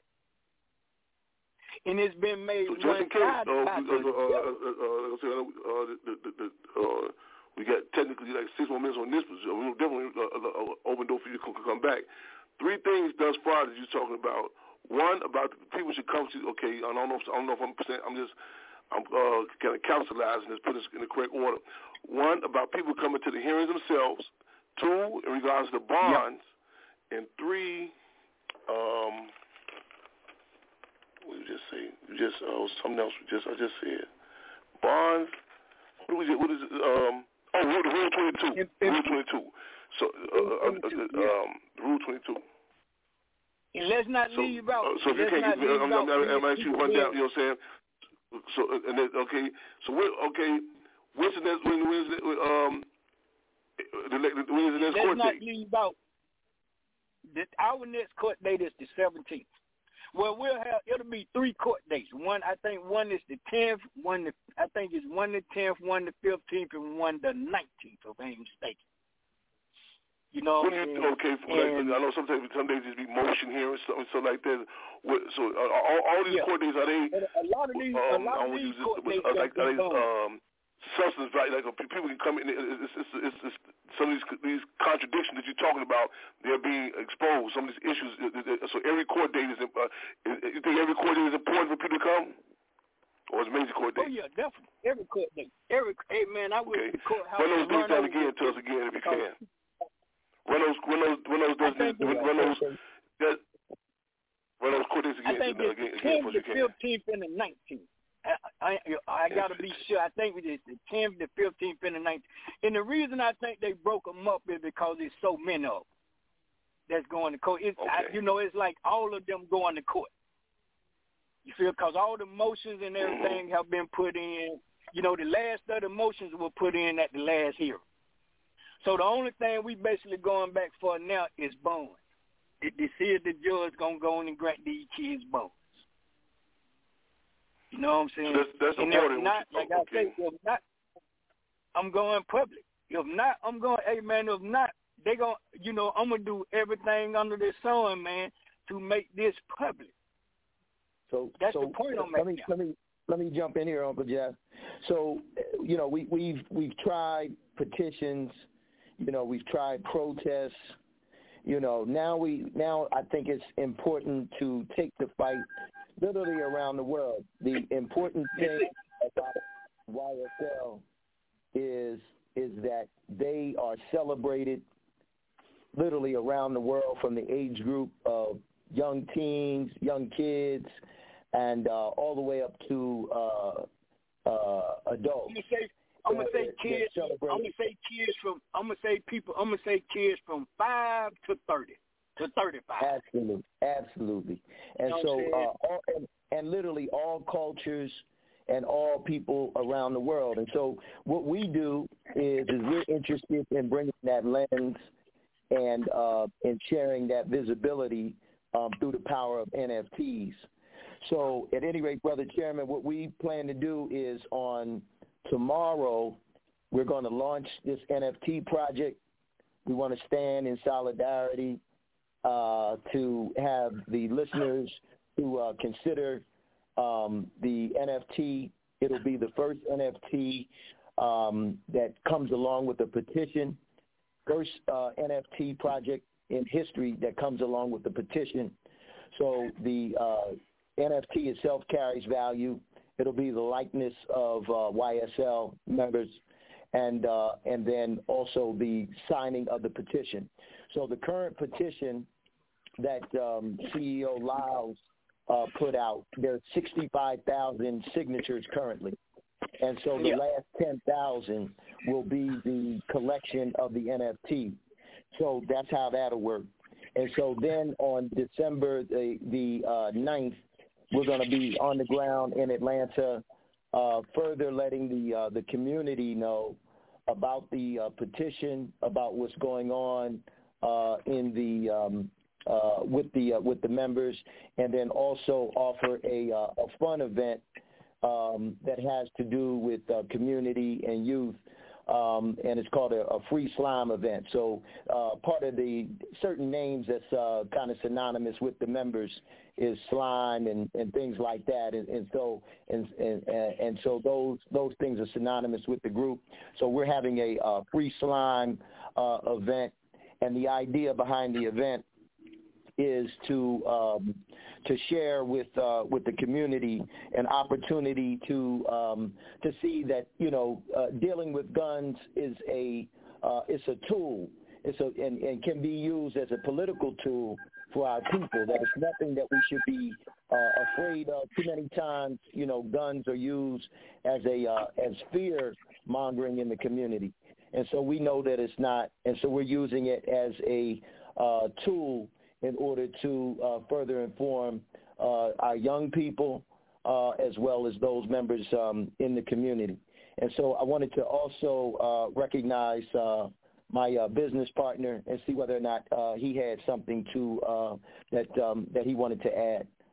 Q: And it's been made
L: so just in case,
Q: one-sided
L: uh,
Q: by
L: uh,
Q: the,
L: uh, uh, uh, uh, the, the, the, uh, we got technically like six more minutes on this, but we'll definitely uh, uh, open door for you to come back. Three things thus far that you're talking about. One, about the people should come to, okay, I don't know if, I don't know if I'm percent, I'm just, I'm uh, kind of capsulizing this, put this in the correct order. One, about people coming to the hearings themselves. Two, in regards to bonds. Yep. And three, um, what did we just say? We just, uh, something else we just, I just said. Bonds, what do we just, what is it, um, oh, rule, rule twenty-two. If, if, rule twenty-two. So, uh, uh, uh, um, rule twenty-two.
Q: And let's not
L: so,
Q: leave out.
L: Uh, so if you can't, get, I'm, I'm, I'm, I'm actually run down, you know what I'm saying? So, and then, okay, so what, okay, what's the next, when, when is it, um, the, the, when is the next
Q: let's
L: court
Q: not
L: date?
Q: leave out. The, our next court date is the seventeenth. Well, we'll have it'll be three court dates. One, I think one is the tenth. One, the, I think it's one the tenth, one the fifteenth, and one the nineteenth. If I ain't mistaken. You know.
L: What do you, okay, and, like, I know sometimes some days there's be motion hearings, something so like that. What, so uh, all, all these
Q: yeah.
L: court days are they?
Q: A lot of these,
L: um,
Q: a lot of these court dates
L: uh, like, are they,
Q: going.
L: um, substance value, like uh, people can come in. It's, it's, it's, it's, some of these these contradictions that you're talking about, they're being exposed. Some of these issues. So every court date is. Uh, you think every court date is important for people to come, or is major court date?
Q: Oh yeah, definitely. Every court date. Every hey man, I went
L: okay.
Q: to the courthouse.
L: Run those dates down again. Tell us again if you can. Run those. Run those. Run those. Run those. Run those. That, run those court dates again.
Q: I think it's the tenth, the fifteenth, and the nineteenth. I, I, I got to be sure. I think it's the tenth, the fifteenth, and the nineteenth. And the reason I think they broke them up is because there's so many of them that's going to court. It's, okay. I, you know, it's like all of them going to court. You feel? Because all the motions and everything have been put in. You know, the last of the motions were put in at the last hearing. So the only thing we basically going back for now is bonds. To see if the judge going to go in and grant these kids bonds. You know what I'm saying?
L: So that's, that's
Q: and
L: important.
Q: If not, like I
L: okay.
Q: say, if not, I'm going public. If not, I'm going, hey, man, if not, they going to, you know, I'm going to do everything under the sun, man, to make this public.
P: So
Q: that's
P: so
Q: the point I'm
P: let
Q: making.
P: Me, let, me, let me jump in here, Uncle Jeff. So, you know, we, we've, we've tried petitions, you know, we've tried protests. You know, now we now I think it's important to take the fight literally around the world. The important thing about Y S L is is that they are celebrated literally around the world from the age group of young teens, young kids, and uh, all the way up to uh, uh, adults.
Q: I'm gonna say, I'm gonna say kids. I'm gonna say kids from. I'm gonna say people. I'm gonna say kids from five to thirty. To thirty-five.
P: Absolutely, absolutely. And
Q: you know
P: so, uh, all, and, and literally all cultures and all people around the world. And so what we do is, is we're interested in bringing that lens and uh, and sharing that visibility um, through the power of N F Ts. So at any rate, Brother Chairman, what we plan to do is on tomorrow, we're going to launch this N F T project. We want to stand in solidarity Uh, to have the listeners who uh, consider um, the N F T. It'll be the first N F T um, that comes along with a petition, first uh, N F T project in history that comes along with the petition. So the uh, N F T itself carries value. It'll be the likeness of uh, Y S L members, and uh, and then also the signing of the petition. So the current petition that um, C E O Lyles uh, put out, there's sixty-five thousand signatures currently. And so the
Q: yeah.
P: last ten thousand will be the collection of the N F T. So that's how that'll work. And so then on December the, the uh, ninth, we're going to be on the ground in Atlanta, uh, further letting the, uh, the community know about the uh, petition, about what's going on uh, in the um, uh, with the uh, with the members, and then also offer a uh, a fun event um, that has to do with uh, community and youth, um, and it's called a, a free slime event. So uh, part of the certain names that's uh, kind of synonymous with the members is slime and, and things like that, and, and so and, and and so those those things are synonymous with the group. So we're having a uh, free slime uh, event, and the idea behind the event is to um, to share with uh, with the community an opportunity to um, to see that you know uh, dealing with guns is a uh, it's a tool. It's a and, and can be used as a political tool for our people. That it's nothing that we should be uh, afraid of. Too many times, you know, guns are used as a uh, as fear mongering in the community, and so we know that it's not. And so we're using it as a uh, tool in order to uh, further inform uh, our young people uh, as well as those members um, in the community. And so I wanted to also uh, recognize uh, my uh, business partner and see whether or not uh, he had something to uh, that um, that he wanted to add.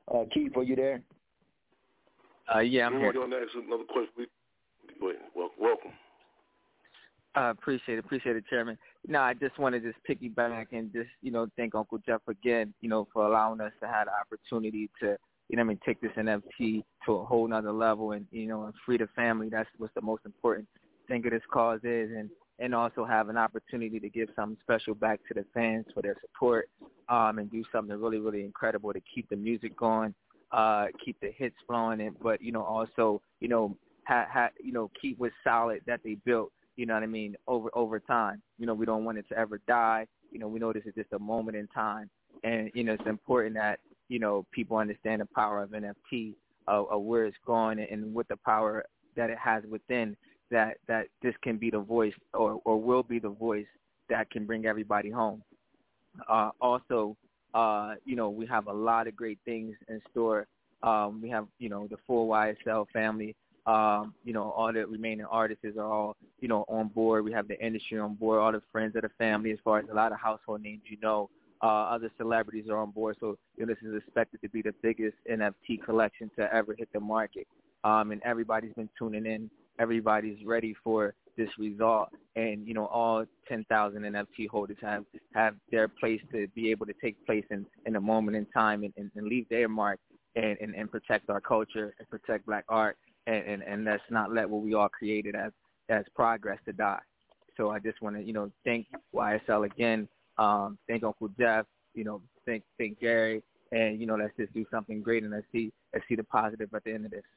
P: Uh, Keith, are you there?
R: Uh, yeah, I'm here.
L: You want to ask another question? Go ahead. Welcome.
R: I uh, appreciate it. Appreciate it, Chairman. No, I just want to just piggyback and just, you know, thank Uncle Jeff again, you know, for allowing us to have the opportunity to, you know, I mean, take this N F T to a whole nother level and, you know, and free the family. That's what's the most important thing of this cause is. And, and also have an opportunity to give something special back to the fans for their support um, and do something really, really incredible to keep the music going, uh, keep the hits flowing, and, but, you know, also, you know, ha, ha, you know, keep what's solid that they built. You know what I mean, over over time. You know, we don't want it to ever die. You know, we know this is just a moment in time. And, you know, it's important that, you know, people understand the power of N F T, uh, of where it's going and what the power that it has within, that, that this can be the voice or, or will be the voice that can bring everybody home. Uh, also, uh, you know, we have a lot of great things in store. Um, we have, you know, the full Y S L family. Um, you know, all the remaining artists are all, you know, on board. We have the industry on board, all the friends of the family, as far as a lot of household names, you know, uh, other celebrities are on board. So, you know, this is expected to be the biggest N F T collection to ever hit the market. Um, and everybody's been tuning in. Everybody's ready for this result. And, you know, all ten thousand N F T holders have, have their place to be able to take place in, in a moment in time and, and, and leave their mark and, and, and protect our culture and protect black art. And, and, and let's not let what we all created as, as progress to die. So I just want to, you know, thank Y S L again, um, thank Uncle Jeff, you know, thank thank Gary, and, you know, let's just do something great and let's see let's see the positive at the end of this.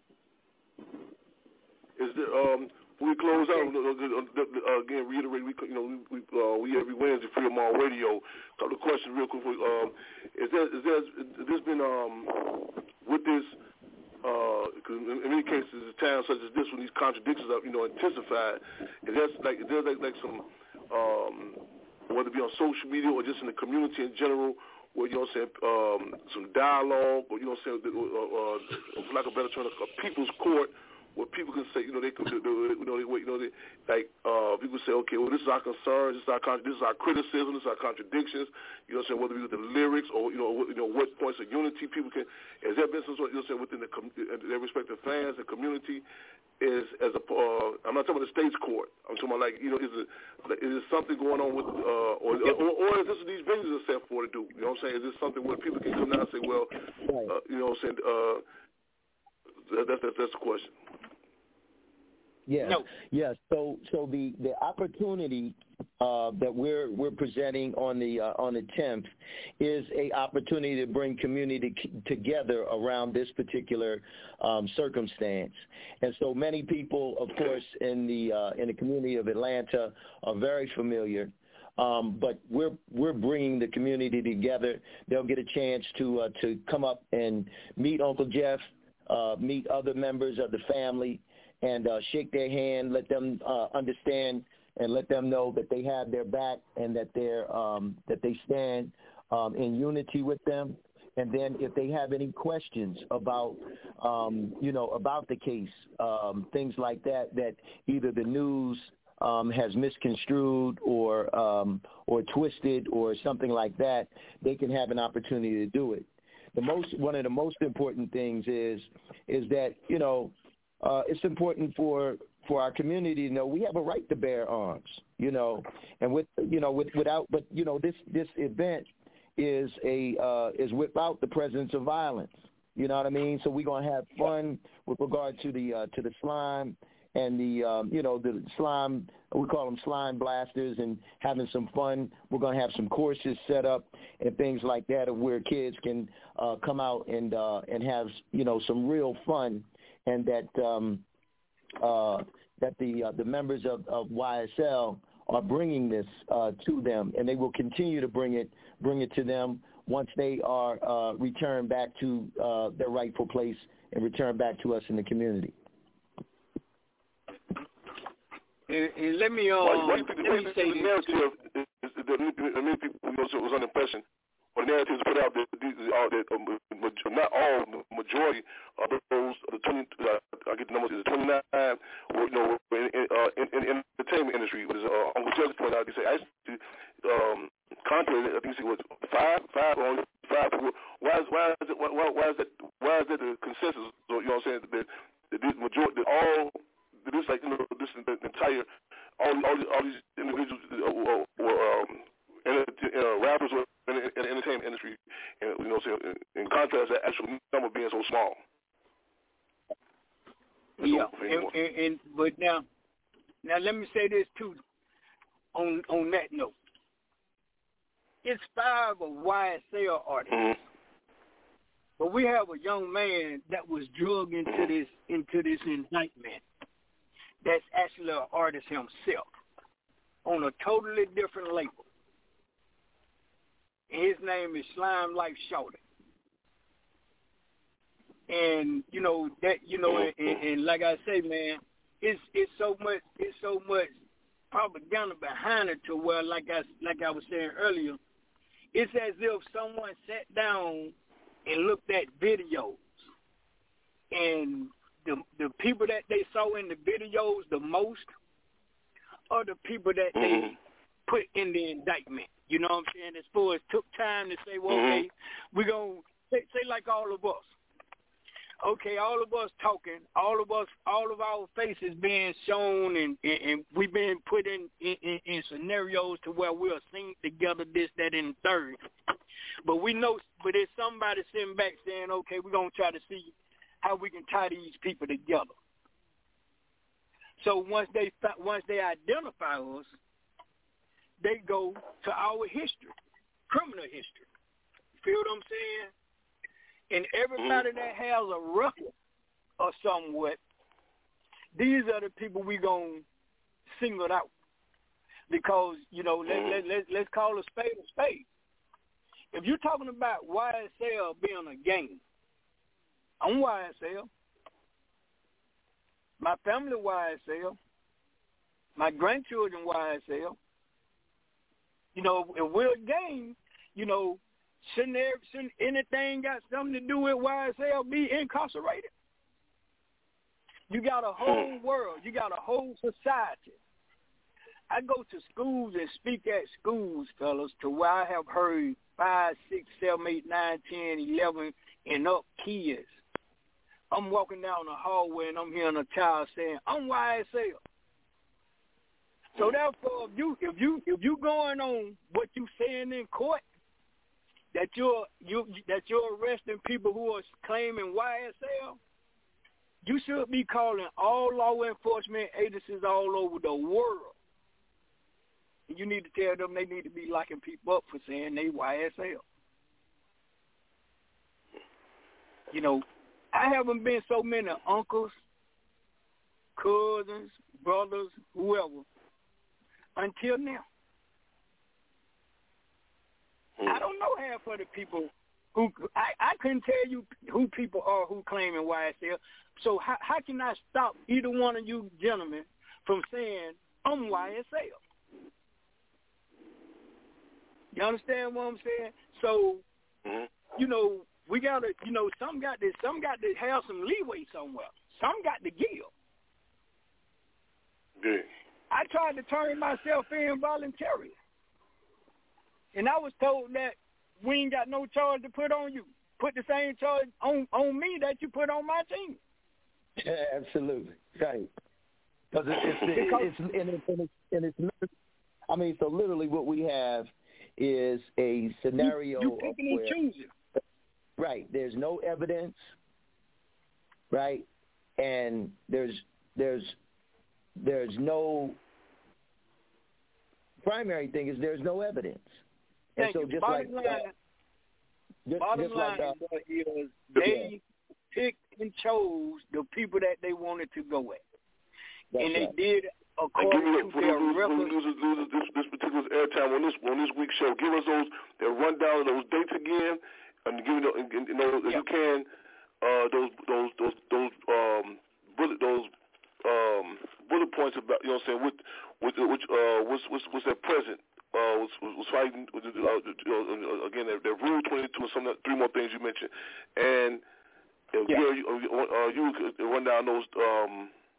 L: Is there, um, when we close out, uh, again, reiterate, we, you know, we, uh, we every Wednesday, Freedom on Radio. A couple of questions real quick. Um, is there, is there, has this been, um, with this, because uh, in many cases, in towns such as this, when these contradictions are, you know, intensified, is there like, is there like, like some, um, whether it be on social media or just in the community in general, where, you know what I'm saying, um, some dialogue, or, you know what I'm saying, uh, uh, for lack of a better term, a people's court, where people can say, you know, they could, you know, they, you know, they, like, uh, people say, okay, well, this is our concerns, this is our, this is our criticism, this is our contradictions, you know what I'm saying, whether it be with the lyrics or, you know, what, you know, what points of unity people can, has there been some sort, you know what I'm saying, within the, their respective fans and community, is, as a, uh, I'm not talking about the state's court, I'm talking about, like, you know, is it, is there something going on with, uh, or, or, or is this what these venues are set for to do, you know what I'm saying, is this something where people can come down and say, well, uh, you know what I'm saying, uh, that's, that's, that's the question.
P: Yes. No. Yes. So, so the, the opportunity uh, that we're we're presenting on the uh, on the tenth is a opportunity to bring community c- together around this particular um, circumstance. And so many people, of course, in the uh, in the community of Atlanta are very familiar. Um, but we're we're bringing the community together. They'll get a chance to uh, to come up and meet Uncle Jeff, uh, meet other members of the family, and uh, shake their hand, let them uh, understand and let them know that they have their back and that they're um, that they stand um, in unity with them. And then if they have any questions about, um, you know, about the case, um, things like that, that either the news um, has misconstrued or um, or twisted or something like that, they can have an opportunity to do it. The most one of the most important things is is that, you know, Uh, it's important for for our community to know we have a right to bear arms, you know, and with you know with without but you know this this event is a uh, is without the presence of violence, you know what I mean? So we're gonna have fun with regard to the uh, to the slime and the um, you know the slime, we call them slime blasters, and having some fun. We're gonna have some courses set up and things like that, of where kids can uh, come out and uh, and have you know some real fun. And that um, uh, that the uh, the members of, of Y S L are bringing this uh, to them, and they will continue to bring it bring it to them once they are uh, returned back to uh, their rightful place and returned back to us in the community.
Q: And, and let me um,
L: why, why you think
Q: let me say
L: the narrative is, is, is that many people, you know, so it was under impression. Or narratives put out that these are that um, not all, majority of those of the twenty, uh, I get the numbers, is twenty-nine, or, you know, in, in, uh, in, in, in the entertainment industry. But as uh, Uncle Judge pointed out, they say actually, um, contrary, I think it was five, five, or only five people. Why is why is it why, why is that why is that the consensus? So, you know what I'm saying? That the, the majority, that all this like you know this the entire all all these, all these individuals or, or um, uh, rappers or in the entertainment industry, and you know, what I'm saying, in contrast, that actual number being so small.
Q: Yeah, and, and, and but now, now let me say this too. On on that note, it's five of Y S L artists, mm-hmm. but we have a young man that was drugged into mm-hmm. this into this indictment. That's actually an artist himself on a totally different label. His name is Slime Life Shorty. And you know that you know, and, and like I say, man, it's it's so much it's so much propaganda behind it to where, like I like I was saying earlier, it's as if someone sat down and looked at videos, and the the people that they saw in the videos the most are the people that mm-hmm. they put in the indictment. You know what I'm saying? As far as took time to say, well, mm-hmm. okay, we're going to say, say like all of us. Okay, all of us talking, all of us, all of our faces being shown, and, and, and we've been put in, in, in, in scenarios to where we're seen together, this, that, and the third. But we know, but there's somebody sitting back saying, okay, we're going to try to see how we can tie these people together. So once they once they identify us, they go to our history, criminal history. Feel what I'm saying? And everybody that has a record or somewhat, these are the people we gonna single out. Because, you know, let, let, let, let's call a spade a spade. If you're talking about Y S L being a gang, I'm Y S L. My family Y S L. My grandchildren Y S L. You know, if we're a gang, you know, Shouldn't, there, shouldn't anything got something to do with Y S L be incarcerated? You got a whole world. You got a whole society. I go to schools and speak at schools, fellas, to where I have heard five, six, seven, eight, nine, ten, eleven, and up kids. I'm walking down the hallway and I'm hearing a child saying, I'm Y S L. So therefore, if you if you if you going on what you saying in court, that you're you that you're arresting people who are claiming Y S L, you should be calling all law enforcement agencies all over the world. And you need to tell them they need to be locking people up for saying they Y S L. You know, I haven't been so many uncles, cousins, brothers, whoever, until now. I don't know half of the people who I, I couldn't tell you who people are who claiming Y S L. So how, how can I stop either one of you gentlemen from saying I'm Y S L? You understand what I'm saying? So mm-hmm. you know we gotta you know some got to some got to have some leeway somewhere. Some got to give.
L: Yeah.
Q: I tried to turn myself in voluntarily. And I was told that we ain't got no charge to put on you. Put the same charge on, on me that you put on my team.
P: Yeah, absolutely. Right. Because it's, it's, it's, and it's, and it's, and it's, I mean, so literally what we have is a scenario
Q: you, you picking
P: where,
Q: and choosing.
P: Right. There's no evidence, right? And there's there's there's no primary thing is there's no evidence. And
Q: Thank
P: so
Q: you.
P: just
Q: Bottom
P: like
Q: line,
P: uh, just,
Q: bottom
P: just
Q: line
P: like, uh,
Q: is they picked and chose the people that they wanted to go at. And they
P: right.
Q: did according
L: and give me,
Q: to their
L: lose,
Q: records.
L: Lose, lose, this, this particular airtime on this on this week's show. Give us those that rundown of those dates again, and give me the, and, and, you know, if
Q: yep.
L: you can uh, those those those those um bullet those um bullet points about you know what I'm saying with with which uh what's what's what's that present. Uh, was, was fighting with uh, uh, again. Their, their rule twenty-two and some three more things you mentioned, and uh, yeah. Gary, you, uh, you run down those um,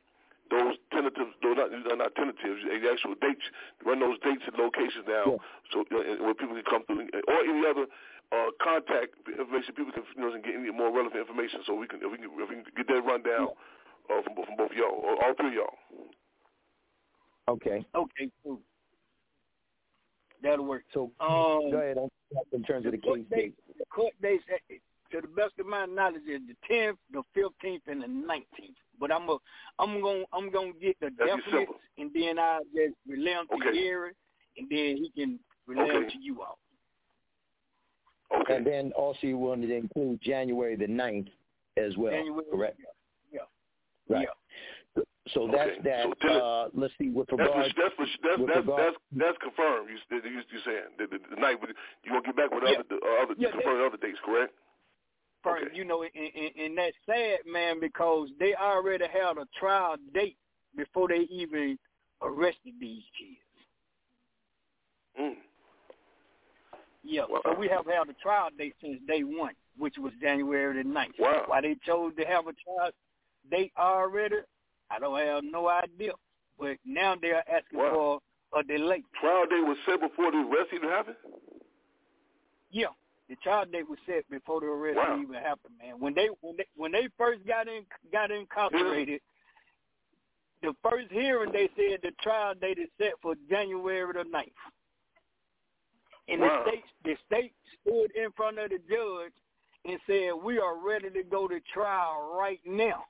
L: those tentative, those not, not tentatives, the actual dates, run those dates and locations down, yeah. so uh, where people can come through, or any other uh, contact information, people can, you know, get any more relevant information, so we can, if we can, if we can get that rundown yeah. uh, from, from both of y'all, or all three of y'all.
P: Okay.
Q: Okay, cool. That'll work.
P: So
Q: um,
P: go ahead on in terms of the case
Q: date. The court dates, to the best of my knowledge, is the tenth, the fifteenth, and the nineteenth. But I'm a, I'm gonna I'm gonna get the definites, and then I'll just relay them to
L: okay.
Q: Gary, and then he can relay
L: okay.
Q: them to you all.
P: Okay. And then also you wanted to include January the ninth as well,
Q: January,
P: correct?
Q: Yeah.
P: yeah. Right.
Q: Yeah.
P: So that's
L: okay.
P: that.
L: So
P: uh, let's see. With regard,
L: that's that's that's
P: with
L: that's,
P: regard,
L: that's that's confirmed. You you you saying the, the, the night, but you won't get back with
Q: yeah.
L: other the, uh, other
Q: yeah,
L: confirmed other dates, correct?
Q: First, okay. You know, and, and, and that's sad, man, because they already had a trial date before they even arrested these kids.
L: Mm.
Q: Yeah,
L: wow.
Q: So we have had a trial date since day one, which was January the ninth.
L: Wow.
Q: Why they chose to have a trial date already, I don't have no idea. But now they're asking
L: wow.
Q: for a delay.
L: Trial date was set before the arrest even happened?
Q: Yeah. The trial date was set before the arrest
L: wow.
Q: even happened, man. When they when they when they first got in got incarcerated, yeah. the first hearing they said the trial date is set for January the ninth. And
L: wow.
Q: the state the state stood in front of the judge and said, we are ready to go to trial right now.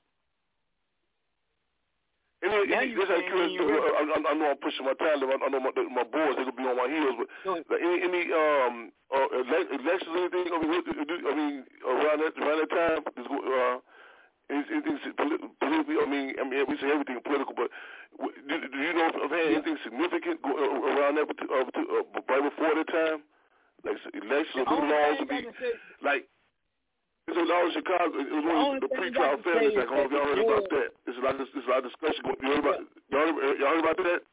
L: Any, any, this ain't curious, I, I, I know I'm pushing my time. I know my, my boys, they're going to be on my heels. But like, any, any um, uh, elections or anything, I mean, I mean around, that, around that time, uh, anything politically, I mean, I mean, we say everything political, but do, do you know if had anything significant around that, uh, right before that time? Like elections or new laws to be, like, it's a law in Chicago. It was one of the pre-trial fairness act. I don't know if y'all heard about that. There's a lot of, there's a lot of discussion. You heard about, y'all, y'all heard about that?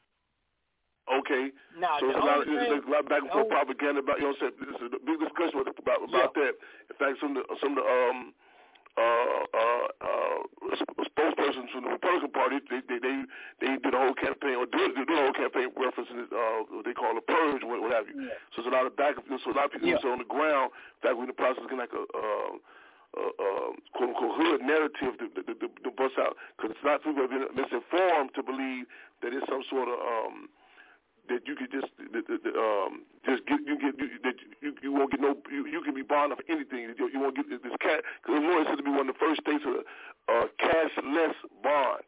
L: Okay.
Q: Nah,
L: so there's a lot, of, there's a lot of back and forth propaganda about, you know what I'm saying? There's a big discussion about, about, about yeah. that. In fact, some of the, some of the um, uh, uh, uh, spokespersons from the Republican Party, they they they, they did a whole campaign, or did, did a whole campaign referencing uh, what they call a purge, what, what have you. Yeah. So there's a lot of back and forth. So a lot of people yeah. on the ground, in fact, we're in the process of getting like a, uh, Uh, uh, quote unquote hood narrative to, to, to, to bust out, because it's not people have been misinformed to believe that it's some sort of um, that you could just that, that, um, just get you get you, that you, you won't get no you, you can be bonded for anything. You, you won't get this cat because Illinois is said to be one of the first states with a uh, cashless bond.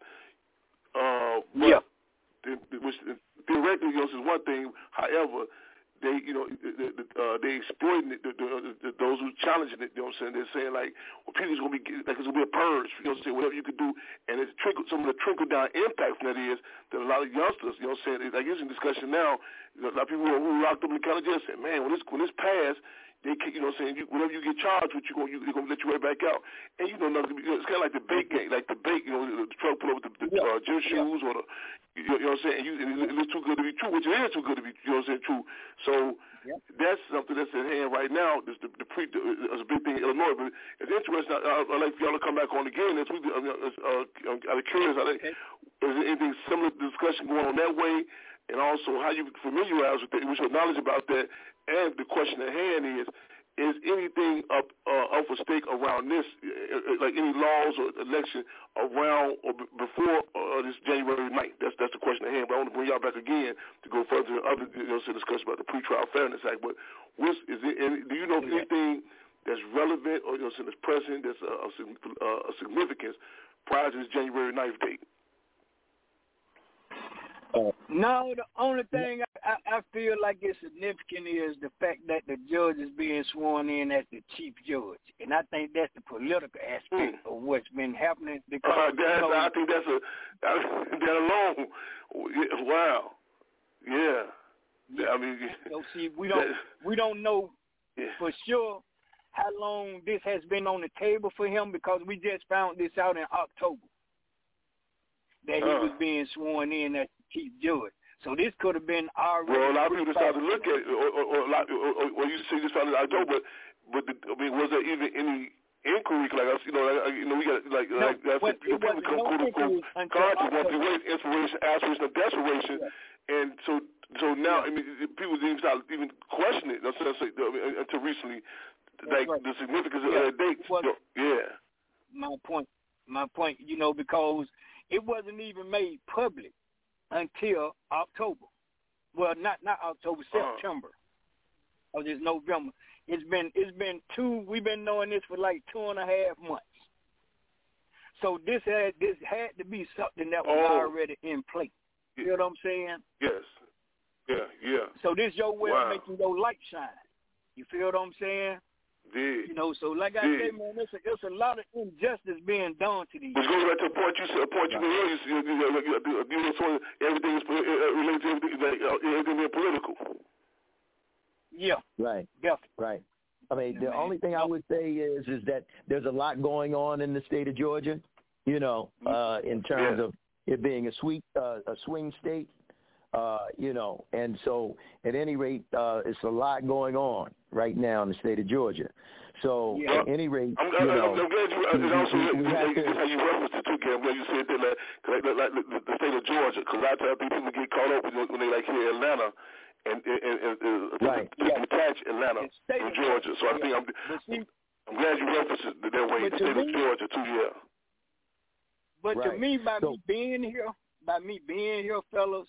L: Uh, but
Q: yeah.
L: The, the, which theoretically, you know, is one thing. However, they, you know, the, the, uh, they exploiting it, the, the, the, those who challenging it, you know what I'm saying? They're saying, like, well, people's going to be, like, it's going to be a purge, you know what I'm saying, whatever you could do. And it's trickle, some of the trickle-down impact from that is that a lot of youngsters, you know what I'm saying, like, it's in discussion now, you know, a lot of people who are locked up in the county jail say, man, when this, when this passed, they, you know what I'm saying, you, whenever you get charged with, you, you, they're going to let you right back out. And, you know, nothing, you know, it's kind of like the bait game, like the bait, you know, the truck pull up with the, the uh, gym shoes or the, you know, you know what I'm saying, and, you, and it, it's too good to be true, which it is too good to be, you know what I'm saying, true. So, yep. That's something that's at hand right now. This the, the pre is a big thing in Illinois, but it's interesting. I, I'd like for y'all to come back on again. As we, uh, uh, I'm kind of curious. I think, okay. Is there anything similar discussion going on that way, and also how you familiarize with it, with your knowledge about that? And the question at hand is: is anything up uh, up for stake around this, uh, like any laws or election around or b- before uh, this January ninth? That's that's the question at hand. But I want to bring y'all back again to go further to other, you know, discussion about the Pretrial Fairness Act. But which, is it? Any, do you know of anything that's relevant or, you know, that's present, that's a, a, a significance prior to this January ninth date?
Q: Uh, no, the only thing I, I, I feel like is significant is the fact that the judge is being sworn in as the chief judge, and I think that's the political aspect mm. of what's been happening. Because
L: uh, that's,
Q: you know,
L: I think that's a that alone. Wow, yeah. yeah. I mean,
Q: so see, we don't we don't know
L: yeah.
Q: for sure how long this has been on the table for him, because we just found this out in October that he uh. was being sworn in as chief judge. So this could have been already.
L: Well, a lot of people decided to look at it, or, or, or, a lot, or, or, or you see this out in October, but, but the, I mean, was there even any inquiry, like us, you know, like, you know, we got like,
Q: no,
L: like that's
Q: well,
L: you know, people become quote unquote conscious once they wait inspiration, aspiration, or desperation, yeah. and so so now yeah. I mean people didn't start even questioning it until recently, like right. the significance yeah. of that date.
Q: Well,
L: yeah,
Q: my point, my point, you know, because it wasn't even made public until October. Well, not not October, September. Uh-huh. Or just November. It's been it's been two. We've been knowing this for like two and a half months. So this had this had to be something that was oh. already in place. You know what I'm saying?
L: Yes. Yeah. Yeah.
Q: So this your way
L: wow.
Q: of making your light shine. You feel what I'm saying?
L: Did.
Q: You know, so like I
L: Did.
Q: say, man, there's a, there's a lot of injustice being done to these.
L: Which goes back to the point you said, a point you made earlier. You, you, you, you, you know, so everything is uh, related to everything, like, uh, everything being political.
Q: Yeah.
P: Right.
Q: Definitely.
P: Right. I mean, the
Q: man.
P: only thing I would say is is that there's a lot going on in the state of Georgia, you know, uh, in terms
L: yeah.
P: of it being a sweet, uh, a swing state, uh, you know, and so at any rate, uh, it's a lot going on right now in the state of Georgia. So
Q: yeah.
P: at any rate,
L: I'm,
P: you
L: I'm,
P: know,
L: I'm glad you,
P: we,
L: and also
P: we, we have
L: like,
P: to,
L: how you referenced it too, Cam, when you said that, like, like, like, like the, the state of Georgia, because a lot of times people get caught up when, when they like here in Atlanta. And, and, and, and
P: right.
L: to yeah. detach Atlanta from Georgia. So I
Q: yeah.
L: think I'm see, I'm glad you referenced it that way, the state
Q: me,
L: of Georgia too, yeah.
Q: But
P: right.
Q: to me, by
P: so,
Q: me being here, by me being here, fellas,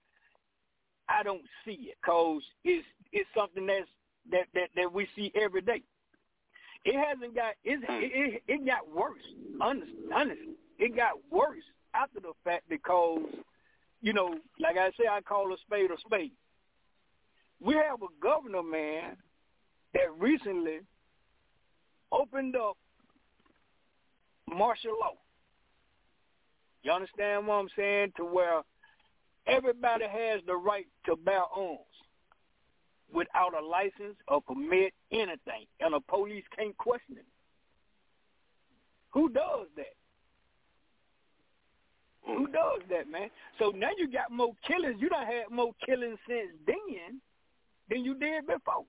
Q: I don't see it because it's, it's something that's, that, that, that we see every day. It hasn't got, it's,
L: mm.
Q: it, it, it got worse, honestly, honestly. It got worse after the fact because, you know, like I say, I call a spade a spade. We have a governor, man, that recently opened up martial law. You understand what I'm saying? To where everybody has the right to bear arms without a license or permit, anything, and the police can't question it. Who does that? Who does that, man? So now you got more killings. You done had more killings since then than you did before.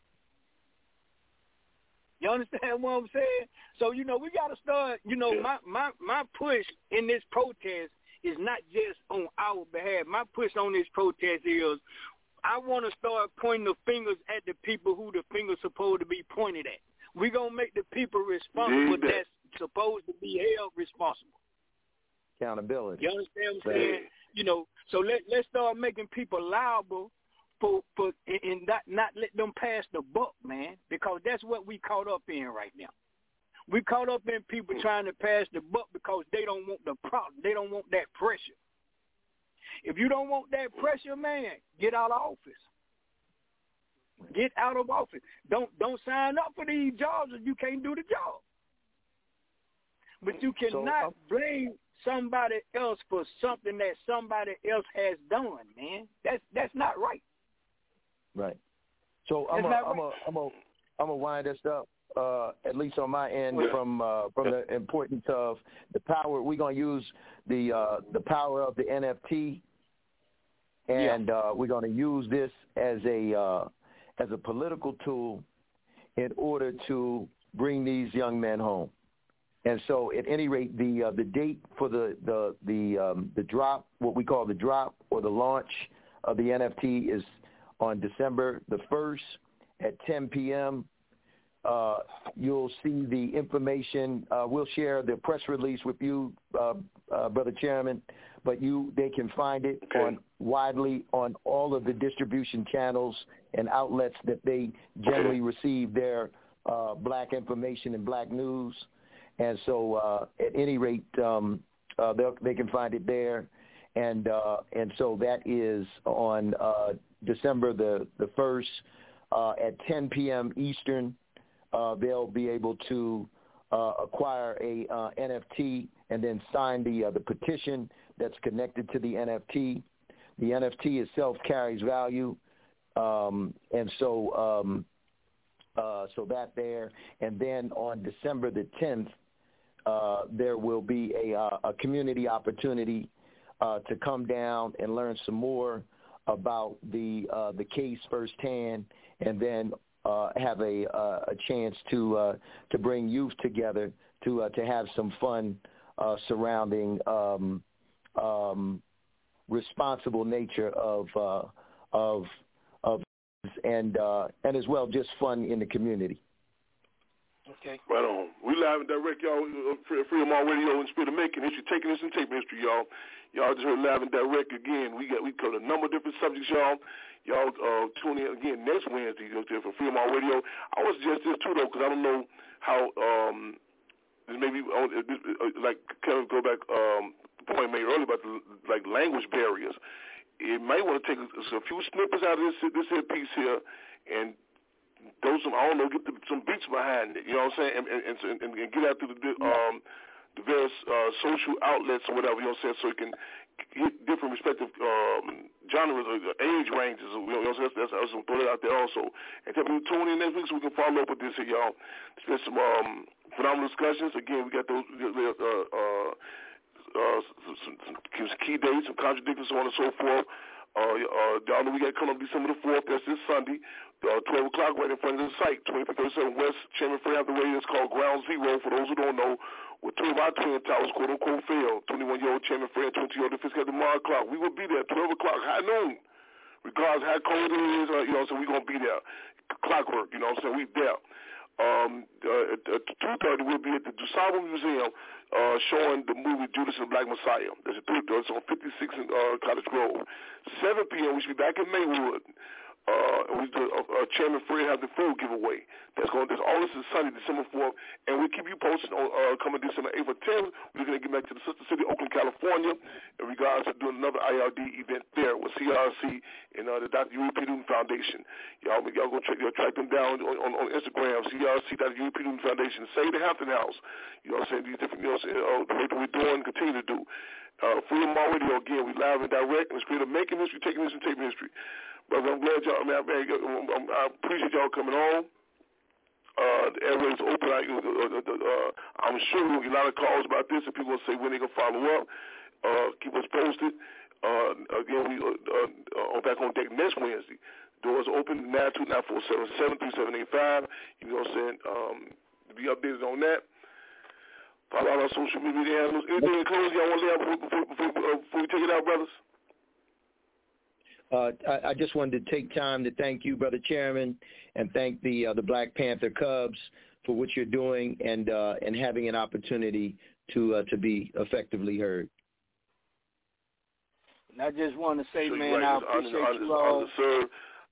Q: You understand what I'm saying? So, you know, we got to start, you know,
L: yeah.
Q: my, my, my push in this protest is not just on our behalf. My push on this protest is I want to start pointing the fingers at the people who the finger's supposed to be pointed at. We're going to make the people responsible
L: yeah.
Q: that's supposed to be held responsible.
P: Accountability.
Q: You understand what I'm saying? You know, so let, let's start making people liable for, for and not, not let them pass the buck, man, because that's what we caught up in right now. We caught up in people trying to pass the buck because they don't want the problem. They don't want that pressure. If you don't want that pressure, man, get out of office. Get out of office. Don't don't sign up for these jobs if you can't do the job. But you cannot so, um, blame somebody else for something that somebody else has done, man. That's that's not right.
P: Right. So I'm a, I'm a, I'm a, I'm gonna wind this up. Uh, at least on my end, from uh, from the importance of the power, we're gonna use the uh, the power of the N F T, and yeah. uh, we're gonna use this as a uh, as a political tool in order to bring these young men home. And so, at any rate, the uh, the date for the the the um, the drop, what we call the drop or the launch of the N F T, is on December the first at ten p.m. Uh, you'll see the information. Uh, we'll share the press release with you, uh, uh, Brother Chairman, but you they can find it
L: okay. on
P: widely on all of the distribution channels and outlets that they generally okay. receive their uh, black information and black news. And so, uh, at any rate, um, uh, they can find it there, and uh, and so that is on uh, December the the first uh, at ten p.m. Eastern. Uh, they'll be able to uh, acquire a uh, N F T and then sign the uh, the petition that's connected to the N F T. The N F T itself carries value, um, and so um, uh, so that there. And then on December the tenth, uh, there will be a, uh, a community opportunity uh, to come down and learn some more about the uh, the case firsthand, and then uh, have a uh, a chance to uh, to bring youth together to uh, to have some fun uh, surrounding um, um, responsible nature of uh, of of and uh, and as well just fun in the community.
L: Okay. Right on. We live and direct, y'all. Freedom All Radio and Spirit of Making History, taking this and taping history, y'all. Y'all just heard live and direct again. We got we covered a number of different subjects, y'all. Y'all uh, tune in again next Wednesday for Freedom All Radio. I would suggest this too, though, because I don't know how um, this maybe uh, like Kevin go back um, the point made earlier about the like language barriers. It might want to take a, a few snippets out of this this here piece here and those some I don't know get the, some beats behind it, you know what I'm saying, and and, and, and get out to the um the various uh, social outlets or whatever, you know what I'm saying, so it can hit different respective um, genres or age ranges, you know what I'm saying. That's, that's, that's throw that out there also. And tell me to tune in next week so we can follow up with this here, y'all. There's been some um, phenomenal discussions. Again, we got those uh, uh, uh, some, some, some key dates, some contradictions, so on and so forth. Uh, uh, y'all know we got coming up December the fourth. That's this Sunday, uh, twelve o'clock, right in front of the site, twenty-fifth thirty-seven West Chairman Frey Hampton Way. It's called Ground Zero. For those who don't know, with two of our twin towers, quote unquote, failed. twenty-one-year-old Chairman Frey and twenty-year-old Fiscal tomorrow o'clock. We will be there, twelve o'clock, high noon. Regardless how cold it is, uh, you know, so we're going to be there. Clockwork, you know what I'm saying? We there. Um, uh, at two thirty, we'll be at the DuSable Museum uh, showing the movie Judas and the Black Messiah. There's a three thirty, it's on fifty-six in uh, Cottage Grove. seven p.m., we should be back in Maywood. Uh, and we do a, a Chairman Frey have the food giveaway. That's going. That's all this is Sunday, December fourth, and we keep you posted on uh, coming December eighth or tenth. We're going to get back to the sister city, Oakland, California, in regards to doing another I R D event there with C R C and uh, the Doctor U P Newton Foundation. Y'all, y'all go check, y'all track them down on, on, on Instagram, C R C Doctor U P Newton Foundation. Save the Hampton House. You know what I'm saying? These different, you know what I'm saying? Uh, the work that we're doing, continue to do. Uh, Freedom All Radio again. We live and direct in the spirit of making history, taking this and taping history. But I'm glad y'all, man, man, I appreciate y'all coming on. Uh, the airways open. I, uh, uh, I'm sure we'll get a lot of calls about this, and people will say when they're going to follow up. Uh, keep us posted. Uh, again, we uh, uh, are back on deck next Wednesday. Doors open, nine two nine four seven seven three seven eight five. You know what I'm saying? Um, to be updated on that. Follow all our social media handles. Anything in closing y'all want to lay out before, before, before, uh, before we take it out, brothers?
P: Uh, I, I just wanted to take time to thank you, Brother Chairman, and thank the uh, the Black Panther Cubs for what you're doing and uh, and having an opportunity to uh, to be effectively heard.
Q: And I just want to say,
L: so
Q: man,
L: right.
Q: I appreciate
L: honest,
Q: you all.
L: Honest, sir.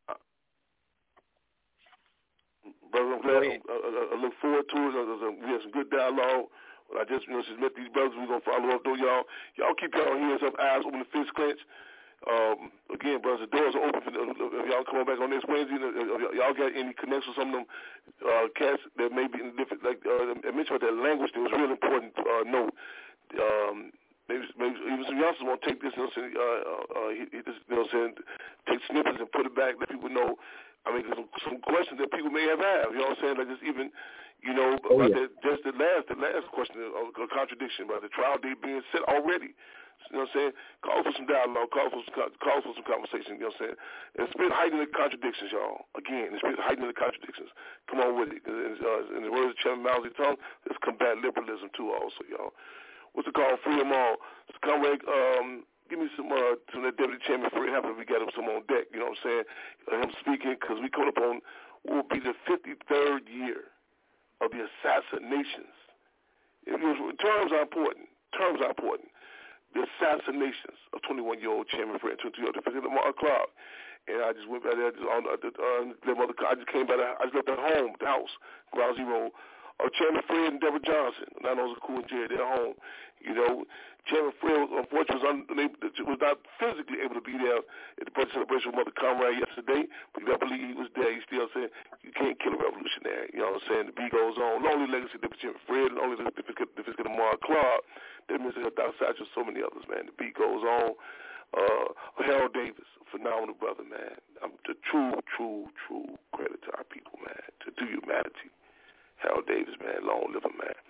L: Brother, I'm glad. I, I, I look forward to it. We had some good dialogue. I just, you know, just met these brothers. We're going to follow up, though, y'all. Y'all keep y'all hands up, eyes open, the fist clench. Um, again, brothers, the doors are open for if y'all come on back on this Wednesday. If y'all got any connections with some of them uh, cats that may be in different, like uh, I mentioned about that language thing, was really important to uh, note. Um, maybe, maybe even some youngsters want to take this, you know, saying, uh, uh, he, he just, you know, saying, take snippets and put it back, let people know. I mean, some, some questions that people may have had, you know what I'm saying? Like just even, you know, oh, about yeah. that, just the last, the last question, a, a contradiction about the trial date being set already. You know what I'm saying? Call for some dialogue, call for some, call for some conversation, you know what I'm saying? And spirit heightening the contradictions, y'all. Again, the spirit heightening the contradictions. Come on with it. Uh, in the words of Chairman Mao Zedong, let's combat liberalism too also, y'all. What's it called? Free them all. So comrade, um, give me some, uh, some of that Deputy Chairman Frey Hampton. We got him some on deck, you know what I'm saying? Uh, him speaking, because we come up on what will be the fifty-third year of the assassinations. It was, terms are important. Terms are important. The assassinations of twenty-one-year-old Chairman Frey and twenty-two-year-old Fiscal Mark Clark. And I just went back there on the, uh, I just came back, I just left at home, the house, Ground Zero. Uh, Chairman Frey and Deborah Johnson, nine those are cool and Jerry, they're home. You know, Chairman Frey, unfortunately, was, unable, was not physically able to be there at the birthday celebration with Mother Comrade yesterday, but you gotta believe he was there. He still said, you can't kill a revolutionary. You know what I'm saying? The beat goes on. Lonely legacy of Deputy Chairman Frey, lonely legacy of the Fiscal Mark Clark. They're missing a Doc Satchel, so many others, man. The beat goes on. Uh, Harold Davis, a phenomenal brother, man. I'm the true, true, true credit to our people, man, to do humanity. Harold Davis, man, long living, man.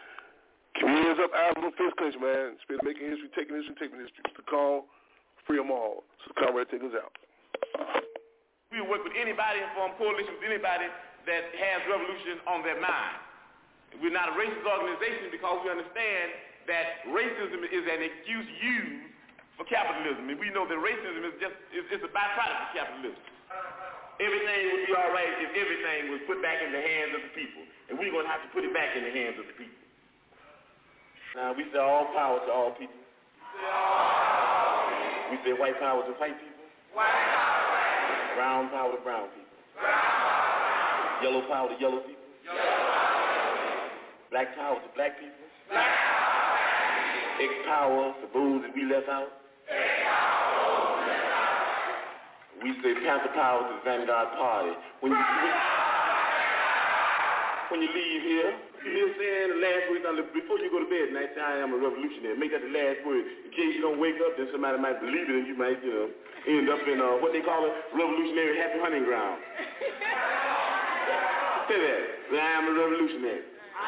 L: Keep your hands up, eyes on fist clench, man. Spirit making history, taking history, taking history. It's the call, free them all. So Comrade, take us out.
S: We'll work with anybody and form coalitions with anybody that has revolution on their mind. We're not a racist organization because we understand that racism is an excuse used for capitalism. And we know that racism is just is, is a byproduct of capitalism. Everything would be all right if everything was put back in the hands of the people. And we're going to have to put it back in the hands of the people. Now, we say all power to all people. We say white power to white people. White power. Brown power to brown people. Brown power. Yellow power to yellow people. Yellow power. Black power to black people. Black power. X power to those that we left out. X power. We say Panther power to the Vanguard Party. When you when you leave here, you hear saying the last word before you go to bed tonight, say I am a revolutionary. Make that the last word. In case you don't wake up, then somebody might believe it and you might, you know, end up in uh, what they call a revolutionary happy hunting ground. Say that. That I am a revolutionary.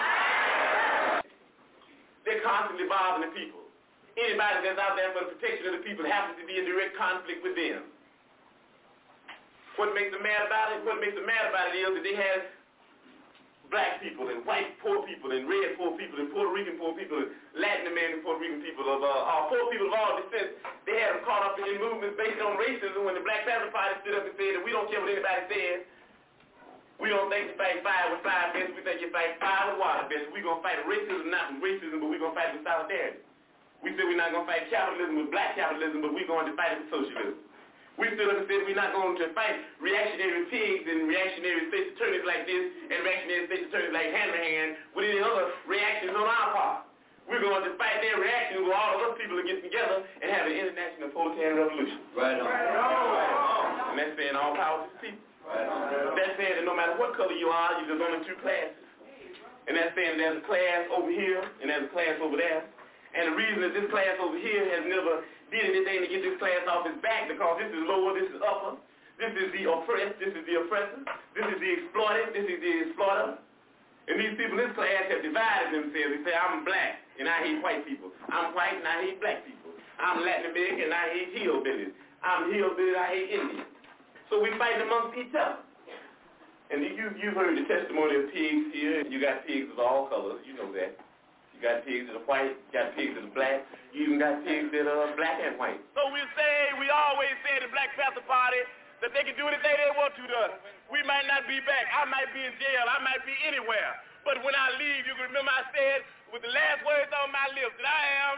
S: They're constantly bothering the people. Anybody that's out there for the protection of the people happens to be in direct conflict with them. What makes them mad about it? What makes them mad about it is that they have black people and white poor people and red poor people and Puerto Rican poor people and Latin American Puerto Rican people of uh, uh, poor people of all descent. They had them caught up in movements based on racism when the Black Panther Party stood up and said that we don't care what anybody says. We don't think you fight fire with fire best. We think you fight fire with water best. We're going to fight racism, not with racism, but we're going to fight with solidarity. We said we're not going to fight capitalism with black capitalism, but we're going to fight it with socialism. We stood up and said we're not going to fight reactionary pigs and reactionary state attorneys like this and reactionary state attorneys like Hanrahan with any other reactions on our part. We're going to fight their reactions with all of us people to get together and have an international proletarian revolution. Right on. Right on. And that's saying all power to the people. Right on. That's saying that no matter what color you are, there's only two classes. And that's saying there's a class over here and there's a class over there. And the reason that this class over here has never did anything to get this class off its back because this is lower, this is upper, this is the oppressed, this is the oppressor, this is the exploited, this is the exploiter. And these people in this class have divided themselves. They say, I'm black and I hate white people. I'm white and I hate black people. I'm Latin American and I hate hillbillies. I'm hillbilly and I hate Indians. So we fight amongst each other. And you, you've heard the testimony of pigs here. You got pigs of all colors. You know that. You got pigs that are white, you got pigs that are black, you even got pigs that are black and white. So we say, we always say in the Black Panther Party that they can do anything they want to to us. We might not be back. I might be in jail. I might be anywhere. But when I leave, you can remember I said with the last words on my lips that I am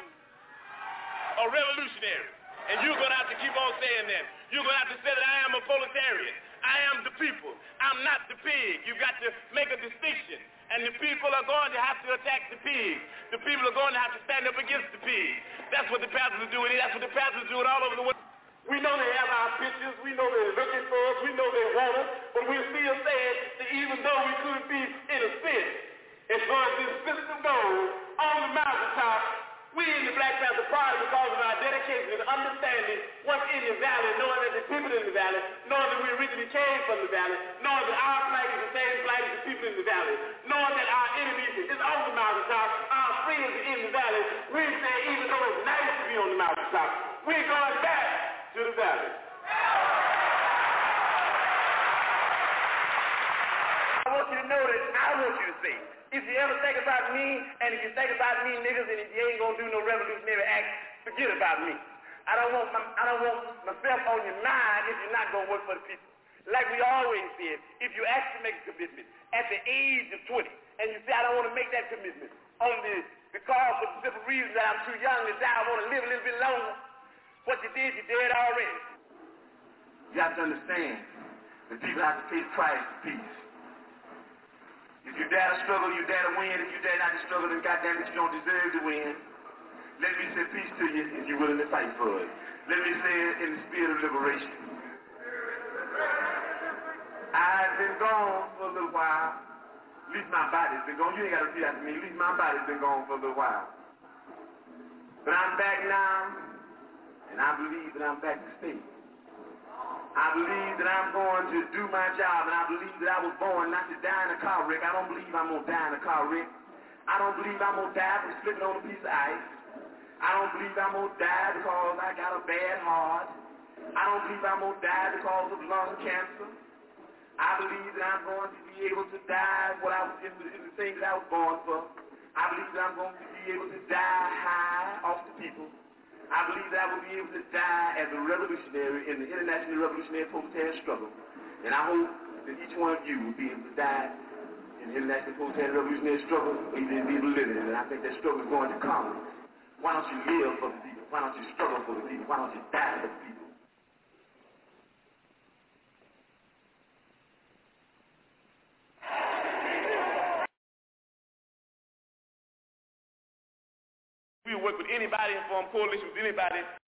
S: a revolutionary. And you're going to have to keep on saying that. You're going to have to say that I am a proletarian. I am the people. I'm not the pig. You've got to make a distinction. And the people are going to have to attack the pigs. The people are going to have to stand up against the pigs. That's what the Panthers are doing. That's what the Panthers are doing all over the world. We know they have our pictures. We know they're looking for us. We know they want us. But we're still saying that even though we could be in a sense, as far as this system goes, on the mountaintop, we in the Black Panther Party, because of our dedication and understanding what's in the valley, knowing that the people in the valley, knowing that we originally came from the valley, knowing that our flag is the same flag as the people in the valley, knowing that our enemies is on the mountaintop, our friends are in the valley, we say even though it's nice to be on the mountaintop, we're going back to the valley. I want you to know that I want you to say, if you ever think about me, and if you think about me, niggas, and if you ain't gonna do no revolutionary act, forget about me. I don't want my, I don't want myself on your mind if you're not gonna work for the people. Like we always said, if you actually make a commitment at the age of twenty, and you say I don't want to make that commitment only because of the simple reason that I'm too young to die, I want to live a little bit longer. What you did, you did already. You have to understand that people have to pay the price for peace. If you dare to struggle, you dare to win. If you dare not to struggle, then goddamn it, you don't deserve to win. Let me say peace to you if you're willing to fight for it. Let me say it in the spirit of liberation. I've been gone for a little while. At least my body's been gone. You ain't got to repeat after me. At least my body's been gone for a little while. But I'm back now, and I believe that I'm back to stay. I believe that I'm going to do my job, and I believe that I was born not to die in a car wreck. I don't believe I'm going to die in a car wreck. I don't believe I'm going to die from slipping on a piece of ice. I don't believe I'm going to die because I got a bad heart.
K: I don't believe I'm going to die because of lung cancer. I believe that I'm going to be able to die what I was in the, in the thing that I was born for. I believe that I'm going to be able to die high off the people. I believe that I will be able to die as a revolutionary in the international revolutionary proletarian struggle. And I hope that each one of you will be able to die in the international proletarian revolutionary struggle, even be able to live in it. And I think that struggle is going to come. Why don't you live for the people? Why don't you struggle for the people? Why don't you die for the people?
S: We work with anybody and form coalition with anybody